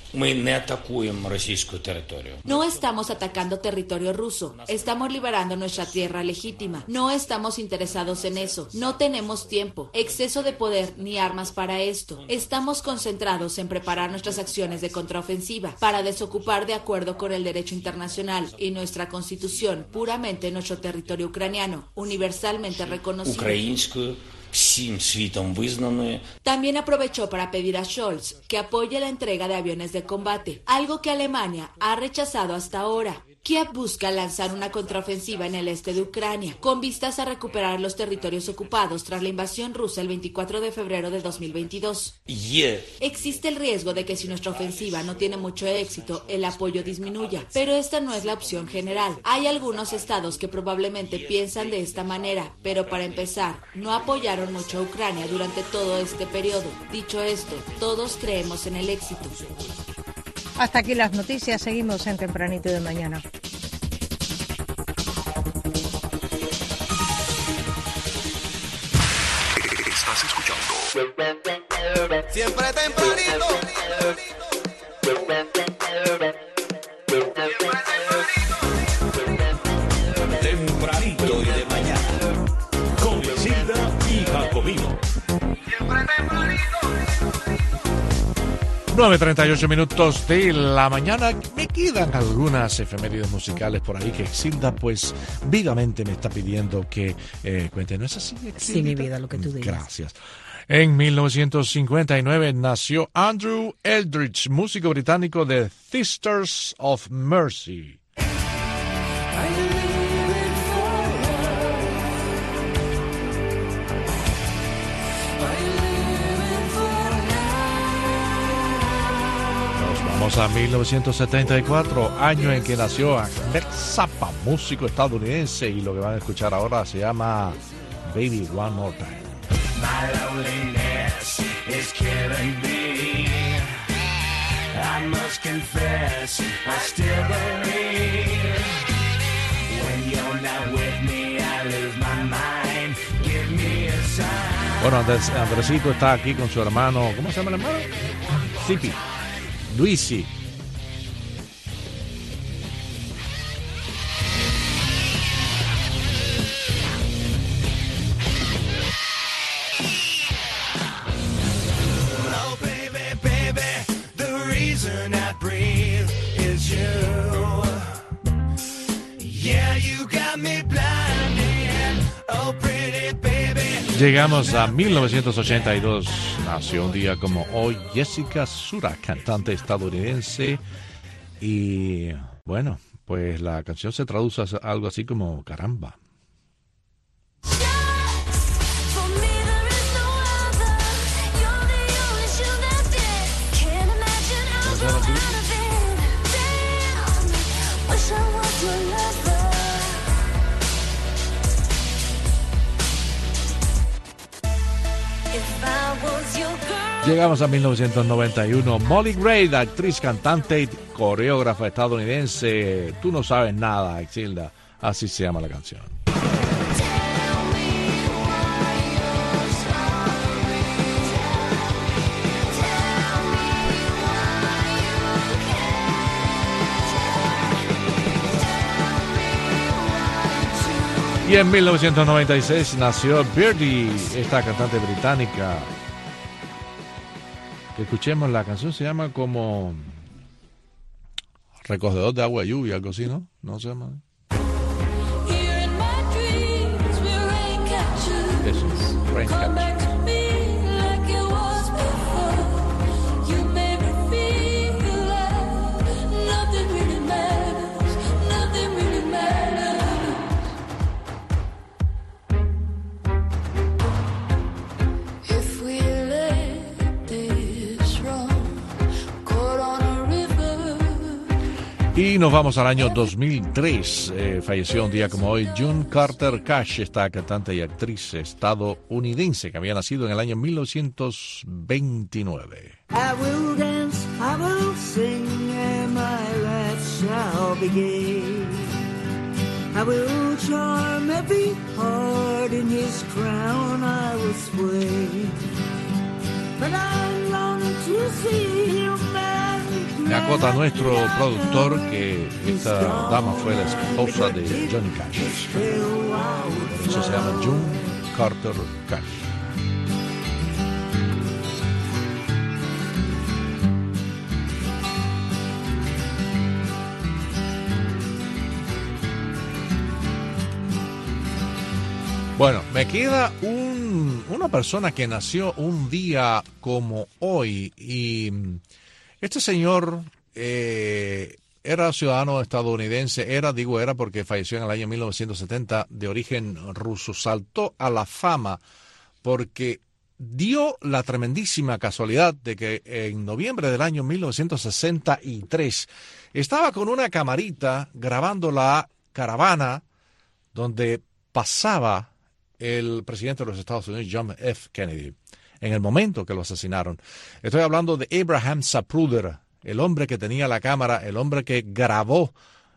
No estamos atacando territorio ruso, estamos liberando nuestra tierra legítima. No estamos interesados en eso, no tenemos tiempo, exceso de poder ni armas para esto. Estamos concentrados en preparar nuestras acciones de contraofensiva para desocupar de acuerdo con el derecho internacional y nuestra constitución puramente nuestro territorio ucraniano, universalmente reconocido. También aprovechó para pedir a Scholz que apoye la entrega de aviones de combate, algo que Alemania ha rechazado hasta ahora. Kiev busca lanzar una contraofensiva en el este de Ucrania, con vistas a recuperar los territorios ocupados tras la invasión rusa el veinticuatro de febrero de dos mil veintidós. Yeah. Existe el riesgo de que si nuestra ofensiva no tiene mucho éxito, el apoyo disminuya, pero esta no es la opción general. Hay algunos estados que probablemente piensan de esta manera, pero para empezar, no apoyaron mucho a Ucrania durante todo este periodo. Dicho esto, todos creemos en el éxito. Hasta aquí las noticias, seguimos en Tempranito de Mañana. Estás escuchando Siempre tempranito. Tempranito y de mañana con Isilda y Jacobino. Siempre tempranito. nueve treinta y ocho minutos de la mañana. Me quedan algunas efemérides musicales por ahí que Exilda pues vivamente me está pidiendo que eh, cuente. ¿No es así, Exilda? Sí, mi vida, lo que tú digas. Gracias. En mil novecientos cincuenta y nueve nació Andrew Eldridge, músico británico de Sisters of Mercy. Vamos a mil novecientos setenta y cuatro, año en que nació Ahmed Zappa, músico estadounidense, y lo que van a escuchar ahora se llama Baby One More Time. My loneliness is killing me. I must confess, I still believe. When you're not with me, I lose my mind. Give me a sign. Bueno, Andres, Andresito está aquí con su hermano, ¿cómo se llama el hermano? Zipi. Luisi. Oh, baby, baby, the reason I breathe is you. Yeah, you got me blinded. Oh, pretty baby. Llegamos a mil novecientos ochenta y dos. Nació un día como hoy Jessica Sura, cantante estadounidense. Y bueno, pues la canción se traduce a algo así como caramba. Llegamos a mil novecientos noventa y uno. Molly Gray, actriz, cantante y coreógrafa estadounidense. Tú no sabes nada, Exilda. Así se llama la canción. Y en mil novecientos noventa y seis nació Birdie, esta cantante británica. Que escuchemos, la canción se llama como Recogedor de Agua de Lluvia, algo así, ¿no? No se llama. Eso es, Raincatcher. Y nos vamos al año dos mil tres. Eh, falleció un día como hoy June Carter Cash, esta cantante y actriz estadounidense que había nacido en el año mil novecientos veintinueve. I will dance, I will sing, and my life shall begin. I will charm every heart, in his crown I will sway. But I long to see you marry. Me acota nuestro productor que esta dama fue la esposa de Johnny Cash. Por eso se llama June Carter Cash. Bueno, me queda un, una persona que nació un día como hoy y este señor eh, era ciudadano estadounidense, era, digo era porque falleció en el año mil novecientos setenta, de origen ruso. Saltó a la fama porque dio la tremendísima casualidad de que en noviembre del año mil novecientos sesenta y tres estaba con una camarita grabando la caravana donde pasaba el presidente de los Estados Unidos, John F. Kennedy, en el momento que lo asesinaron. Estoy hablando de Abraham Zapruder, el hombre que tenía la cámara, el hombre que grabó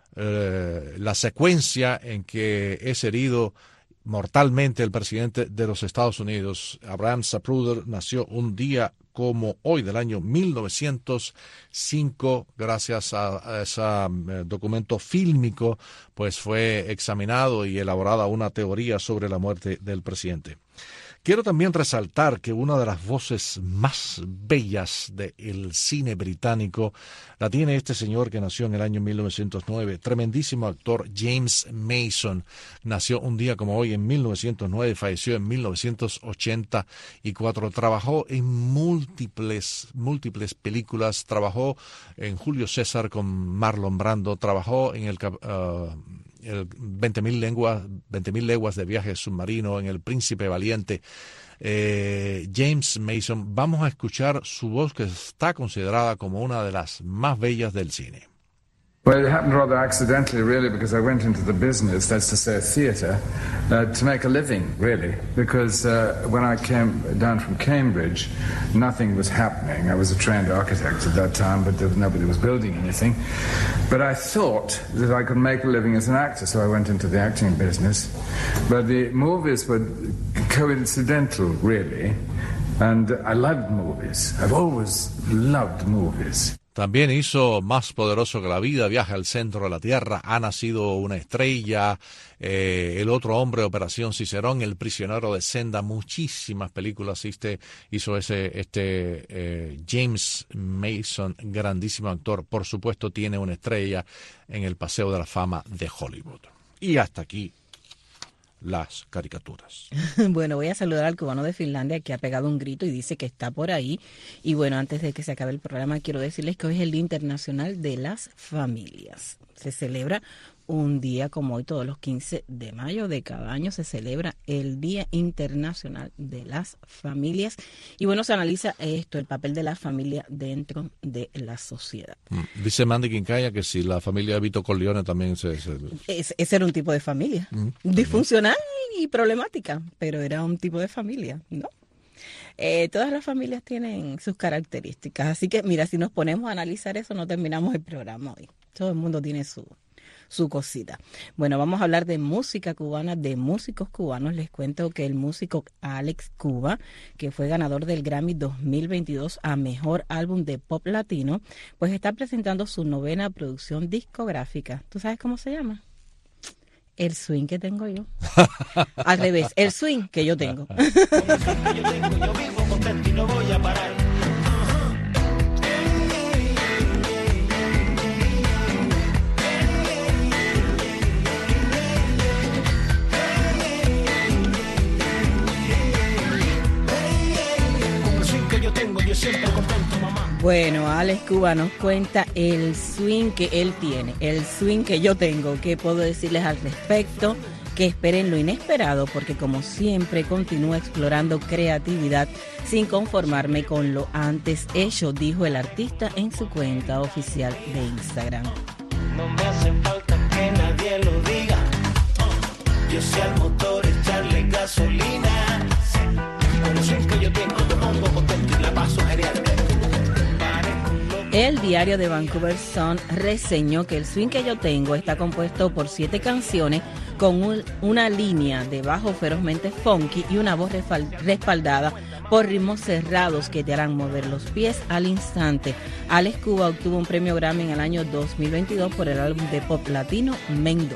eh, la secuencia en que es herido mortalmente el presidente de los Estados Unidos. Abraham Zapruder nació un día como hoy del año mil novecientos cinco, gracias a, a ese eh, documento fílmico, pues fue examinado y elaborada una teoría sobre la muerte del presidente. Quiero también resaltar que una de las voces más bellas del cine británico la tiene este señor que nació en el año mil novecientos nueve, tremendísimo actor James Mason. Nació un día como hoy en mil novecientos nueve, falleció en mil novecientos ochenta y cuatro. Trabajó en múltiples, múltiples películas, trabajó en Julio César con Marlon Brando, trabajó en el... Uh, el veinte mil leguas, veinte mil leguas de viaje submarino, en El Príncipe Valiente. Eh, James Mason, vamos a escuchar su voz que está considerada como una de las más bellas del cine. Well, it happened rather accidentally, really, because I went into the business, that's to say theatre, uh, to make a living, really. Because uh, when I came down from Cambridge, nothing was happening. I was a trained architect at that time, but there, nobody was building anything. But I thought that I could make a living as an actor, so I went into the acting business. But the movies were coincidental, really. And I loved movies. I've always loved movies. También hizo Más poderoso que la vida, Viaje al centro de la tierra, Ha nacido una estrella, eh, El otro hombre, Operación Cicerón, El prisionero de Senda, muchísimas películas este, hizo ese este eh, James Mason, grandísimo actor. Por supuesto tiene una estrella en el Paseo de la Fama de Hollywood. Y hasta aquí las caricaturas. Bueno, voy a saludar al cubano de Finlandia que ha pegado un grito y dice que está por ahí. Y bueno, antes de que se acabe el programa, quiero decirles que hoy es el Día Internacional de las Familias. Se celebra un día como hoy, todos los quince de mayo de cada año se celebra el Día Internacional de las Familias. Y bueno, se analiza esto, el papel de la familia dentro de la sociedad. Mm. Dice Mandy Quincaya que si la familia de Vito Corleone también se... se... Es, ese era un tipo de familia, mm. disfuncional y problemática, pero era un tipo de familia, ¿no? Eh, todas las familias tienen sus características, así que mira, si nos ponemos a analizar eso no terminamos el programa hoy. Todo el mundo tiene su... su cosita. Bueno, vamos a hablar de música cubana, de músicos cubanos. Les cuento que el músico Alex Cuba, que fue ganador del Grammy dos mil veintidós a Mejor Álbum de Pop Latino, pues está presentando su novena producción discográfica. ¿Tú sabes cómo se llama? El swing que tengo yo. Al revés, el swing que yo tengo. Yo vivo contento y no voy a parar. Bueno, Alex Cuba nos cuenta el swing que él tiene, el swing que yo tengo. ¿Qué puedo decirles al respecto? Que esperen lo inesperado, porque como siempre continúo explorando creatividad sin conformarme con lo antes hecho, dijo el artista en su cuenta oficial de Instagram. No me hace falta que nadie lo diga. Yo sé al motor echarle gasolina. Con el swing que yo tengo, me pongo contento y la paso genial. El diario de Vancouver Sun reseñó que el swing que yo tengo está compuesto por siete canciones con un, una línea de bajo ferozmente funky y una voz respaldada por ritmos cerrados que te harán mover los pies al instante. Alex Cuba obtuvo un premio Grammy en el año dos mil veintidós por el álbum de pop latino Mendo.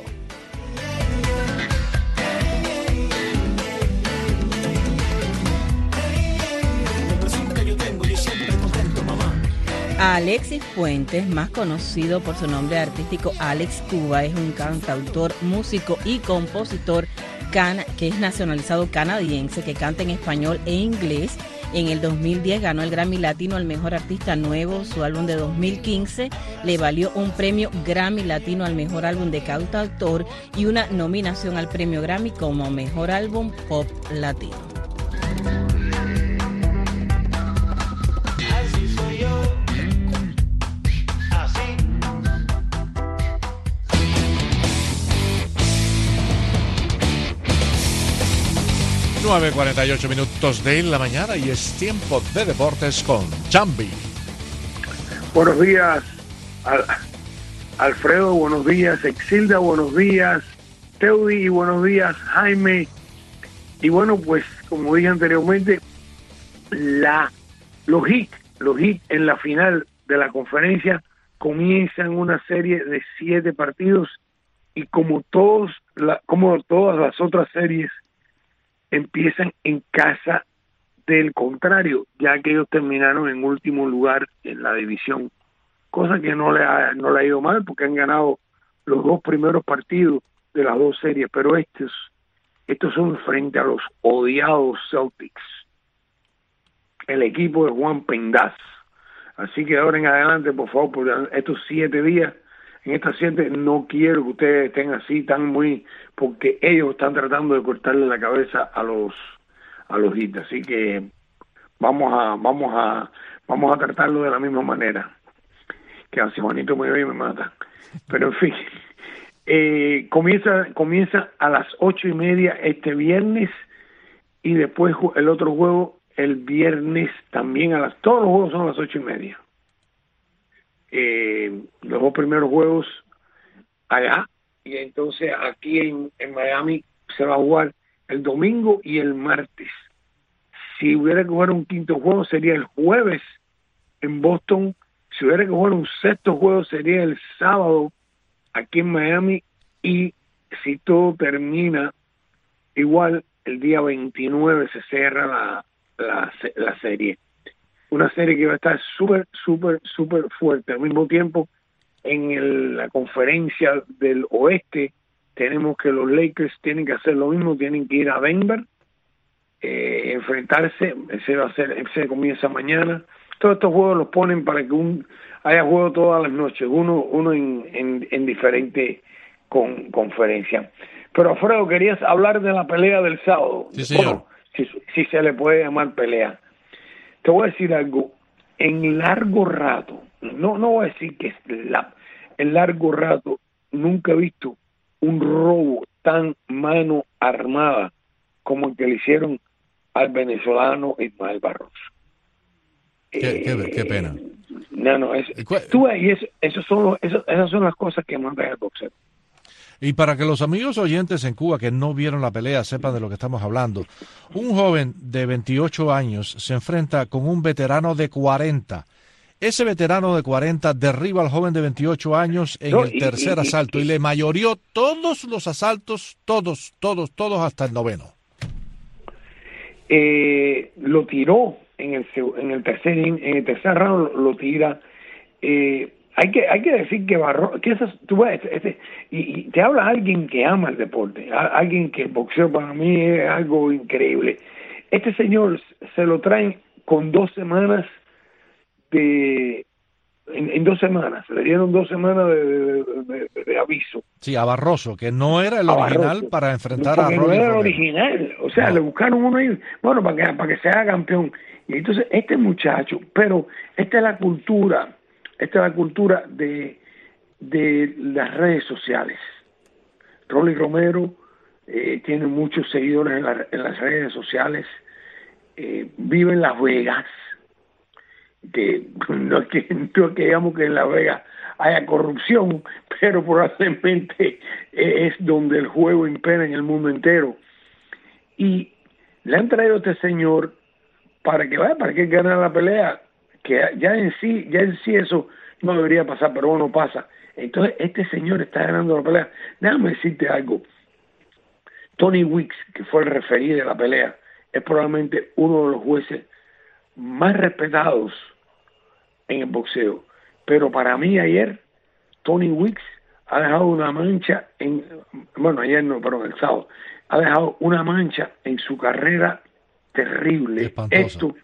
Alexis Fuentes, más conocido por su nombre artístico Alex Cuba, es un cantautor, músico y compositor cana- que es nacionalizado canadiense, que canta en español e inglés En el dos mil diez ganó el Grammy Latino al Mejor Artista Nuevo. Su álbum de dos mil quince le valió un premio Grammy Latino al Mejor Álbum de Cantautor y una nominación al premio Grammy como Mejor Álbum Pop Latino. nueve cuarenta y ocho minutos de la mañana y es tiempo de deportes con Chambi. Buenos días, Al- Alfredo, buenos días, Exilda, buenos días, Teudi, y buenos días, Jaime. Y bueno, pues como dije anteriormente, la, los hits, los hits en la final de la conferencia comienzan una serie de siete partidos y como todos, la, como todas las otras series empiezan en casa del contrario, ya que ellos terminaron en último lugar en la división, cosa que no le ha, no le ha ido mal porque han ganado los dos primeros partidos de las dos series, pero estos, estos son frente a los odiados Celtics, el equipo de Juan Pendaz. Así que ahora en adelante, por favor, por estos siete días, en estas siete, no quiero que ustedes estén así tan muy, porque ellos están tratando de cortarle la cabeza a los a los hits, así que vamos a vamos a vamos a tratarlo de la misma manera. Que así Juanito me ve y me mata. Pero en fin, eh, comienza comienza a las ocho y media este viernes y después el otro juego el viernes también a las, todos los juegos son a las ocho y media. Eh, los dos primeros juegos allá y entonces aquí en, en Miami se va a jugar el domingo y el martes. Si hubiera que jugar un quinto juego sería el jueves en Boston. Si hubiera que jugar un sexto juego sería el sábado aquí en Miami, y si todo termina igual el día veintinueve se cierra la, la, la serie. Una serie que va a estar súper, súper, súper fuerte. Al mismo tiempo, en el, la conferencia del oeste, tenemos que los Lakers tienen que hacer lo mismo, tienen que ir a Denver, eh, enfrentarse, ese va a ser, ese comienza mañana. Todos estos juegos los ponen para que un, haya juego todas las noches, uno, uno en, en, en diferentes con, conferencias. Pero Alfredo, querías hablar de la pelea del sábado. Sí, señor. Bueno, si, si se le puede llamar pelea. Te voy a decir algo, en largo rato, no no voy a decir que es la, en largo rato, nunca he visto un robo tan mano armada como el que le hicieron al venezolano Ismael Barros. Qué, eh, qué, qué pena. No, no, es, tú ves, y eso, eso son los, eso, esas son las cosas que matan el boxeo. Y para que los amigos oyentes en Cuba que no vieron la pelea sepan de lo que estamos hablando, un joven de veintiocho años se enfrenta con un veterano de cuarenta. Ese veterano de cuarenta derriba al joven de veintiocho años en No, el y- tercer y- y- asalto y le mayorió todos los asaltos, todos, todos, todos hasta el noveno. Eh, lo tiró en el seg- en el tercer in- en el tercer round, lo, lo tira. Eh, hay que hay que decir que Barro, que esas, tú ves, este, este- y, y te habla alguien que ama el deporte, a- alguien que el boxeo para mí es algo increíble. Este señor se lo traen con dos semanas de en, en dos semanas, le dieron dos semanas de, de- de- de- de aviso. Sí, a Barroso, que no era el A original Barroso. para enfrentar a Porque no Rolly era el Romero. original, o sea, le buscaron uno ahí, bueno, para que, para que sea campeón. Y entonces este muchacho, pero esta es la cultura, esta es la cultura de, de las redes sociales. Rolly Romero eh, tiene muchos seguidores en, la- en las redes sociales, eh, vive en Las Vegas, que no es que, no es que digamos que en Las Vegas haya corrupción, pero probablemente es donde el juego impera en el mundo entero. Y le han traído a este señor para que vaya, para que gane la pelea, que ya en sí, ya en sí eso no debería pasar, pero bueno, pasa. Entonces este señor está ganando la pelea. Déjame decirte algo. Tony Weeks, que fue el referí de la pelea, es probablemente uno de los jueces más respetados en el boxeo. Pero para mí ayer, Tony Weeks ha dejado una mancha en, bueno, ayer no, pero el sábado, ha dejado una mancha en su carrera terrible. Espantosa. Esto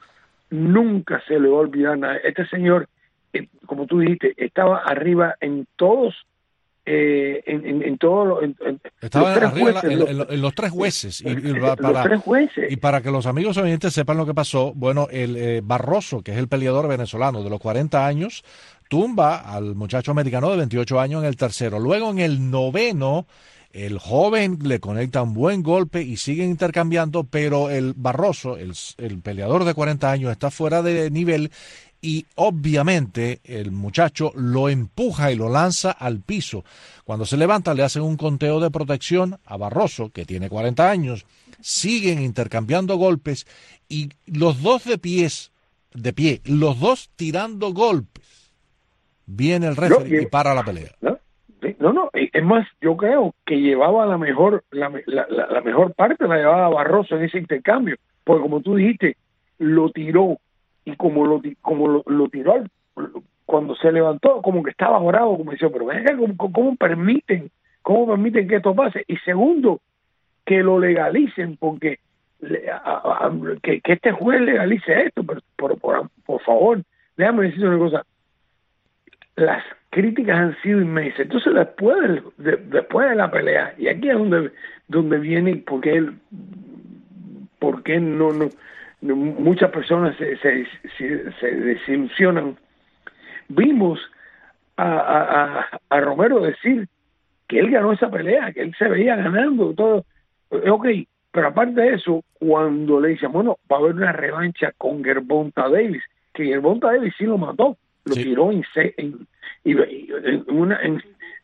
nunca se le va a olvidar nada. Este señor, eh, como tú dijiste, estaba arriba en todos, eh, en, en, en todos en, en, estaba los tres arriba jueces, en, los, en, en los tres jueces. Y, y los para, tres jueces. Y para que los amigos oyentes sepan lo que pasó, bueno, el eh, Barroso, que es el peleador venezolano de los cuarenta años, tumba al muchacho americano de veintiocho años en el tercero. Luego en el noveno, el joven le conecta un buen golpe y siguen intercambiando, pero el Barroso, el, el peleador de cuarenta años, está fuera de nivel y obviamente el muchacho lo empuja y lo lanza al piso. Cuando se levanta le hacen un conteo de protección a Barroso, que tiene cuarenta años, siguen intercambiando golpes y los dos de pies, de pie, los dos tirando golpes. Viene el referee no, y para la pelea. No, no, no, es más, yo creo que llevaba la mejor, la, la, la, la mejor parte la llevaba Barroso en ese intercambio, porque como tú dijiste, lo tiró y como lo como lo, lo tiró cuando se levantó, como que estaba bravo, como decía, pero venga, ¿cómo, cómo permiten, cómo permiten que esto pase? Y segundo, que lo legalicen, porque le, a, a, que, que este juez legalice esto, pero por, por, por favor, déjame decir una cosa. Las críticas han sido inmensas. Entonces, después de, de, después de la pelea, y aquí es donde, donde viene, porque él, porque no, no, no muchas personas se, se, se, se desilusionan. Vimos a, a, a, a Romero decir que él ganó esa pelea, que él se veía ganando, todo. Ok, pero aparte de eso, cuando le dicen, bueno, va a haber una revancha con Gervonta Davis, que Gervonta Davis sí lo mató. Lo sí. tiró en, en, en, en una en,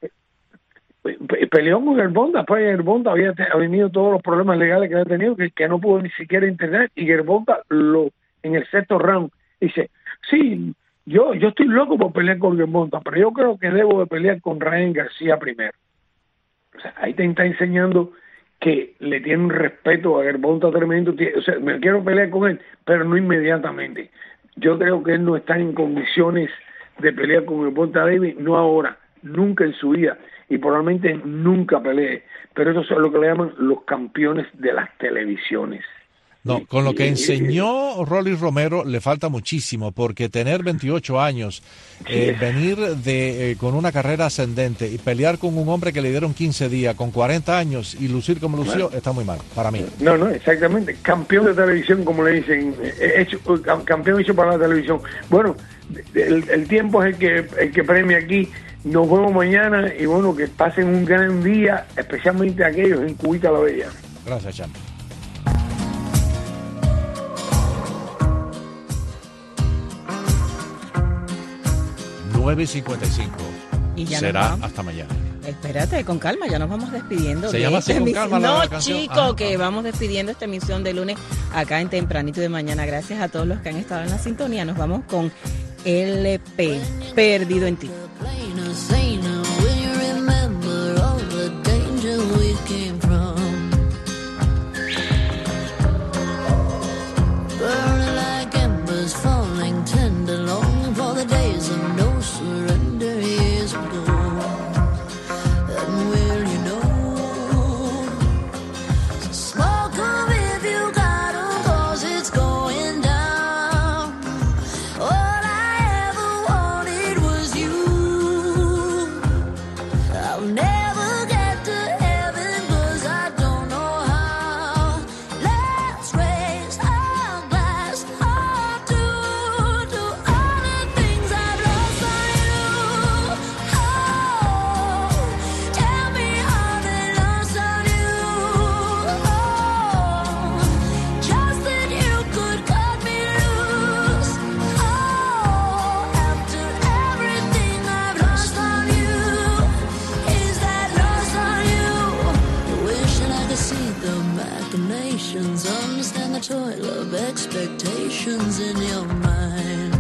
en, peleó con Gervonta, después Gervonta había tenido todos los problemas legales que había tenido, que, que no pudo ni siquiera internet, y Gervonta lo en el sexto round dice, sí, yo yo estoy loco por pelear con Gervonta, pero yo creo que debo de pelear con Ryan García primero. O sea, ahí te está enseñando que le tiene un respeto a Gervonta tremendo, o sea, me quiero pelear con él, pero no inmediatamente. Yo creo que él no está en condiciones de pelear con Gervonta Davis, no ahora, nunca en su vida, y probablemente nunca pelee. Pero eso es lo que le llaman los campeones de las televisiones. No, con lo que enseñó Rolly Romero le falta muchísimo, porque tener veintiocho años, eh, venir de eh, con una carrera ascendente y pelear con un hombre que le dieron quince días, con cuarenta años y lucir como lució, está muy mal, para mí. No, no, exactamente. Campeón de televisión, como le dicen, hecho, campeón hecho para la televisión. Bueno, el, el tiempo es el que, el que premia aquí. Nos vemos mañana y bueno, que pasen un gran día, especialmente aquellos en Cubita la Bella. Gracias, Champ. nueve y cincuenta y cinco. Y ya será hasta mañana. Espérate, con calma, ya nos vamos despidiendo. Se de llama esta así, con calma, No, la canción. chico, Ah, que ah. vamos despidiendo esta emisión de lunes acá en Tempranito de Mañana. Gracias a todos los que han estado en la sintonía. Nos vamos con L P, Perdido en ti. Understand the toil of expectations in your mind.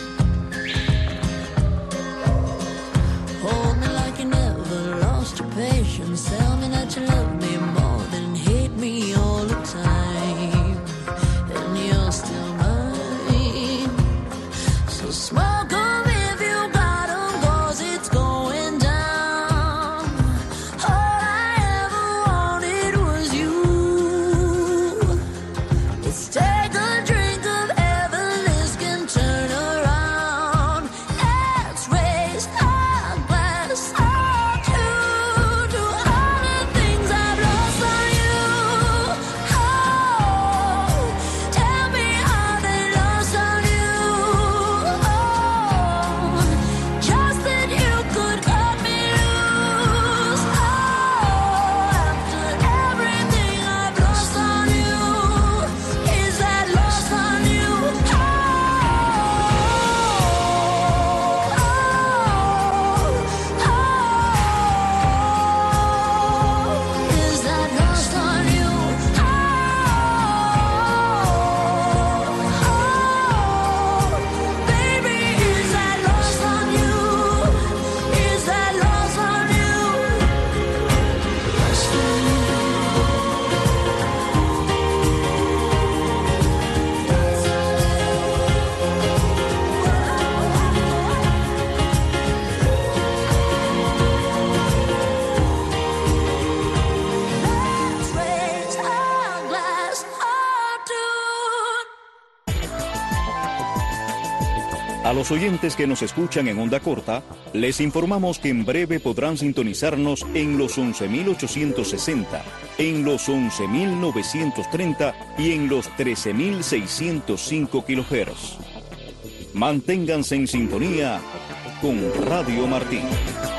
Hold me like you never lost your patience. Tell me that you love me more than hate me all the time. And you're still mine. So smoke 'em if you got 'em, 'cause it's going down. All I ever wanted was you. Let's take a drink of heaven. A los oyentes que nos escuchan en onda corta, les informamos que en breve podrán sintonizarnos en los once mil ochocientos sesenta, en los once mil novecientos treinta y en los trece mil seiscientos cinco kilohertz. Manténganse en sintonía con Radio Martí.